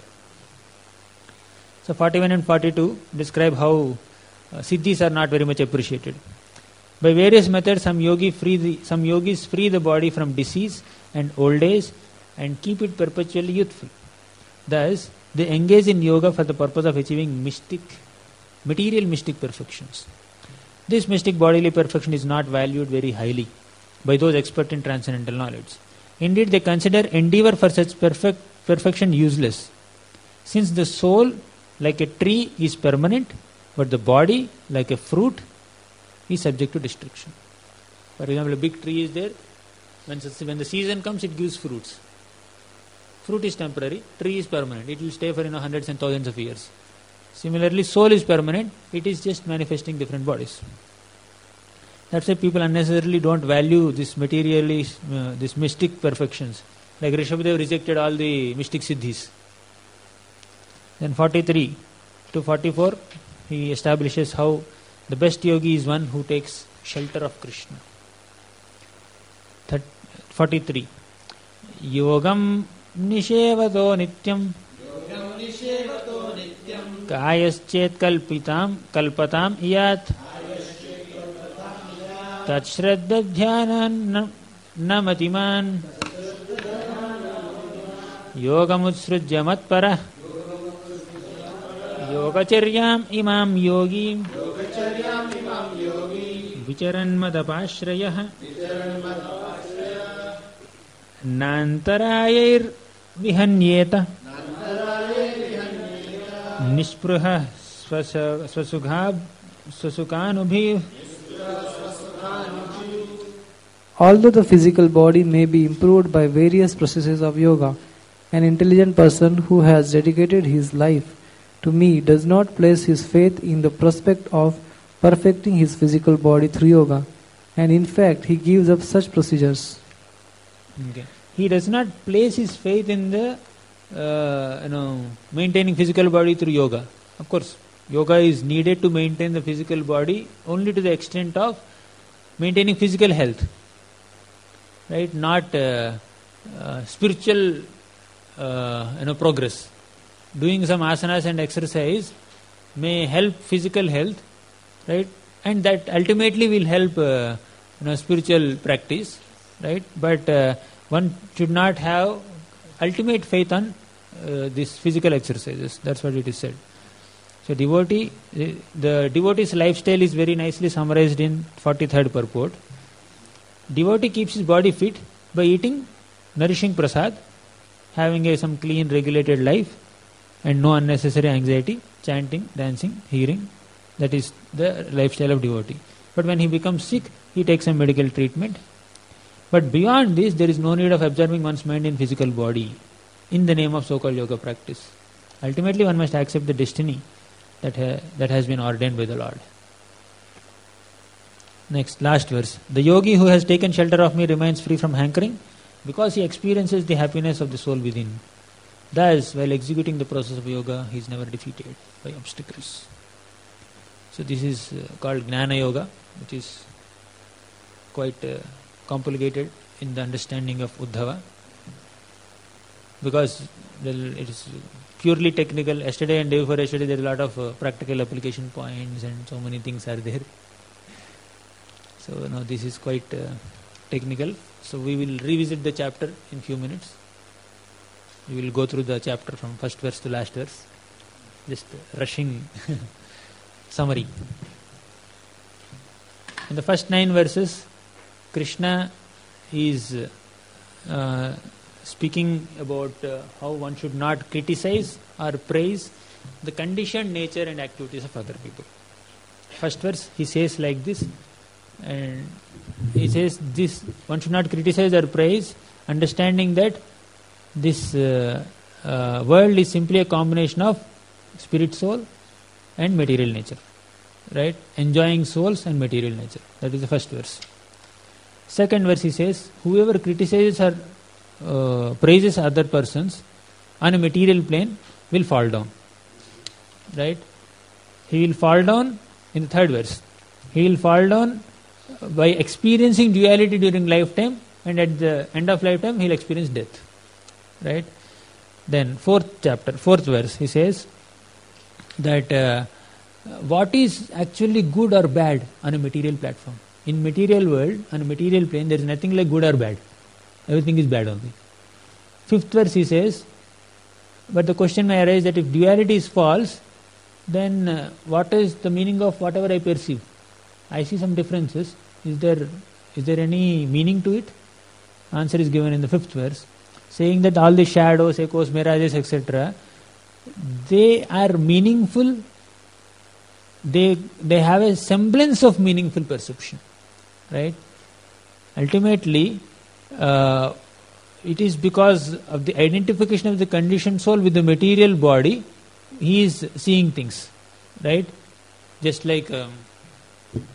So forty-one and forty-two describe how uh, siddhis are not very much appreciated. By various methods, some yogi free the, some yogis free the body from disease and old age and keep it perpetually youthful. Thus, they engage in yoga for the purpose of achieving mystic, material mystic perfections. This mystic bodily perfection is not valued very highly by those expert in transcendental knowledge. Indeed, they consider endeavor for such perfect perfection useless, since the soul, like a tree, is permanent, but the body, like a fruit, is subject to destruction. For example, a big tree is there. When, when the season comes, it gives fruits. Fruit is temporary, tree is permanent. It will stay for you know hundreds and thousands of years. Similarly, soul is permanent. It is just manifesting different bodies. That's why people unnecessarily don't value this materially, uh, this mystic perfections. Like Rishabhadev rejected all the mystic siddhis. Then forty-three to forty-four, he establishes how the best yogi is one who takes shelter of Krishna. forty-three. Yogam nishevato nityam kayaschet kalpitam kalpatam iyat tatshraddha dhyanan namatiman yogamutsrujya matpara yogacharyam imam yogim vicharan madapashrayah नान्तरायैर् विहन्येत निष्पृह स्वसुखा स्वसुखानुभि. Although the physical body may be improved by various processes of yoga, an intelligent person who has dedicated his life to me does not place his faith in the prospect of perfecting his physical body through yoga, and in fact he gives up such procedures. Okay. He does not place his faith in the uh, you know maintaining physical body through yoga. Of course, yoga is needed to maintain the physical body only to the extent of maintaining physical health, right? Not uh, uh, spiritual uh, you know progress. Doing some asanas and exercise may help physical health, right? And that ultimately will help uh, you know spiritual practice. Right, but uh, one should not have ultimate faith on uh, these physical exercises. That's what it is said. So, devotee, the, the devotee's lifestyle is very nicely summarized in forty-third purport. Devotee keeps his body fit by eating nourishing prasad, having a some clean, regulated life, and no unnecessary anxiety, chanting, dancing, hearing. That is the lifestyle of devotee. But when he becomes sick, he takes some medical treatment. But beyond this, there is no need of absorbing one's mind in physical body in the name of so-called yoga practice. Ultimately, one must accept the destiny that ha- that has been ordained by the Lord. Next, last verse. The yogi who has taken shelter of me remains free from hankering because he experiences the happiness of the soul within. Thus, while executing the process of yoga, he is never defeated by obstacles. So this is uh, called Jnana Yoga, which is quite uh, complicated in the understanding of Uddhava, because well, it is purely technical. Yesterday and day before yesterday there is a lot of uh, practical application points and so many things are there. So now this is quite uh, technical. So we will revisit the chapter in few minutes. We will go through the chapter from first verse to last verse. Just uh, rushing summary. In the first nine verses, Krishna is uh, speaking about uh, how one should not criticize or praise the conditioned nature and activities of other people. First verse, he says like this, and he says this: one should not criticize or praise, understanding that this uh, uh, world is simply a combination of spirit, soul, and material nature. Right? Enjoying souls and material nature. That is the first verse. Second verse he says, whoever criticizes or uh, praises other persons on a material plane will fall down. Right? He will fall down in the third verse. He will fall down by experiencing duality during lifetime, and at the end of lifetime he will experience death. Right? Then fourth chapter, fourth verse, he says that uh, what is actually good or bad on a material platform. In material world, on a material plane, there is nothing like good or bad. Everything is bad only. Fifth verse he says, but the question may arise that if duality is false, then uh, what is the meaning of whatever I perceive? I see some differences. Is there is there any meaning to it? Answer is given in the fifth verse, saying that all the shadows, echoes, mirages, et cetera, they are meaningful. They they have a semblance of meaningful perception. Right? Ultimately, uh, it is because of the identification of the conditioned soul with the material body, he is seeing things. Right? Just like um,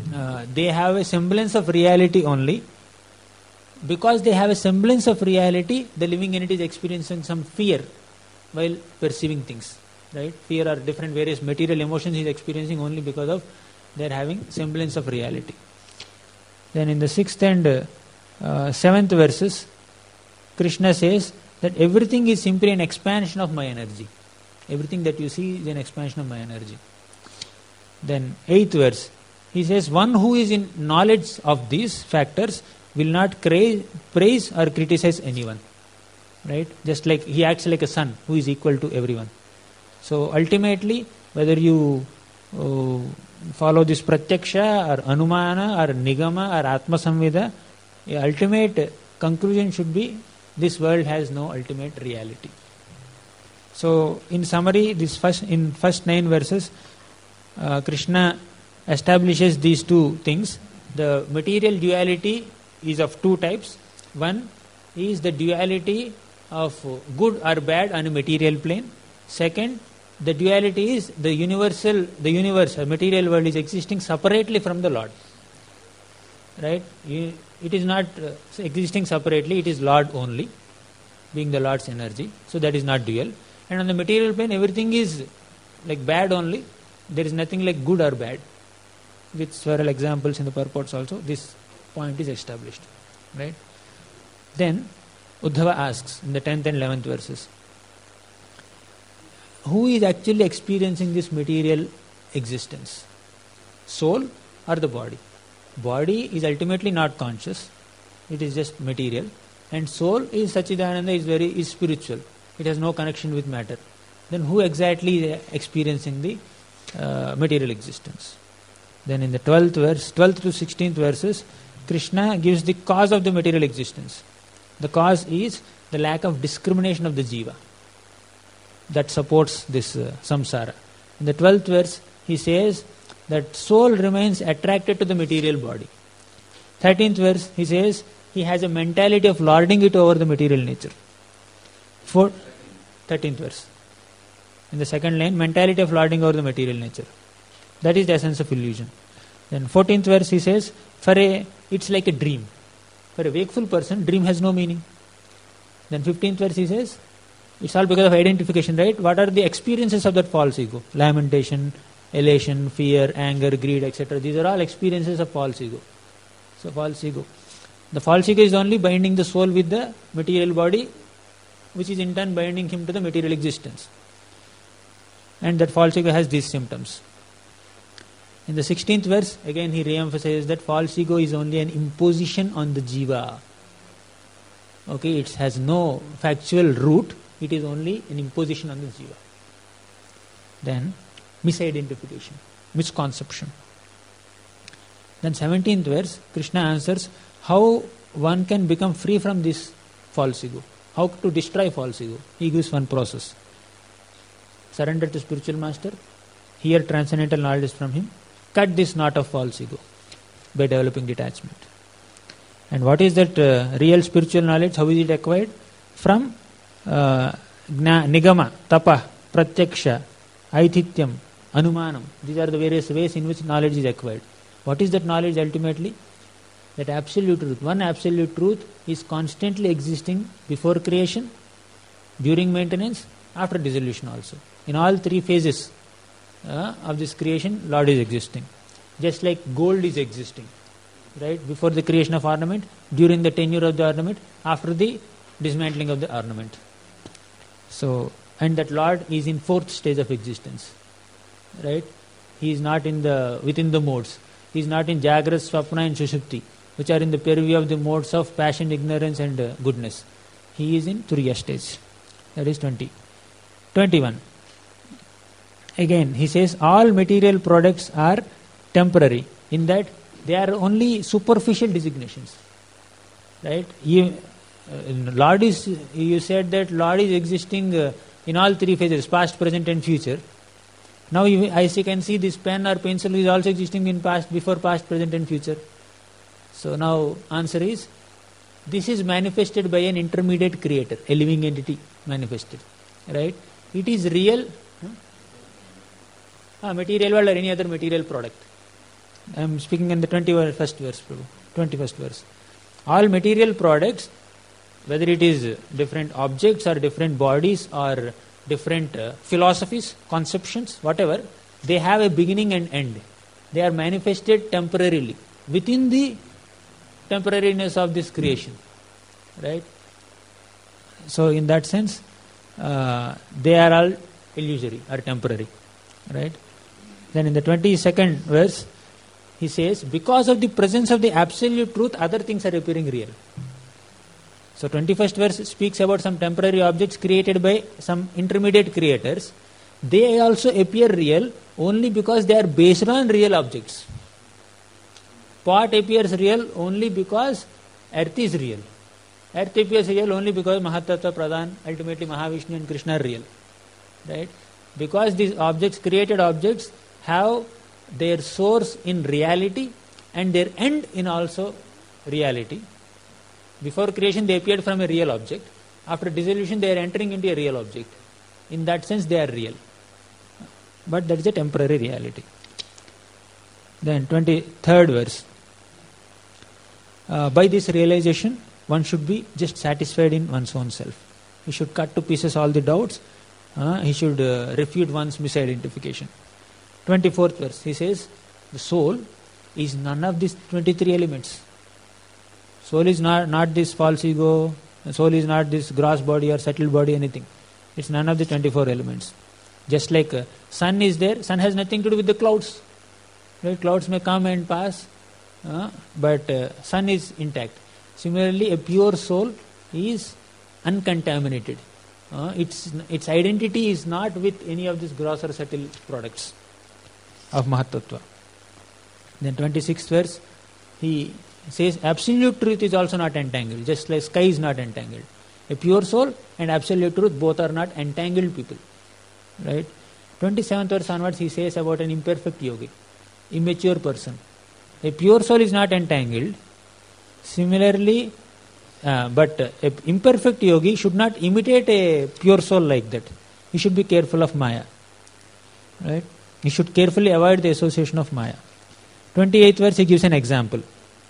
uh, they have a semblance of reality only. Because they have a semblance of reality, the living entity is experiencing some fear while perceiving things. Right? Fear or different various material emotions he is experiencing only because of they are having semblance of reality. Then in the sixth and uh, uh, seventh verses, Krishna says that everything is simply an expansion of my energy. Everything that you see is an expansion of my energy. Then eighth verse, he says, one who is in knowledge of these factors will not cra- praise or criticize anyone. Right? Just like he acts like a son who is equal to everyone. So ultimately, whether you uh, follow this pratyaksha or anumana or nigama or atma samvida, the ultimate conclusion should be this world has no ultimate reality. So in summary, this first in first nine verses, uh, Krishna establishes these two things. The material duality is of two types. One is the duality of good or bad on a material plane. Second, the duality is the universal, the universe, the material world is existing separately from the Lord. Right? It is not uh, existing separately, it is Lord only, being the Lord's energy. So that is not dual. And on the material plane, everything is like bad only. There is nothing like good or bad. With several examples in the purports also, this point is established. Right? Then, Uddhava asks in the tenth and eleventh verses, who is actually experiencing this material existence? Soul or the body? Body is ultimately not conscious. It is just material. And soul is Sachidananda, is very is spiritual. It has no connection with matter. Then who exactly is experiencing the uh, material existence? Then in the twelfth verse, twelfth to sixteenth verses, Krishna gives the cause of the material existence. The cause is the lack of discrimination of the jiva that supports this uh, samsara. In the twelfth verse, he says that soul remains attracted to the material body. thirteenth verse, he says he has a mentality of lording it over the material nature. For thirteenth verse. In the second line, mentality of lording over the material nature. That is the essence of illusion. Then fourteenth verse, he says, for a, it's like a dream. For a wakeful person, dream has no meaning. Then fifteenth verse, he says, it's all because of identification, right? What are the experiences of that false ego? Lamentation, elation, fear, anger, greed, et cetera. These are all experiences of false ego. So false ego. The false ego is only binding the soul with the material body, which is in turn binding him to the material existence. And that false ego has these symptoms. In the sixteenth verse, again he re-emphasizes that false ego is only an imposition on the jiva. Okay, it has no factual root, it is only an imposition on the jiva. Then, misidentification, misconception. Then seventeenth verse, Krishna answers how one can become free from this false ego. How to destroy false ego. He gives one process. Surrender to spiritual master, hear transcendental knowledge from him, cut this knot of false ego by developing detachment. And what is that uh, real spiritual knowledge? How is it acquired? From uh, nigama, tapa, pratyaksha, aithityam, anumanam. These are the various ways in which knowledge is acquired. What is that knowledge ultimately? That absolute truth. One absolute truth is constantly existing before creation, during maintenance, after dissolution also. In all three phases uh, of this creation, Lord is existing. Just like gold is existing. Right? Before the creation of ornament, during the tenure of the ornament, after the dismantling of the ornament. So, and that Lord is in fourth stage of existence. Right? He is not in the within the modes. He is not in Jagrat, Swapna and Sushupti, which are in the purview of the modes of passion, ignorance and uh, goodness. He is in Turiya stage. That is twenty. twenty-one. Again, he says all material products are temporary, in that they are only superficial designations. Right? You, uh, Lord is, you said that Lord is existing uh, in all three phases, past, present and future. Now you, I see, can see this pen or pencil is also existing in past, before, past, present and future. So now answer is, this is manifested by an intermediate creator, a living entity manifested. Right? It is real, huh? ah, material world or any other material product. I am speaking in the twenty-first verse, Prabhu. twenty-first verse. All material products, whether it is different objects or different bodies or different uh, philosophies, conceptions, whatever, they have a beginning and end. They are manifested temporarily within the temporariness of this creation. Right? So in that sense, uh, they are all illusory or temporary. Right? Then in the twenty-second verse, he says, because of the presence of the absolute truth, other things are appearing real. So twenty-first verse speaks about some temporary objects created by some intermediate creators. They also appear real only because they are based on real objects. Pot appears real only because earth is real. Earth appears real only because Mahatattva, Pradhan, ultimately Mahavishnu and Krishna are real. Right? Because these objects, created objects, have their source in reality and their end in also reality. Before creation they appeared from a real object. After dissolution they are entering into a real object. In that sense they are real. But that is a temporary reality. Then twenty-third verse. Uh, by this realization one should be just satisfied in one's own self. He should cut to pieces all the doubts. Uh, he should uh, refute one's misidentification. twenty-fourth verse, he says, the soul is none of these twenty-three elements. Soul is not, not this false ego, soul is not this gross body or subtle body, anything. It's none of the twenty-four elements. Just like uh, sun is there, sun has nothing to do with the clouds. Right? Clouds may come and pass, uh, but uh, sun is intact. Similarly, a pure soul is uncontaminated. Uh, its, its identity is not with any of these gross or subtle products of Mahatattva. Then twenty-sixth verse, he says absolute truth is also not entangled, just like sky is not entangled. A pure soul and absolute truth both are not entangled people. Right? twenty-seventh verse onwards he says about an imperfect yogi, immature person. A pure soul is not entangled. Similarly, uh, but uh, an imperfect yogi should not imitate a pure soul like that. He should be careful of Maya. Right? He should carefully avoid the association of Maya. twenty-eighth verse he gives an example.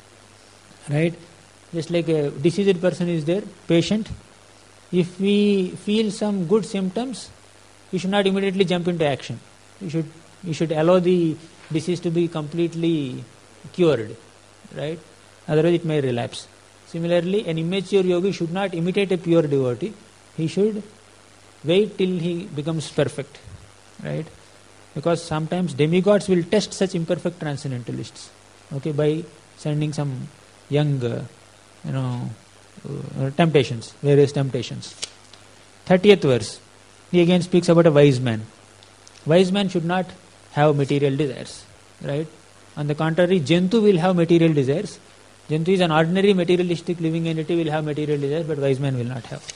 Right? Just like a diseased person is there, patient. If we feel some good symptoms, we should not immediately jump into action. We should we should allow the disease to be completely cured. Right? Otherwise it may relapse. Similarly, an immature yogi should not imitate a pure devotee. He should wait till he becomes perfect. Right? Because sometimes demigods will test such imperfect transcendentalists, okay, by sending some young, uh, you know, uh, temptations, various temptations. thirtieth verse, he again speaks about a wise man. Wise man should not have material desires, right? On the contrary, Jantu will have material desires. Jantu is an ordinary materialistic living entity, will have material desires, but wise man will not have.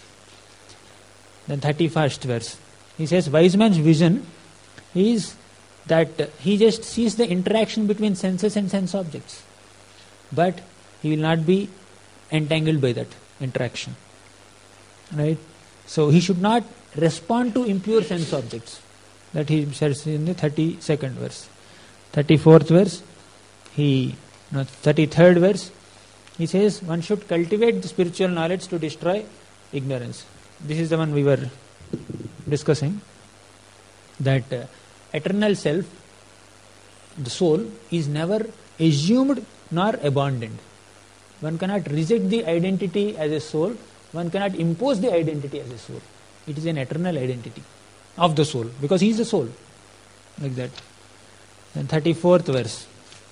Then thirty-first verse, he says, wise man's vision is that he just sees the interaction between senses and sense objects, but he will not be entangled by that interaction. Right? So he should not respond to impure sense objects. That he says in the thirty-second verse. thirty-fourth verse, he, no, thirty-third verse, he says one should cultivate the spiritual knowledge to destroy ignorance. This is the one we were discussing. That uh, eternal self, the soul, is never assumed nor abandoned. One cannot reject the identity as a soul. One cannot impose the identity as a soul. It is an eternal identity of the soul, because he is the soul. Like that. Then thirty-fourth verse.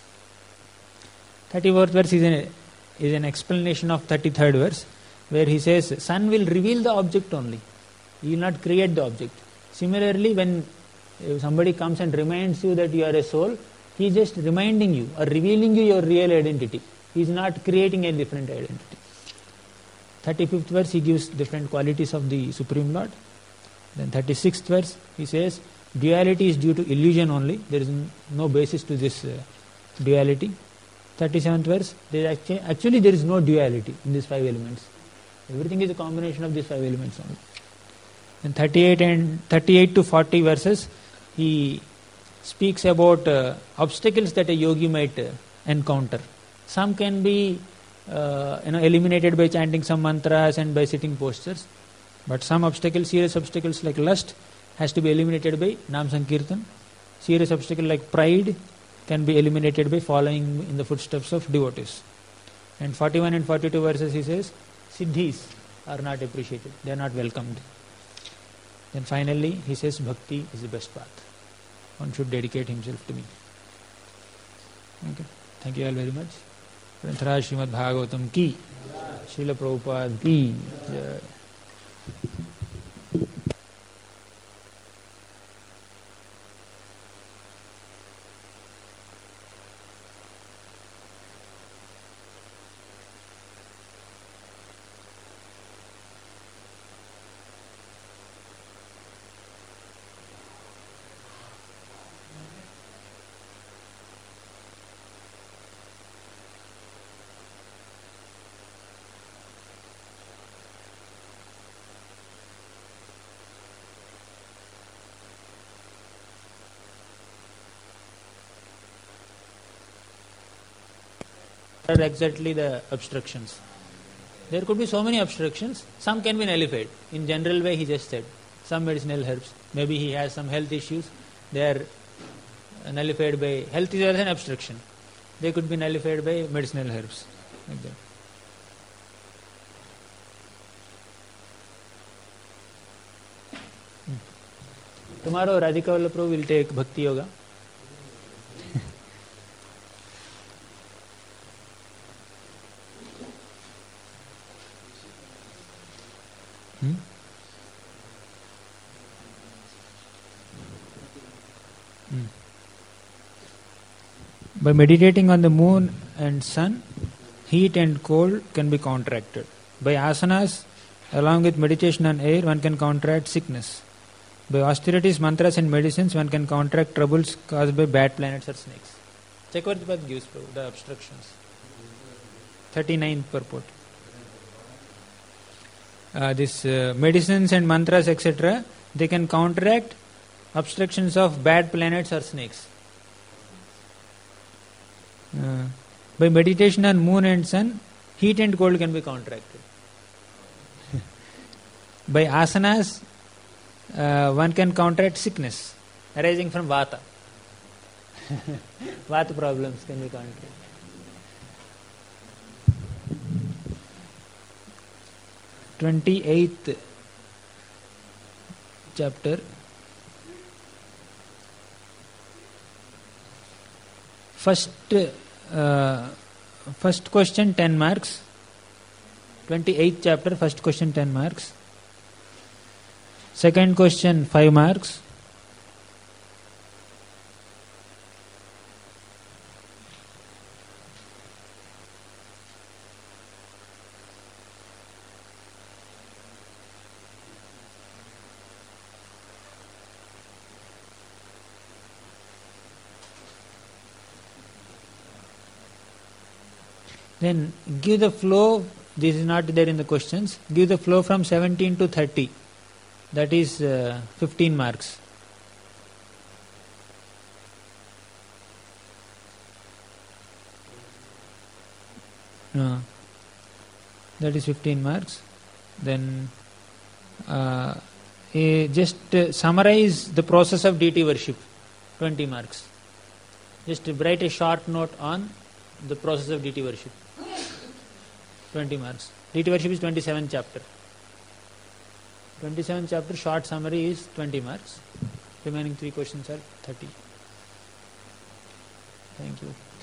thirty-fourth verse is an, is an explanation of thirty-third verse, where he says, sun will reveal the object only. He will not create the object. Similarly, when somebody comes and reminds you that you are a soul, he is just reminding you or revealing you your real identity. He is not creating a different identity. thirty-fifth verse, he gives different qualities of the Supreme Lord. Then thirty-sixth verse, he says, duality is due to illusion only. There is no basis to this uh, duality. thirty-seventh verse, there is actually, actually there is no duality in these five elements. Everything is a combination of these five elements only. And thirty-eight and thirty-eight to forty verses, he speaks about uh, obstacles that a yogi might uh, encounter. Some can be uh, you know, eliminated by chanting some mantras and by sitting postures. But some obstacles, serious obstacles like lust, has to be eliminated by Nam Sankirtan. Serious obstacle like pride can be eliminated by following in the footsteps of devotees. And forty-one and forty-two verses he says, Siddhis are not appreciated, they are not welcomed. Then finally he says, Bhakti is the best path. One should dedicate himself to me. Okay. Thank you all very much. Granthara Srimad Bhagavatam ki, Srila Prabhupada ki. Jai. Are exactly the obstructions. There could be so many obstructions, some can be nullified. In general way he just said, some medicinal herbs, maybe he has some health issues, they are nullified by, health is also an obstruction, they could be nullified by medicinal herbs, like that. Hmm. Tomorrow Radhika Vallabh will take Bhakti Yoga. Hmm? Hmm. By meditating on the moon and sun, heat and cold can be contracted. By asanas, along with meditation on air, one can counteract sickness. By austerities, mantras and medicines, one can counteract troubles caused by bad planets or snakes. Chakravarti gives the obstructions. thirty-ninth purport. Uh, this uh, medicines and mantras, et cetera, they can counteract obstructions of bad planets or snakes. Uh, by meditation on moon and sun, heat and cold can be counteracted. By asanas, uh, one can counteract sickness arising from vata. Vata problems can be counteracted. twenty-eighth chapter. First, uh, first question ten marks. twenty-eighth chapter, first question ten marks. Second question five marks. Then give the flow, this is not there in the questions, give the flow from seventeen to thirty, that is uh, fifteen marks. Uh, that is fifteen marks. Then uh, eh, just uh, summarize the process of deity worship, twenty marks. Just write a short note on the process of deity worship. twenty marks. Deity worship is twenty-seventh chapter. twenty-seventh chapter short summary is twenty marks. Remaining three questions are thirty. Thank you.